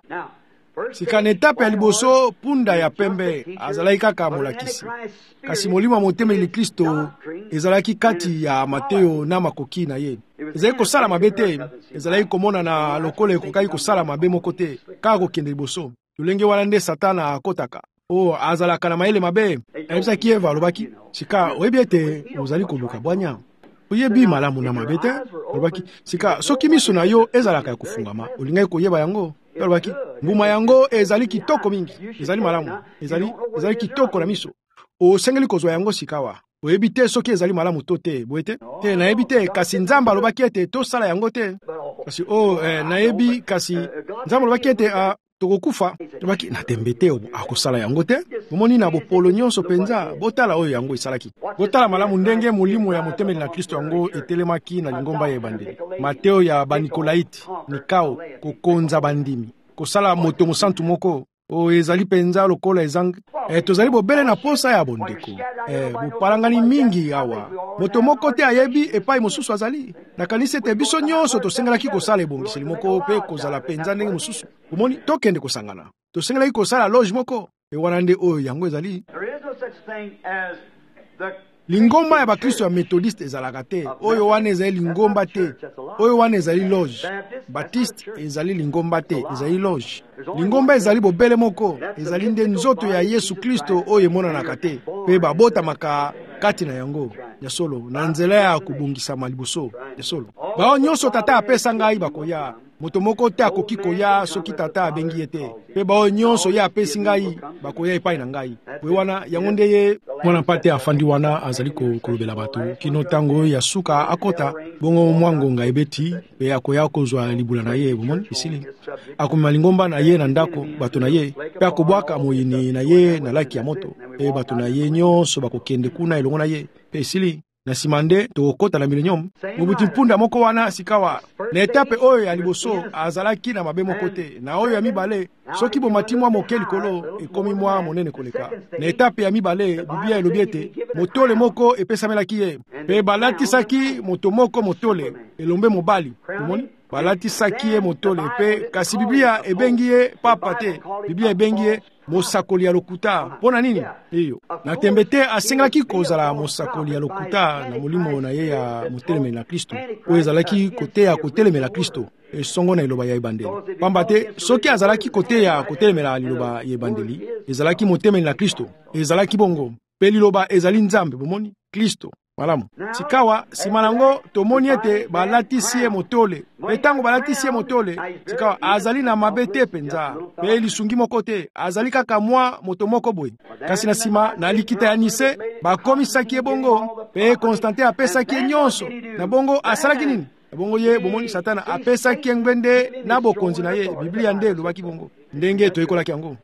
sika na etape ya liboso punda ya pembe azalaki kaka molakisi kasi molimo motemeli Kristo ezalaki kati ya Mateyo na makoki na ye ezalaki kosala mabe te ezalaki komona na lokola ekokaki kosala mabe moko te kaka kokende liboso lolenge wana nde Satana akotaka o azalaka na mayele mabe ayebisaki Eva alobaki sika oyebi ete ozali koluka bwanya oyebi malamu na mabe te alobaki sika soki miso na yo ezalaka ya kofungama olingaki koyeba yango alobaki mbuma yango ezali kitoko mingi ezali malamu ezali ezali kitoko na miso osengeli kozwa yango sikawa oyebi te soki ezali malamu to te boye te te nayebi te kasi Nzambe alobaki ete tosala yango te kasi o eh, nayebi kasi Nzambe alobaki ete uh, tokokufa tobaki na tembe te akosala yango te bomoni na bopolo nyonso penza botala oyo yango esalaki botala malamu ndenge molimo ya motemeli na Kristo yango etelemaki na lingomba ya ebandeli Mateyo ya banikolaiti nikao kokonza bandimi kosala moto mosantu moko o ezali penza lokola ezang e tozali bobele na posa ya bondeko e bopalangani mingi awa moto moko te ayebi epai mosusu azali nakanisi ete biso nyonso tosengelaki kosala ebongiseli moko mpe kozala penza ndenge mosusu omoni tokende kosangana tosengelaki kosala loge moko e wana nde oyo yango ezali lingomba ya bakristo ya methodiste ezalaka te oyo wana ezali lingomba te oyo wana ezali loge baptiste ezali lingomba te ezali loge lingomba ezali bobele moko ezali nde nzoto ya Yesu Kristo oyo emonanaka te mpe babotamaka kati na yango ya solo na nzela ya kobongisama liboso ya solo bao nyonso tata apesa ngai bakoya moto moko te akoki koya soki tata abengi ye te mpe bao nyonso ye apesi ngai bakoya epai na ngai pwe wana yango nde ye mwana mpate afandi wana azali kolobela bato kino ntango ya suka akota bongo mwa ngonga ebeti mpe akoya kozwa libula na ye bomoni esili akomema lingomba na ye na ndako bato na ye mpe akobwaka moyini na ye na laki ya moto mpe bato na ye nyonso bakokende kuna elongo na ye mpe esili na nsima nde tokokota na milenium mobuti mpunda moko wana sikawa na etape oyo ya liboso azalaki na mabe moko te na oyo ya mibale soki bomati mwa moke likolo ekomi mwa monene koleka na etape ya mibale biblia elobi ete motole moko epesamelaki ye mpe balatisaki moto moko motole elombe mobali omoni balatisaki ye motole mpe kasi biblia ebengi ye papa te biblia ebengi ye mosakoli ya lokuta mpona nini iyo na tembe te asengaki kozala mosakoli ya lokuta na molimo na ye ya motelemeli na Kristo oyo ezalaki koteya kotelemela Kristo esongo na liloba ya ebandeli pamba te soki azalaki koteya kotelemela liloba ya ebandeli ezalaki motemeli na Kristo ezalaki bongo mpe liloba ezali nzambe bomoni Kristo malamu sikawa nsima nango tomoni ete balatisi ye motole mpe ntango balatisi ye motole sikawa azali na mabe te penza mpe lisungi moko te azali kaka mwa moto moko boye kasi na nsima na likita ya Nise bakomisaki ye bongo mpe Konstantin apesaki ye nyonso na bongo asalaki nini na bongo ye bomoni Satana apesaki ye ngwende na bokonzi na ye biblia nde elobaki bongo ndenge toyekolaki yango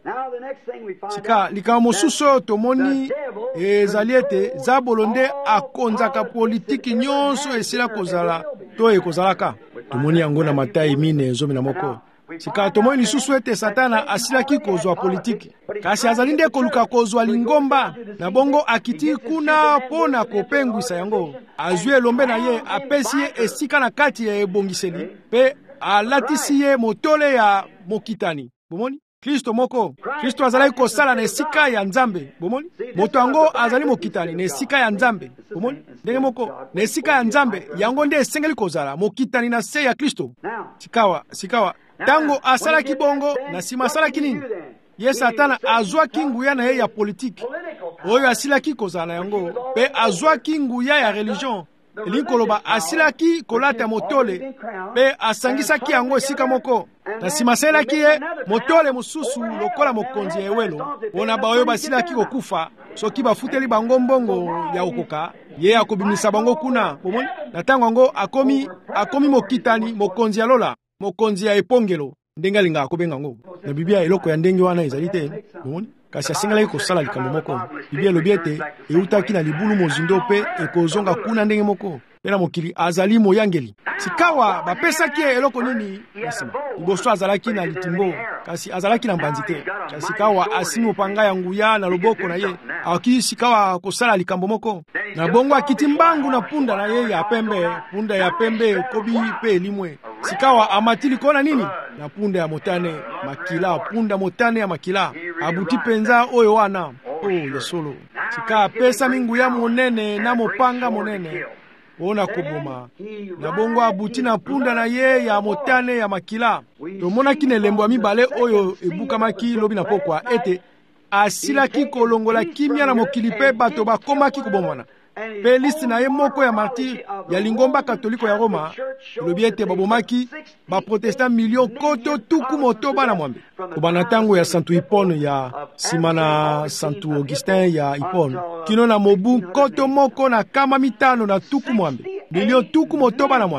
sika likambo mosusu oyo tomoni ezali ete zabolo nde akonzaka politiki nyonso esila kozala to ekozalaka tomoni yango na Matayi mine zomi na moko sika tomoni lisusu ete Satana asilaki kozwa politiki kasi azali nde koluka kozwa lingomba na bongo akiti kuna mpona kopengwisa yango azwi elombe na ye apesi ye esika na kati ya ebongiseli mpe alatisi ye motole ya mokitani bomoni Kristo moko Kristo azali kosala na esika ya Nzambe bomoni moto yango azali mokitani na esika ya Nzambe bomoni ndenge moko na esika ya Nzambe yango nde esengeli kozala mokitani na se ya Kristo sikawa sikawa tango asalaki bongo na nsima asalaki nini ye Satana azwaki nguya na ye ya politiki oyo asilaki kozala na yango mpe azwaki nguya ya religion elingi koloba asilaki kolata motole mpe asangisaki yango esika moko na nsima asalaki ye motole mosusu lokola mokonzi ya ewelo mpona baoyo basilaki kokufa soki bafuteli bango mbongo ya okoka ye akobimisa bango kuna bomoni na ntango yango akomi akomi mokitani mokonzi ya lola mokonzi ya epongelo ndenge alingaka kobenga yango na biblia eloko ya ndenge wana ezali te bomoni kasi asengelaki kosala likambo moko biblia elobi ete eutaki na libulu mozindo mpe ekozonga kuna ndenge moko mpe na mokili azali moyangeli sikawa bapesaki eloko nini na nsima liboso azalaki na litimbo kasi azalaki na mbanzi te kasi sikawa asimi mopanga ya nguya na loboko na ye aki sikawa kosala likambo moko na bongo akiti mbangu na punda na ye ya pembe punda ya pembe ekobi mpe elimwe sikawa amati likona nini na punda ya motane makila punda motane ya makila abuti penza oyo wana oyo ya solo sika apesa minguya monene na mopanga monene ona koboma na bongo abuti na punda na ye ya motane ya makila tomonaki na elembo ya mibale oyo ebukamaki lobi na pokwa ete asilaki kolongola kimia na mokili mpe bato bakomaki kobomwana mpe liste na ye moko ya martir ya lingomba katoliko ya Roma elobi ete babomaki baprotestant milio koto tuku motoba na mwambe kobana ntango ya Santu Hipone ya nsima na Santu Augustin ya Hipone kino na mobu koto moko na kama mitano na tuku mwambe milio tuku motoba na mwambe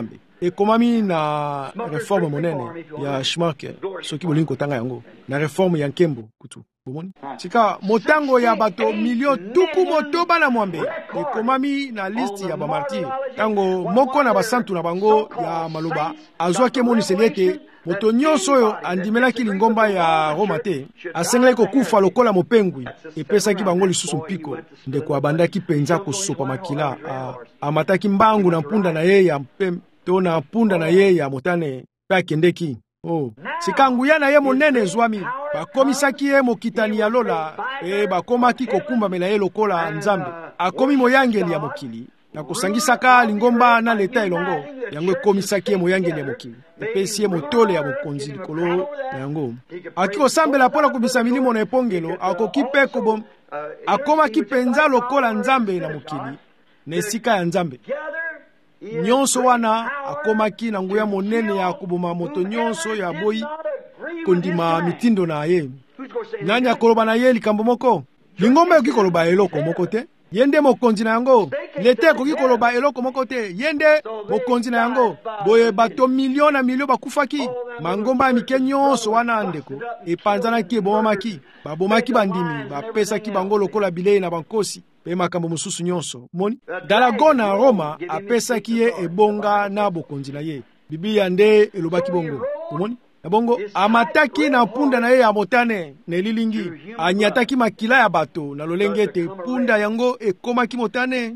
ekomami na reforme monene ya Schmarker soki bolingi kotanga yango na reforme ya nkembo kutu bomoni sika motango ya bato milio tuku motoba na mwambe ekomami na listi ya bamartir tango moko na basantu na bango ya maloba azwaki emoniseli ete moto nyonso oyo andimelaki lingomba ya Roma te asengelaki kokufa lokola mopengwi epesaki bango lisusu mpiko ndeko abandaki penza kosopa makila amataki mbangu na mpunda na ye ya mpem to na mpunda na ye ya motane pe akendeki oh sika nguya na ye monene ezwami bakomisaki ye mokitani ya lola e bakomaki kokumbamela ye lokola nzambe akomi moyangeli ya mokili na kusangisaka lingomba na leta elongo yango ekomisaki ye moyangeli ya mokili epesi ye motole ya bokonzi likolo na yango akikosambela mpona kobisa milimo na epongelo akoki mpe kobom akomaki penza lokola nzambe na mokili na esika ya nzambe nyonso wana akomaki na nguya monene ya koboma moto nyonso ya boyi kondima mitindo na ye nani akoloba na ye likambo moko lingomba yoki koloba eloko moko te yende mokonzi na yango lete ekoki koloba eloko moko te yende mokonzi na yango boye bato milio na milio bakufaki mangomba ya mike nyonso wana ndeko epanzanaki ebomamaki babomaki bandimi bapesaki bango lokola bilei na bankosi pe makambo mosusu nyonso moni dalago na Roma apesaki ye ebonga na bokonzi na ye Biblia nde elobaki bongo omoni na bongo amataki na punda na ye ya motane na elilingi anyataki makila ya bato na lolenge ete punda yango ekomaki motane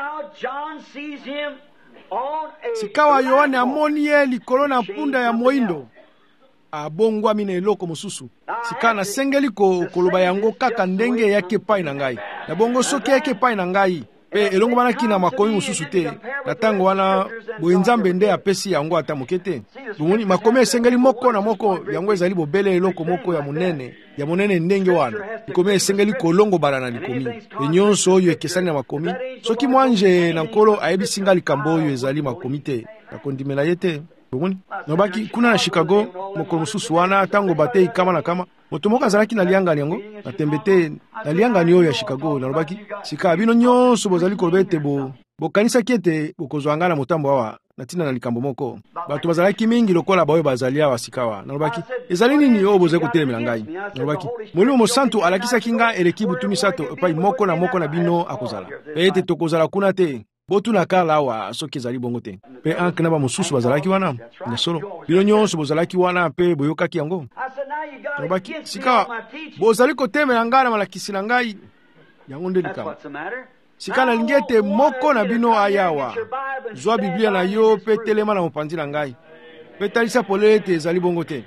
sikawa Yohane amoni ye likolo na punda ya moindo abongwami na eloko mosusu sika na sengeli ko koloba yango kaka ndenge yake pai na ngai na bongo soki yake pai na ngai pe elongo banaki na makomi mosusu te na tango wana boye nzambe nde apesi yango ata moke te bomoni makomi esengeli moko na moko yango ezali bobele eloko moko ya monene ya monene ndenge wana likomi esengeli kolongo bala na likomi enyonso oyo ekesani na makomi soki mwanje na nkolo ayebisinga likambo oyo ezali makomi te nakondimela ye te bomoni nobaki kuna na Chicago mokolo mosusu wana tango batei kama na kama moto moko azalaki na liangani yango na tembe te na liangani oyo ya Chicago nalobaki sika bino nyonso bozali koloba ete bo bokanisaki ete bokozwanga na motambo awa na tina na likambo moko bato bazalaki mingi lokola baoyo bazali awa sikawa nalobaki ezali nini oyo bozali kotelemela ngai nalobaki molimo mosantu alakisaki nga eleki butu misato epai moko na moko na bino akozala pe ete tokozala kuna te botuna kala awa soki ezali bongo te pe anke na bamosusu bazalaki wana na solo bino nyonso bozalaki wana pe boyokaki yango nalobaki sika bozali kotemela ngai na malakisi na ngai yango nde likambo sika nalingi ete moko na bino ayawa zwa Biblia na yo pe telema na mopanzi na ngai pe talisa polele ete ezali bongo te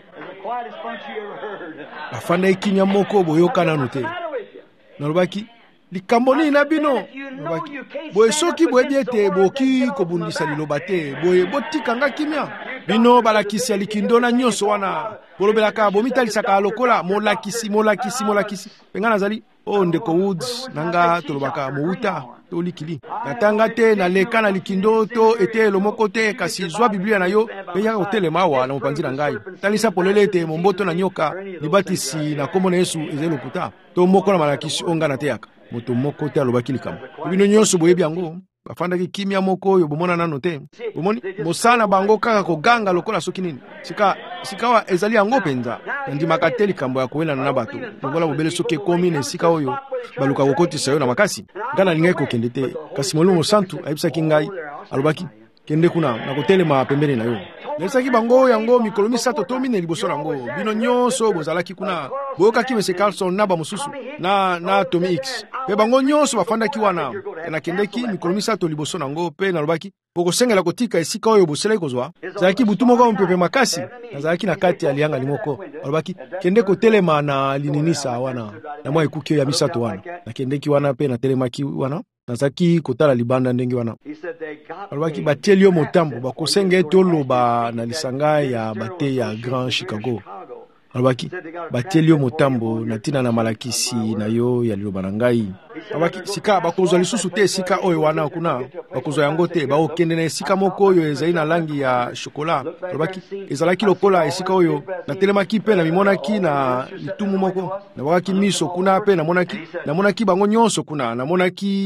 afanda ikinya moko boyoka nanu te nalobaki likambo nini na bino nalobaki boye soki boyebi ete boki kobundisa liloba te boye botikanga kimia bino balakisi ya likindo na nyonso wana bolobelaka bomitalisaka lokola molakisi molakisi molakisi penga nazali o ndeko Woods nanga tolobaka mouta to likili natanga te na leka na likindo to ete lomoko te kasi zwa Biblia na yo pe ya hotelema wa na mopanzi na ngai talisa polele ete momboto na nyoka libatisi na kombo na Yesu ezelo puta to moko na malakisi onga na teaka moto moko te alobaki likambo bino nyonso boyebi yango bafandaki kimia moko oyo bomona nano te bomoni mosana bango kaka koganga lokola soki nini sika sikawa ezali yango penza ndimaka te likambo ya kowelana na bato longola bobele soki ekomi na esika oyo baluka kokotisa yo na makasi nga nalingai kokende te kasi molimo mosantu ayebisaki ngai alobaki kende kuna na kotelema pembeni na yo nesaki bango yango mikolo misato to mine liboso nango bino nyonso bozalaki kuna boyokaki Mese Carlson na bamosusu na na Tommy X pe bango nyonso bafandaki wana nakendeki mikolo misato liboso nango pe nalobaki bokosengela kotika esika oyo boselaki kozwa zalaki butu moko mpepe makasi nazalaki na kati ya lianga limoko alobaki kende kotelema na lininisa wana na mwa ekuki ya misato wana nakendeki wana pe natelemaki wana nazaki kotala libanda ndenge wana alobaki batieli yo motambo bakosenge ete oloba na lisanga ya bate ya Grand Chicago alobaki batieli yo motambo na tina na malakisi na yo ya liloba na ngai alobaki sika bakozwa lisusu te esika oyo wana kuna bakozwa yango te baokende na esika moko oyo ezali na langi ya shokola alobaki ezalaki lokola esika oyo natelemaki pe na mimonaki na litumu moko nabwaki miso kuna pe namonaki namonaki bango nyonso kuna namonaki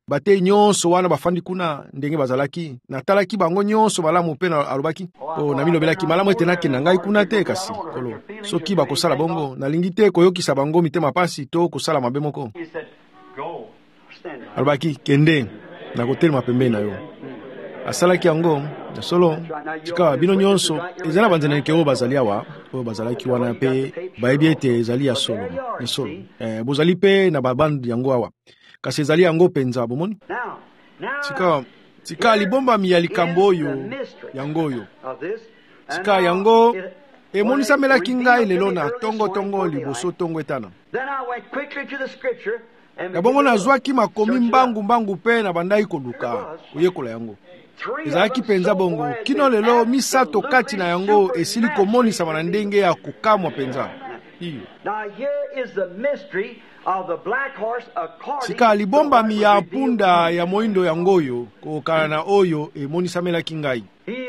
bate nyonso wana bafandi kuna ndenge bazalaki natalaki bango nyonso malamu mpe alobaki o na milobelaki malamu ete nakenda ngai kuna te kasi kolo soki bakosala bongo nalingi te koyokisa bango mitema pasi to kosala mabe moko. Alobaki kende nakotelema pembeni na yo. Asalaki yango na solo tika bino nyonso ezala banzeneke oyo bazali awa oyo bazalaki wana mpe bayebi ete ezali ya solo ni solo eh, bozali mpe na babandi yango awa kasi ezali yango penza bomoni tika tika libombami ya likambo oyo yango oyo tika yango emonisamelaki ngai lelo na tongo-tongo liboso tongo etana. Na bongo nazwaki makomi mbangu-mbangu mpe na bandai koluka koyekola yango. Ezalaki penza bongo kino lelo misato kati na yango esili komonisama na ndenge ya kukamwa penza. Iyo. Sika libombami ya punda ya moindo yango oyo kokana na oyo emonisamelaki ngai.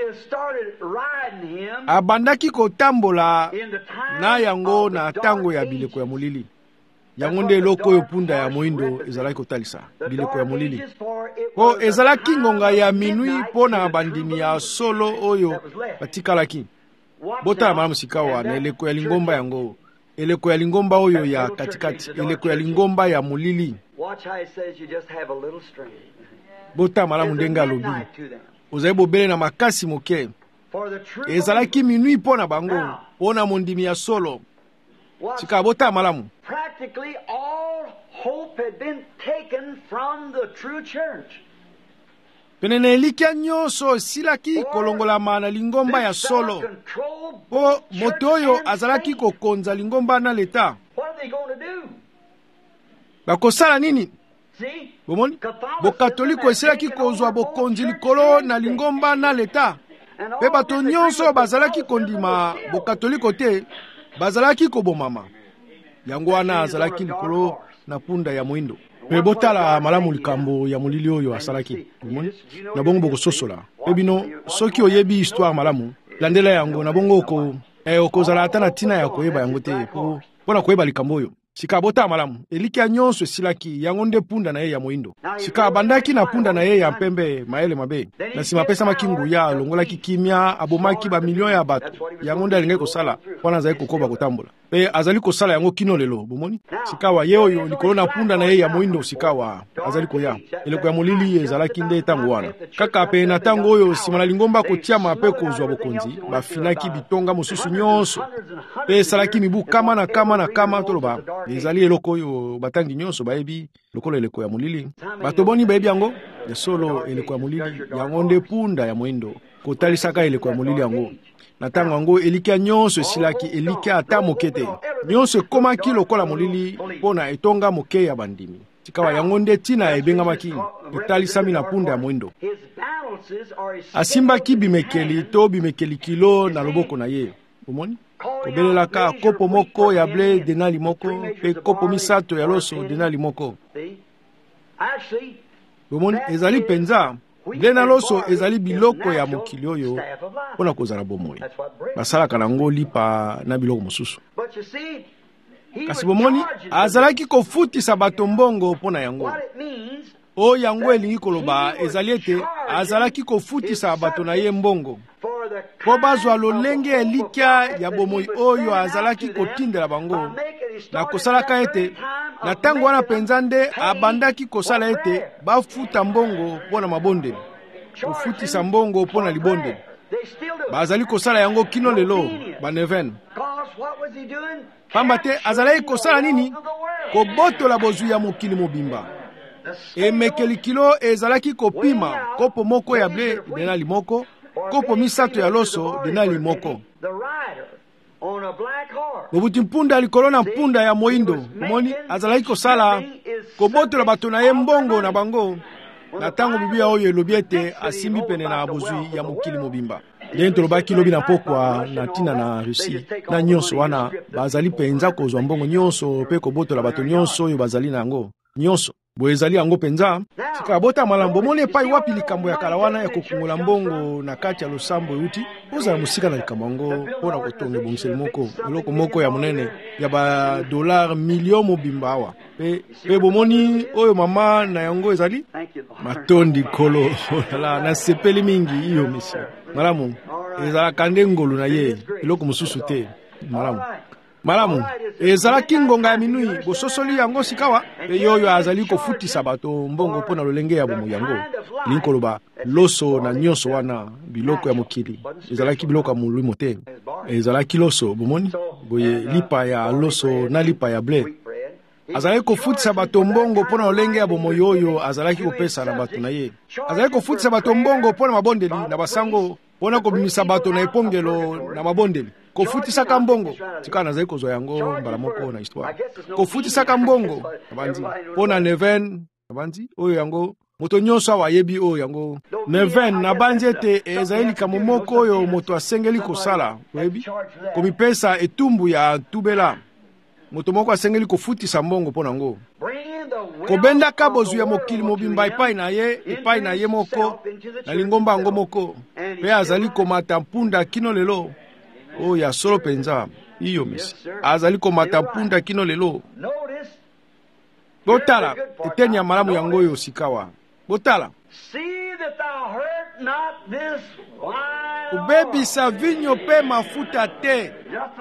Abandaki kotambola na yango na tango ya bileko ya molili. Yango nde eloko oyo punda ya moindo ezalaki kotalisa bileko ya molili. Po ezalaki ngonga ya minui mpo na bandimi ya solo oyo batikalaki. Botala malamu sikawa na eleko ya lingomba yango. Eleko ya lingomba oyo ya katikati. Eleko ya lingomba ya molili. Botala malamu ndenge alobi. Ozali bobele na makasi moke. Ezalaki minui mpo na bango. Mpo na mondimi ya solo. Sika botala malamu. Practically all hope had been taken from the true church. Penene likia nyonso silaki kolongolama na lingomba ya solo. Po motoyo azalaki kokonza lingomba na leta. What are they going to do? Bakosala nini? See? Bomoni? Bokatoliko esilaki kozwa bokonzi likolo na lingomba na leta. Pe bato nyonso bazalaki kondima bokatoliko te, bazalaki kobomama. Yango wana azalaki likolo na punda ya moindo. Pe botala malamu likambo ya molili oyo asalaki. Bomoni? Na bongo bokososola. Pe bino soki oyebi histoire malamu, landela yango na bongo oko eh okozala ata na tina ya koyeba yango te po pona koyeba likambo oyo. Sika botala malamu, eliki nyonso silaki yango nde punda na ye ya moindo. Sika bandaki na punda na ye ya mpembe maele mabe. Na sima pesa makingu ya longolaki kimia abomaki ba million ya bato. Yango nde alingi kosala wana azali kokoba kotambola. Pe azali kosala yango kino lelo bomoni. Sikawa ye oyo likolo na punda na ye ya moindo sikawa azali koya. Eleko ya molili ezalaki nde tango wana. Kaka pe na tango oyo sima na lingomba kotia mape kozwa bokonzi, bafinaki bitonga mosusu nyonso. Pe salaki mibu kama na kama na kama toloba. Ezali eloko oyo batangi nyonso baebi lokolo eleko ya molili. Bato boni baebi yango ya solo eleko ya molili yango nde punda ya moindo kotalisaka eleko ya molili yango. Na tango yango elikia nyonso esilaki elikia ata mokete. Nyonso ekomaki lokola molili pona etonga moke ya bandimi. Sikawa yango nde tina ebengamaki etalisami na punda ya moindo. Asimbaki bimekeli to bimekeli kilo na loboko na ye. Omoni? Kobelelaka kopo moko ya ble denali moko pe kopo misato ya loso denali moko. Bomoni ezali penza ble na loso ezali biloko ya mokili oyo pona kozala bomoi. Basalaka nango lipa na biloko mosusu. Kasi bomoni azalaki kofutisa bato mbongo pona yango. O yango elingi koloba ezali ete azalaki kofutisa bato na ye mbongo. Po bazwa lolenge elikia ya bomoi oyo azalaki kotindela bango na kosalaka ete na tango wana penza nde abandaki kosala ete bafuta mbongo pona mabonde kofutisa mbongo pona libonde bazali kosala yango kino lelo baneven pamba te azalaki kosala nini kobotola bozwi ya mokili mobimba emekeli kilo ezalaki kopima kopo moko ya ble denali moko kopo misato ya loso denali moko. Bobuti mpunda likolo na mpunda ya moindo. Moni azalaki kosala kobotola bato na ye mbongo na bango. Na tango bibia oyo elobi ete asimbi pene na bozwi ya mokili mobimba. Nde tolobaki lobi na pokwa na tina na Russie na nyonso wana bazali penza kozwa mbongo nyonso pe kobotola bato nyonso oyo bazali nango. Nyonso boye ezali yango penza. Sika bota malambo moni epai wapi likambo ya kala wana ya kokungula mbongo na kati ya losambo euti ozala musika na likambo yango mpona kotonga ebongiseli moko eloko moko ya monene ya ba dollar million mobimba awa pe pe bomoni oyo mama na yango ezali matondi kolo la na sepeli mingi iyo monsieur malamu ezalaka nde ngolu na ye eloko mosusu te malamu malamu ezalaki ngonga ya minui bososoli yango sikawa pe yoyo azali kofutisa bato mbongo mpona lolenge ya bomo yango linkoloba loso na nyonso wana biloko ya mokili ezalaki biloko ya molimo te ezalaki loso bomoni boye lipa ya loso na lipa ya ble azalaki kofutisa bato mbongo mpona lolenge ya bomo yoyo azalaki kopesa na bato na ye azalaki kofutisa bato mbongo mpona mabondeli na basango mpona kobimisa bato na epongelo na mabondeli kofutisaka mbongo tika nazali kozwa yango mbala moko na histoire kofutisaka mbongo abanzi mpona neven abanzi oyo yango moto nyonso awa ayebi oyo yango neven nabanzi ete ezali likambo moko oyo moto asengeli kosala oyebi komipesa etumbu ya tubela moto moko asengeli kofutisa mbongo mpona yango kobendaka bozwi ya mokili mobimba epai na ye epai na ye moko na lingomba yango moko mpe azali komata mpunda kino lelo oyo ya solo penza iyo misi azali komata mpunda kino lelo botala eteni ya malamu yango oyo sikawa botala kubebisa vinyo pe mafuta te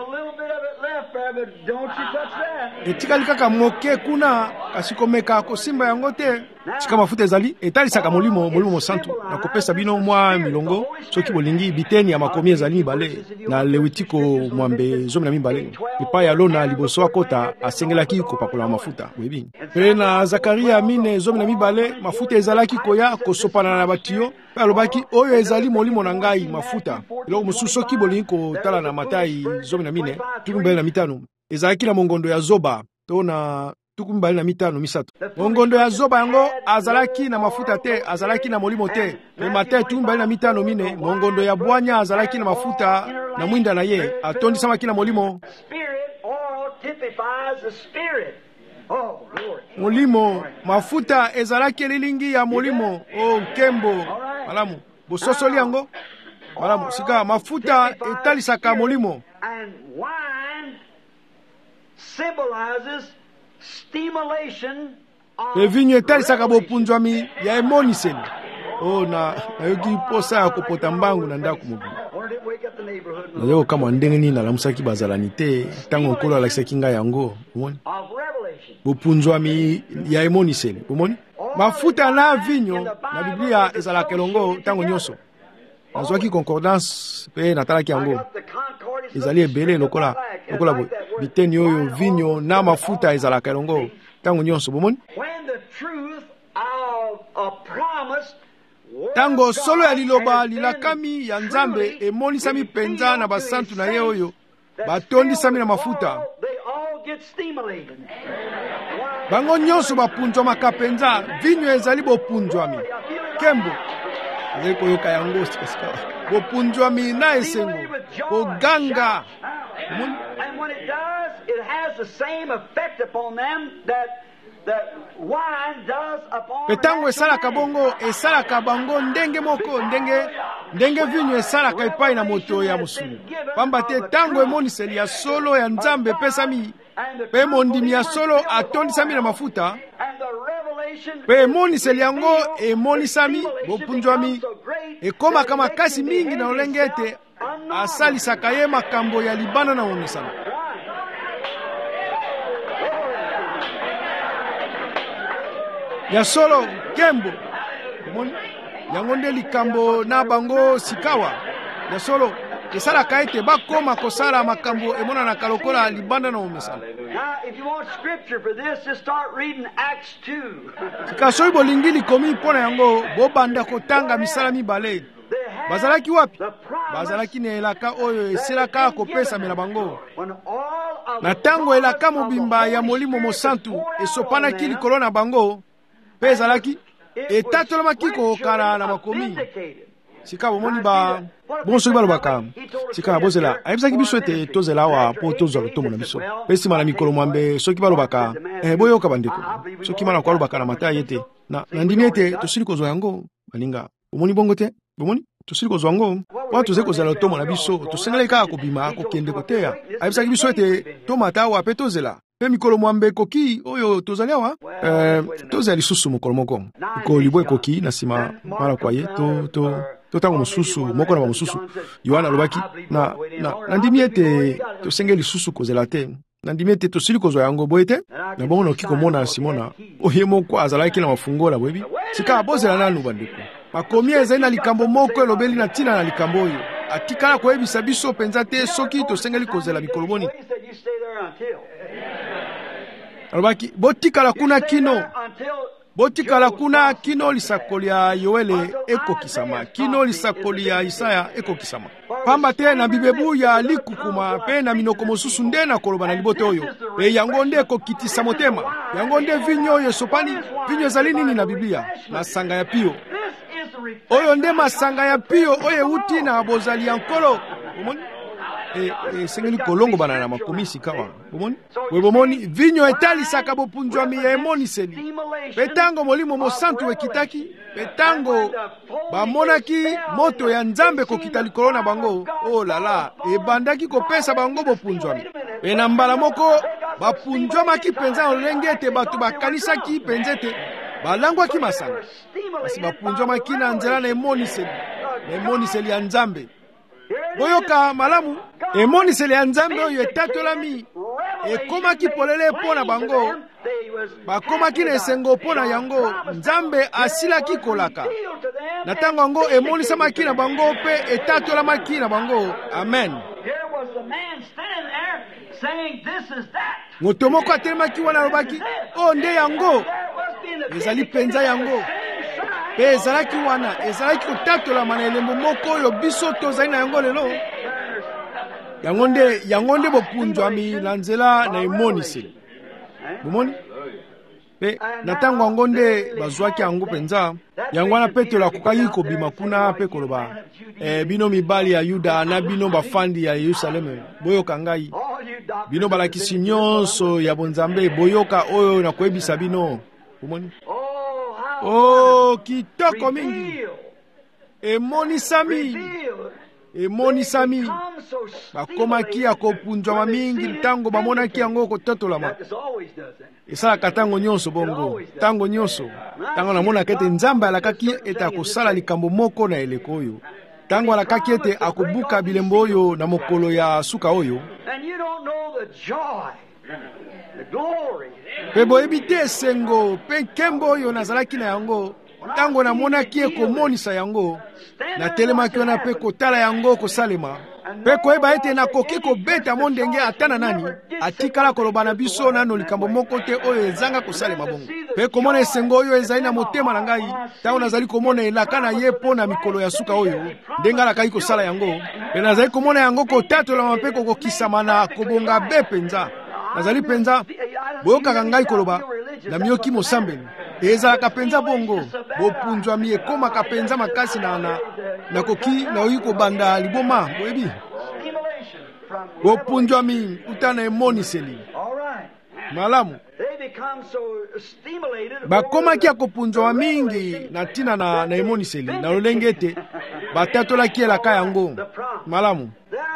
etikali kaka moke kuna kasi komeka kosimba yango te sika mafuta ezali etalisaka molimo molimo mosantu na kopesa bino mwa milongo soki bolingi biteni ya makomi ezali mibale na lewitiko mwambe zomi na mibale epai ya lona liboso akota asengelaki kopakola mafuta oyebi mpe na Zakaria mine zomi na mibale mafuta ezalaki koya kosopana na batiyo pe alobaki oyo ezali molimo na ngai mafuta eloko mosusu soki bolingi kotala na Matayi zomi na mine tuku mbali na mitano ezalaki na mongondo ya zoba to na tuku mbali na mitano misato mongondo ya zoba yango azalaki na mafuta te azalaki na molimo te me Matayi tuku mbali na mitano mine mongondo ya bwanya azalaki na mafuta na mwinda na ye atondisamaki na molimo molimo mafuta ezalaki elilingi ya molimo o nkembo malamu bososoli yango malamu sika mafuta etalisaka molimo evinyo etalisaka bopunzwami ya emoniseli o na nayoki posa ya kopota mbangu na ndako mobili nayo kama ndenge nini nalamusaki bazalani te ntango nkolo alakisaki ngai yango omoni bopunzwami ya emoniseli omoni mafuta na vinyo na biblia ezalaka elongo ntango nyonso nazwaki concordance pe natalaki yango ezali ebele lokola lokola biteni oyo vinyo na mafuta ezalaka elongo ntango nyonso bomoni tango solo ya liloba lilakami ya Nzambe emonisami penza na basantu na ye oyo batondisami na mafuta bango nyonso bapunzwamaka penza vinyo ezali bopunzwami kembo ezali koyoka yango sikasika bopunzwami na esengo koganga petango esalaka bongo esalaka bango ndenge moko ndenge ndenge vinyo esalaka epai na moto ya mosulu pamba te tango emoniseli ya solo ya Nzambe pesami pe mondimi ya solo atondisami na mafuta pe emoniseli yango emonisami bopunzwami ekomaka makasi mingi na olenge ete asalisaka ye makambo ya libanda na momisano ya solo kembo moni yango nde likambo na bango sikawa ya solo esalaka ete bakoma kosala makambo emonanaka lokola libanda na omesana sika soki bolingi likomi mpona yango bobanda kotanga misala mibale bazalaki wapi bazalaki na elaka oyo eselaka kopesamela bango na ntango elaka mobimba ya molimo mosantu esopanaki likolo na bango mpe ezalaki etatolemaki kokala na makomi sika bomoni ba bonso balobaka sika bozela ayebisaki biso ete tozela awa mpo tozwa lotomo na biso mpe nsima na mikolo mwambe soki balobaka eh, boyoka bandeko soki mana kwa alobaka na matayi ete na, na ndimi ete tosili kozwa yango baninga bomoni bongo te bomoni tosili kozwa yango wana toze kozela lotomo na biso tosengeli kaka kobima kokende koteya ayebisaki biso ete tomata awa mpe tozela mpe mikolo mwambe ekoki oyo tozali awa eh, tozela lisusu mokolo moko mikolo libwa ekoki na nsima mala kwa ye to, to, to tango mosusu moko na bamosusu yohana alobaki na, na, na ndimi ete tosengeli lisusu kozela te na ndimi ete tosili kozwa yango boye te na bongo noki komona simona oye moko azalaki na mafungola boyebi sika bozela nanu bandeko makomi ezali na likambo moko elobeli na ntina na likambo oyo atikala koyebisa biso mpenza te soki tosengeli kozela mikolo boni alobaki botikala kuna kino botikala kuna kino lisakoli ya yoele ekokisama kino lisakoli ya isaya ekokisama pamba te na bibebu ya likukuma mpe na minoko mosusu nde na koloba na libote oyo e yango nde ekokitisa motema yango nde vinyo oyo esopani vinyo ezali nini na biblia masanga ya pio oyo nde masanga ya pio oyo euti na bozali ya nkolo omoni e, e sengeli kolongo bana na makomi sikawa bomoni we bomoni vinyo etalisaka bopunjwami ya emoniseli petango molimo mosantu ekitaki petango bamonaki moto ya nzambe kokita likolo na bango oh lala ebandaki kopesa bango bopunjwami pe na mbala moko bapunjwamaki penza olenge ete bato bakanisaki penza ete balangwaki masanga kasi bapunjwamaki na nzela na emoniseli na emoniseli ya nzambe boyoka malamu emoniseli ya nzambe oyo etatolami ekomaki polele mpo na bango bakomaki na esengo mpo na yango nzambe asilaki kolaka na ntango yango emonisamaki na bango mpe etatolamaki na bango amen moto moko atelemaki wana alobaki o nde yango ezali mpenza yango mpe ezalaki wana ezalaki kotatolama na elembo moko oyo biso tozali na yango lelo yango nde yango nde bopunjwami na nzela na emoniseli bomoni mpe na ntango yango nde bazwaki yango mpenza yango wana petelo akokaki kobima kuna mpe koloba eh, bino mibali ya yuda na bino bafandi ya yerusaleme boyoka ngai bino balakisi nyonso ya bonzambe boyoka oyo na koyebisa bino bomoni oh kitoko mingi emonisami emonisami bakomaki ya kopunjwama mingi ntango bamonaki yango kotatolama esalaka ntango nyonso bongo ntango nyonso ntango namonaka ete nzambe alakaki ete akosala likambo moko na eleko oyo ntango alakaki ete akobuka bilembo oyo na mokolo ya suka oyo mpe boyebi te esengo mpe nkembo oyo nazalaki na yango ntango namonaki ekomonisa yango natelemaki wana mpe kotala yango kosalema mpe koyeba ete nakoki kobeta mo ndenge ata na nani atikala koloba na biso nano likambo moko te oyo ezanga kosalema bongo mpe komona esengo oyo ezali na motema na ngai ntango nazali komona elaka na ye mpo na mikolo ya suka oyo ndenge alakaki kosala yango mpe nazali komona yango kotatolama mpe kokokisama na kobonga be mpenza nazali mpenza boyokaka ngai koloba na miyoki mosambeli ezalaka penza bongo bopunjwami ekomaka penza makasi na na nakoki naoyi kobanda liboma boyebi bopunjwami uta na emoniseli malamu bakomaki ya kopunjwama mingi na ntina na, na emoniseli na lolenge ete batatolaki elaka yango malamu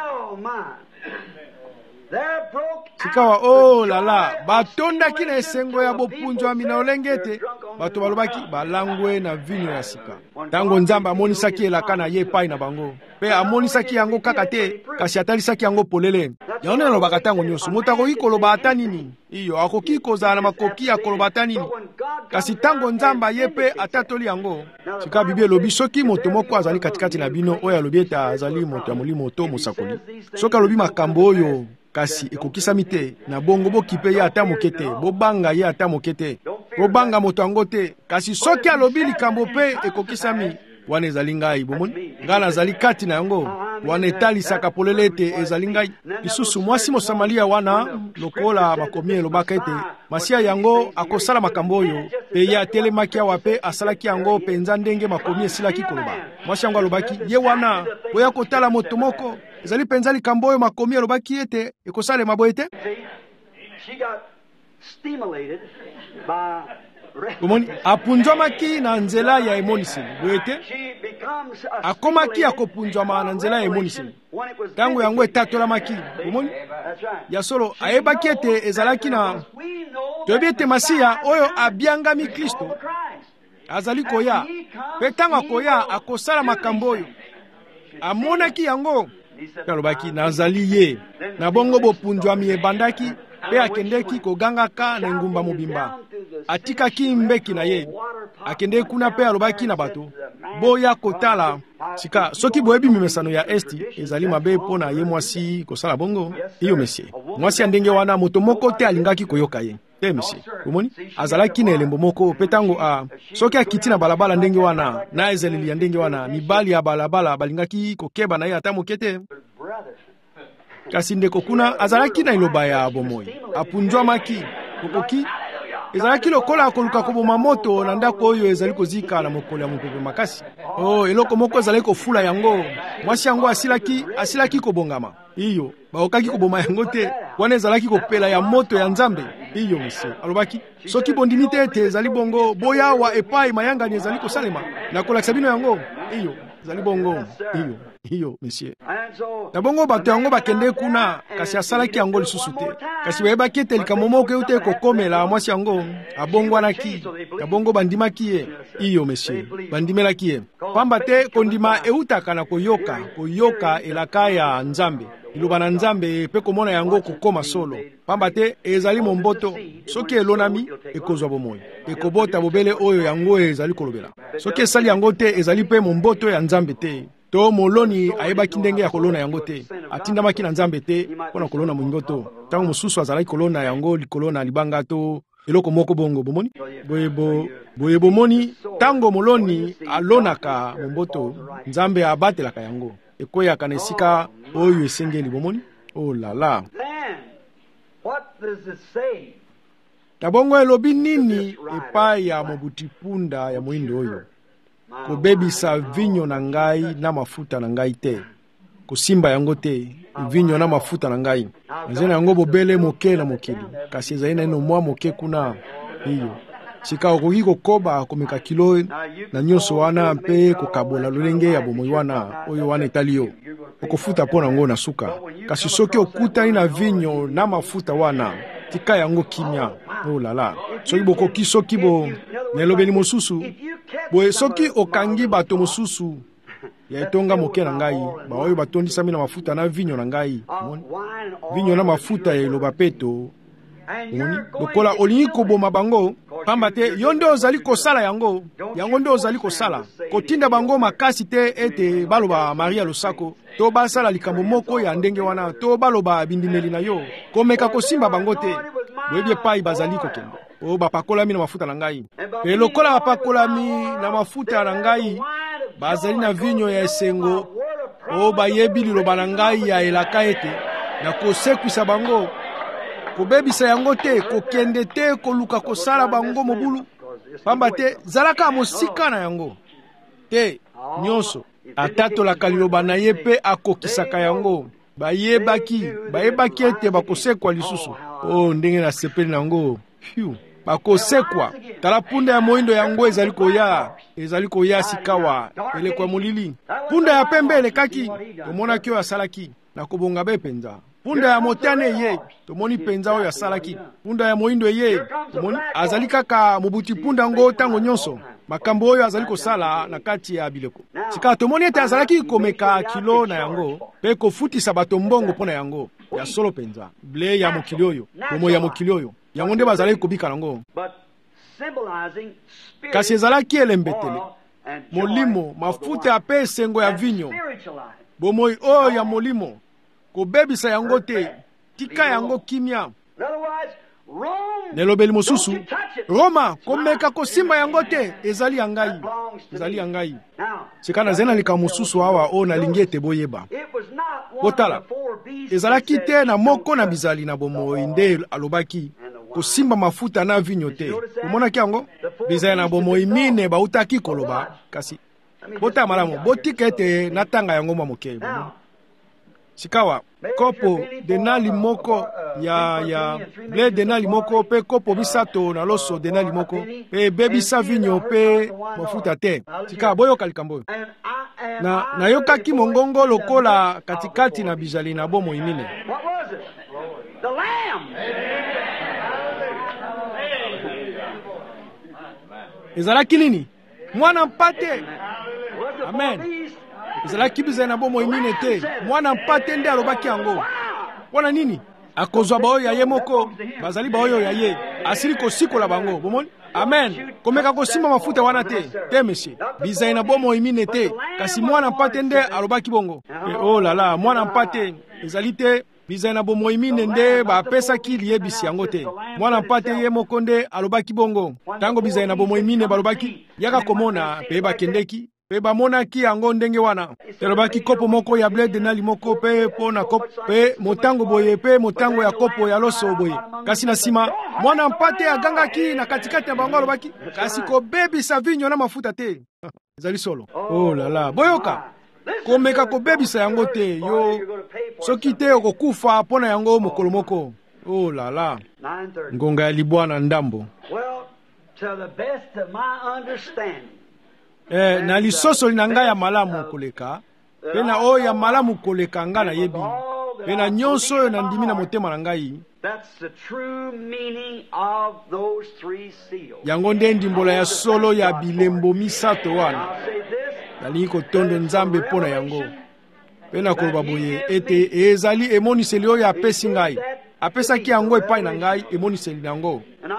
sikawa oh lala batondaki na esengo ya bopunjwami na olenge ete bato balobaki balangwe na vino ya sika ntango nzambe amonisaki elaka na ye epai na bango mpe amonisaki yango kaka te kasi atalisaki yango polele yango nde nalobaka ntango nyonso moto akoki koloba ata nini iyo akoki kozala na makoki ya koloba ata nini kasi ntango nzambe ye mpe atatoli yango sika biblia elobi soki moto moko azali katikati na bino oyo alobi ete azali moto ya molimo to mosakoli soki alobi makambo oyo kasi ekokisami te na bongo bokipe ye ata moke te bobanga ye ata moke te bobanga moto yango te kasi soki alobi likambo mpe ekokisami wana ezali ngai bomoni ngai nazali kati na yango wana etalisaka polele ete ezali ngai lisusu mwasi mosamalia wana lokola makomi elobaka ete masiya yango akosala makambo oyo pe ye atelemaki awa pe asalaki yango penza ndenge makomi esilaki koloba mwasi yango alobaki ye wana oya kotala moto moko ezali penza likambo oyo makomi elobaki ete ekosalema boye te bomoni apunzwamaki na nzela ya emoniseli boye te akomaki akopunzwama na nzela ya emoniseli ntango yango etatolamaki bomoni ya solo ayebaki ete ezalaki na toyebi ete masiya oyo abiangami kristo azali koya mpe ntango akoya akosala makambo oyo amonaki yango mpe alobaki nazali ye na bongo bopunzwami ebandaki mpe akendeki kogangaka na engumba mobimba atikaki mbeki na ye akende kuna mpe alobaki na bato boya kotala sika soki boyebi mimesano ya esti ezali mabe mpo na ye mwasi kosala bongo iyo mesie mwasi ya ndenge wana moto moko te alingaki koyoka ye te mesie omoni azalaki na elembo moko mpe ntango a soki akiti na balabala ndenge wana na ezeleli ya ndenge wana mibali ya balabala balingaki kokeba na ye ata moke te kasi ndeko kuna azalaki na iloba ya bomoi apunzwamaki kokoki ezalaki lokola akoluka koboma moto na ndako oyo ezali kozika na mokolo ya mopepe makasi oh eloko moko ezali kofula yango mwasi yango asilaki asilaki kobongama iyo baokaki koboma yango te wana ezalaki kopela ya moto ya nzambe iyo misi alobaki soki bondimi te ete ezali bongo boya wa epai mayangani ezali kosalema na kolakisa bino yango iyo ezali bongo iyo iyo monsieur na bongo bato yango bakende kuna kasi asalaki yango lisusu te kasi bayebaki ete likambo moko euti kokomela mwasi yango abongwanaki na bongo bandimaki ye iyo monsieur bandimelaki ye pamba te kondima eutaka na koyoka koyoka elaka ya nzambe iloba na nzambe mpe komona yango kokoma solo pamba te ezali momboto soki elonami ekozwa bomoi ekobota bobele oyo yango ezali kolobela soki esali yango te ezali mpe momboto ya nzambe te to moloni ayebaki ndenge ya kolona yango te atindamaki na nzambe te mpona kolona mongoto ntango mosusu azalaki kolona yango likolo na libanga to eloko moko bongo bomoni boyebo boye bomoni ntango moloni alonaka momboto nzambe abatelaka yango ekoyaka na esika oyo esengeli bomoni oh la la na bongo elobi nini epai ya mobuti punda ya moindo oyo kobebisa vinyo na ngai na mafuta na ngai te kosimba yango te vinyo na mafuta na ngai ezali yango bobele moke na mokili kasi ezali naino mwa moke kuna iyo sika okoki kokoba komeka kilo na nyonso wana mpe kokabola lolenge ya bomoi wana oyo wana etali yo okofuta mpo nango na suka kasi soki okutani na vinyo na mafuta wana tika yango kimia oh lala soki bokoki soki bo nelobeli mosusu boye soki okangi bato mosusu ya etonga moke na ngai baoyo batondisami na mafuta na vinyo na ngai vinyo na mafuta ya eloba peto lokola olingi koboma bango pamba te yo nde ozali kosala yango yango nde ozali kosala kotinda bango makasi te ete baloba Maria losako to basala likambo moko ya ndenge wana to baloba bindimeli na yo komeka kosimba bango te boyebi epai bazali kokende o bapakolami na mafuta na ngai pe lokola bapakolami na mafuta na ngai bazali na vinyo ya esengo o bayebi liloba na ngai ya elaka ete na kosekwisa bango kobebisa yango te kokende te koluka kosala bango mobulu pamba te zalaka mosika na yango te nyonso atatolaka liloba na ye mpe akokisaka yango bayebaki bayebaki ete bakosekwa lisusu o ndenge na sepeli na yango fiu bakosekwa tala punda ya moindo yango ezali koya ezali koya sikawa eleko ya molili punda ya pembe elekaki tomonaki oyo asalaki na kobonga be penza punda ya motane ye tomoni penza oyo asalaki punda ya moindo ye tomoni azali kaka mobuti punda ngo tango nyonso makambo oyo azali kosala na kati ya bileko sika tomoni ete azalaki komeka kilo na yango pe kofutisa bato mbongo mpona yango ya solo penza ble ya mokili oyo bomo ya mokili oyo yango nde bazalaki kobika nango kasi ezalaki elembetele molimo mafuta ape esengo ya vinyo bomoi oyo ya molimo kobebisa yango te tika yango kimia nelobeli mosusu Roma komeka kosimba yango te ezali ya ngai ezali ya ngai sika nazena lika mosusu awa o nalingi ete boyeba botala ezalaki te na moko na bizali na bomoi nde alobaki kosimba mafuta na vinyo te omonaki yango bizali na bomoi mine bautaki koloba kasi bota malamu botika ete natanga yango mwa moke sikawa kopo denali moko ya ya ble denali moko pe kopo bisato na loso denali moko pe bebisa vinyo pe mafuta te sikawa boyoka likambo na nayokaki mongongo lokola katikati na bizali na bomoi mine ezalaki nini mwana mpate amen ezalaki bizali na bomoi mine te mwana mpate nde alobaki yango wana nini akozwa baoyo ya ye moko bazali baoyo ya ye asili kosikola bango bomoni amen komeka kosimba mafuta wana te te monsieur bizali na bomoi mine te kasi mwana mpate nde alobaki bongo e oh lala mwana mpate ezali te bizali na bomoi mine nde bapesaki liyebisi yango te mwana mpate ye moko nde alobaki bongo tango bizali na bomoi mine balobaki yaka komona pe bakendeki pe bamonaki yango ndenge wana elobaki kopo moko ya ble denali moko pe po na kopo pe motango boye pe motango ya kopo ya loso boye kasi na nsima mwana mpate agangaki na katikati ya bango alobaki kasi kobebisa vinyo na mafuta te ezali solo oh lala boyoka komeka kobebisa yango te yo soki te okokufa mpo na yango mokolo moko oh lala ngonga ya libwana ndambo Eh, na lisosoli na ngai ya malamu koleka pe na oyo ya malamu koleka nga na yebi pe na nyonso oyo na ndimi na motema na ngai yango nde ndimbola ya solo ya bilembo misato wana nalingi kotondo nzambe mpo na yango pe na koloba boye ete ezali emoniseli oyo apesi ngai apesaki yango epai na ngai emoniseli na yango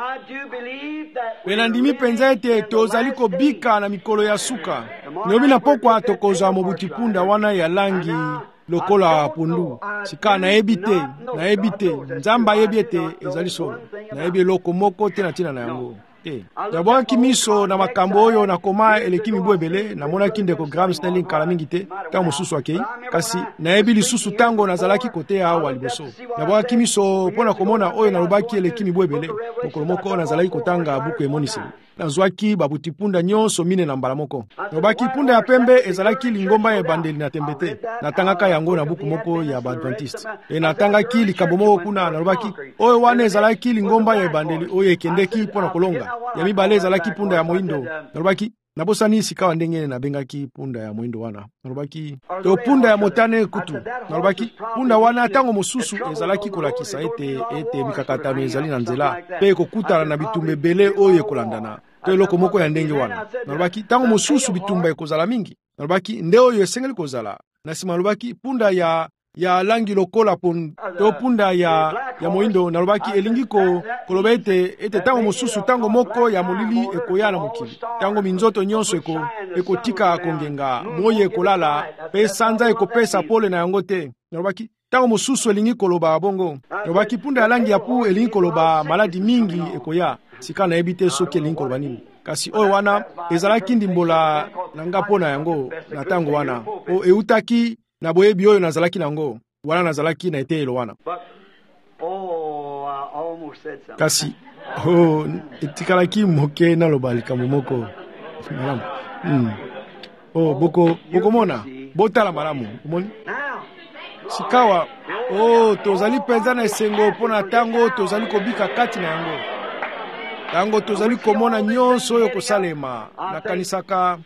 pe na ndimi mpenza ete tozali kobika na mikolo ya suka lobi na pokwa tokozwa mobuti punda wana ya langi lokola pundu sika nayebi te nayebi te nzambe ayebi ete ezali solo nayebi eloko moko te na ntina na yango te nabwaki miso na makambo oyo nakoma eleki mibu ebele namonaki ndeko Graham Stanley kala mingi te ntango mosusu akei kasi nayebi lisusu ntango nazalaki kote awa liboso nabwaki miso mpo na komona oyo nalobaki eleki mibu ebele mokolo moko nazalaki kotanga buku emoniseli nazwaki babuti punda nyonso mine na mbala moko nalobaki punda ya pembe ezalaki lingomba ya ebandeli na tembe te natangaka yango na buku moko ya baadventiste e natangaki likambo moko kuna nalobaki oyo wana ezalaki lingomba ya ebandeli oyo ekendeki mpo na kolonga ya mibale ezalaki punda ya moindo nalobaki nabosani sika wa ndenge nabengaki punda ya moindo wana nalobaki to punda ya motane kutu nalobaki punda wana ntango mosusu ezalaki kolakisa ete ete mikakatano ezali na nzela mpe ekokutana na bitumba ebele oyo ekolandana to eloko moko ya ndenge wana nalobaki ntango mosusu bitumba ekozala mingi nalobaki nde oyo esengeli kozala na nsima nalobaki punda ya ya langi lokola pon to punda ya ya moindo nalobaki elingi ko koloba ete ete tango mosusu tango moko ya molili ekoya na mokili tango minzoto nyonso eko ekotika kongenga moye ekolala pe sanza ekopesa pole na yango te nalobaki tango mosusu elingi koloba bongo nalobaki punda ya langi ya pu elingi koloba maladi mingi ekoya sika nayebi te soki elingi koloba nini kasi oyo wana ezalaki ndimbola na nga mpo na yango na tango wana o eutaki na boyebi oyo nazalaki nango wana nazalaki na eteyelo wana kasi oh, etikalaki moke naloba likambo moko malamu hmm. oh, boko bokomona botala malamu omoni sikawa oh, tozali mpenza na esengo mpo na ntango tozali kobika kati na yango tango tozali komona nyonso oyo kosalema nakanisaka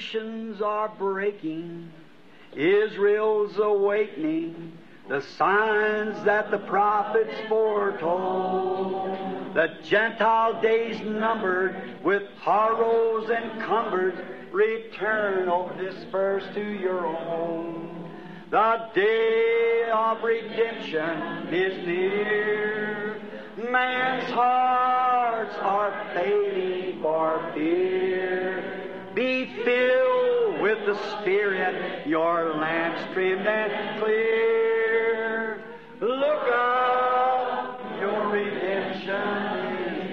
Israel's awakening, the signs that the prophets foretold, the Gentile days numbered with horrors encumbered, return, oh, disperse to your own. The day of redemption is near. Man's hearts are failing for fear. Be filled with the Spirit, your lamps trimmed and clear. Look up, your redemption is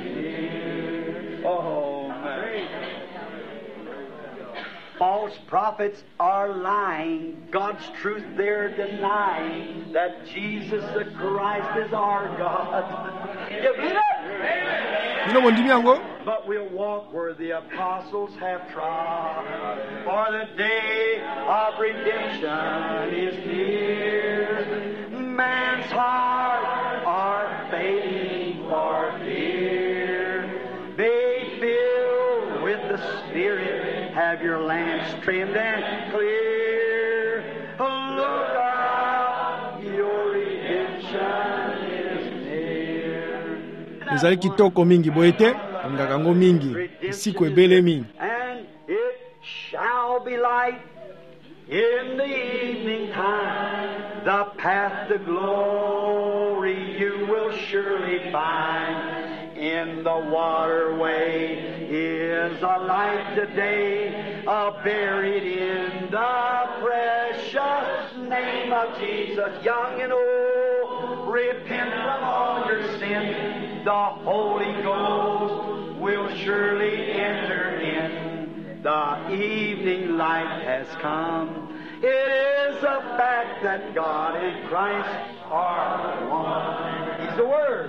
prophets are lying. God's truth they're denying. That Jesus the Christ is our God. You believe it? You know what yango? But we'll walk where the apostles have trod. For the day of redemption is near. Man's heart are fading for fear. Be filled with the Spirit. Have your lamps trimmed and clear. Look out, your redemption is near. Ezali kitoko mingi boete, ngakango mingi, siku ebele mingi. And it shall be light in the evening time. The path to glory you will surely find. In the waterway is a light today, uh, buried in the precious name of Jesus. Young and old, repent from all your sin. The Holy Ghost will surely enter in. The evening light has come. It is a fact that God and Christ are one. He's the Word.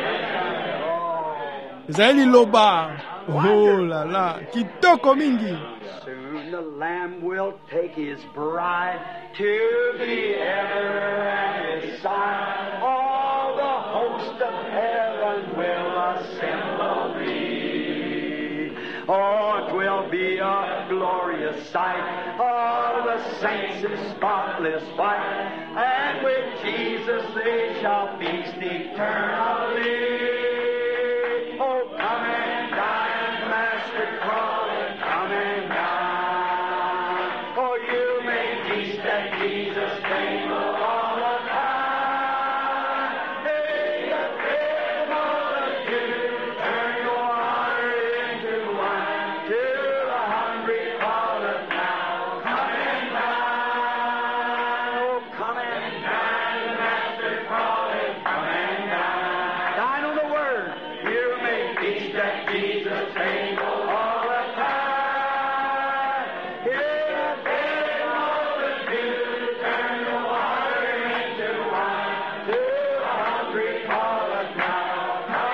Zaili loba. Oh la la. Kitoko mingi. Soon the Lamb will take his bride to be ever at his side. All the host of heaven will assemble thee. Oh, it will be a glorious sight. All the saints in spotless white. And with Jesus they shall feast eternally. Oh, come and dine, Master calling, come and dine. Oh, you may feast at Jesus' table all the time. Hey, the great multitude, turn your water into wine. To the hungry call it now, come and dine. Oh, come and dine, Master calling, come and dine. Dine on the Word. You may feast at Jesus' table all the time. Hear the great multitude, turn the water into wine. To the hungry call it now, come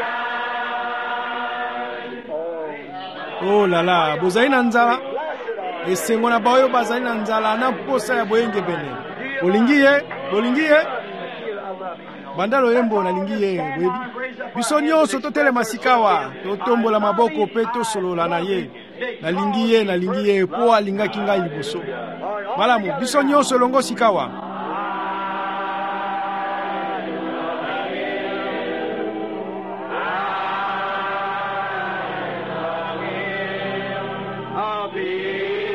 and dine. Oh la la. Bozali na nzala. Blessed are Esengo na bayo bazali na nzala na posa ya boyenge bene. Bolingiye, bolingiye. Bandalo yembo na lingiye webi. Biso nyonso totelema sikawa, totombola maboko pe tosolola na ye. Na lingiye, na lingiye po alingaki ngai liboso. Malamu, biso nyonso longo sikawa. I'll be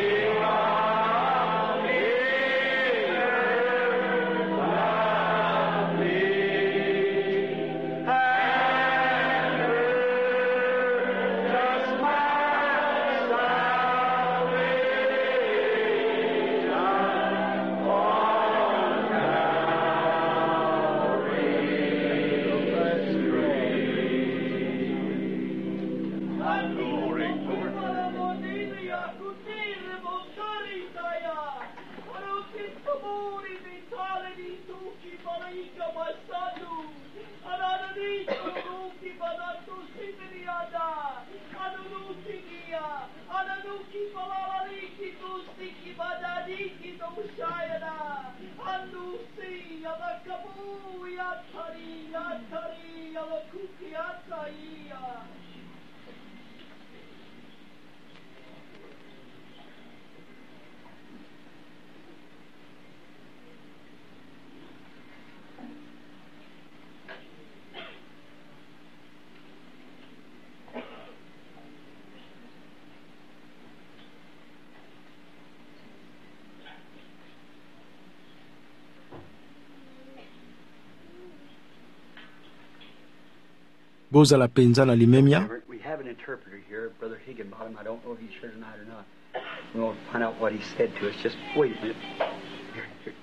Boza la penza na limemia. We have an interpreter here, Brother Higginbottom. I don't know if he's here tonight or not. We'll find out what he said to us. Just wait a minute. Here, here.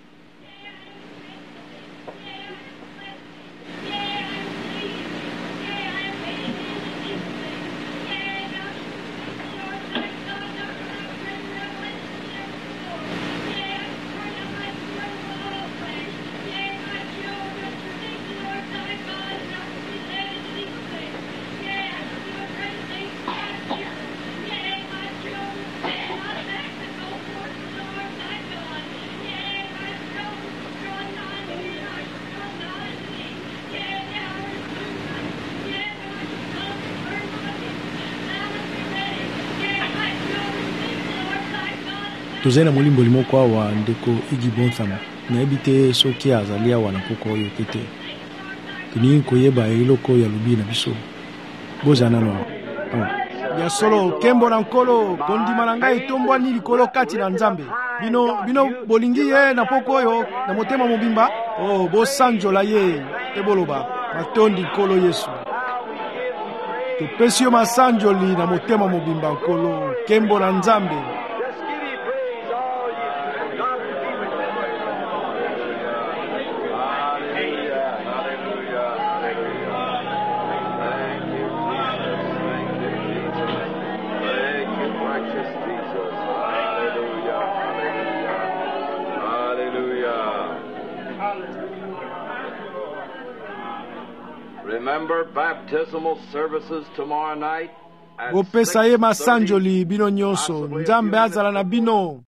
tozali na molimboli moko awa ndeko Igi Bontham nayebi te soki azali awa na poko oyo kete toningi koyeba eloko ya lobi na biso bozala nano ya solo kembo na nkolo kondima na ngai etombwani likolo kati na Nzambe bino bino bolingi ye na poko oyo na motema mobimba oh bosanjola ye eboloba matondi nkolo Yesu topesi yo masanjoli na motema mobimba nkolo kembo na Nzambe. Remember baptismal services tomorrow night. Opesa ye masanjoli bino nyonso Nzambe azala na bino.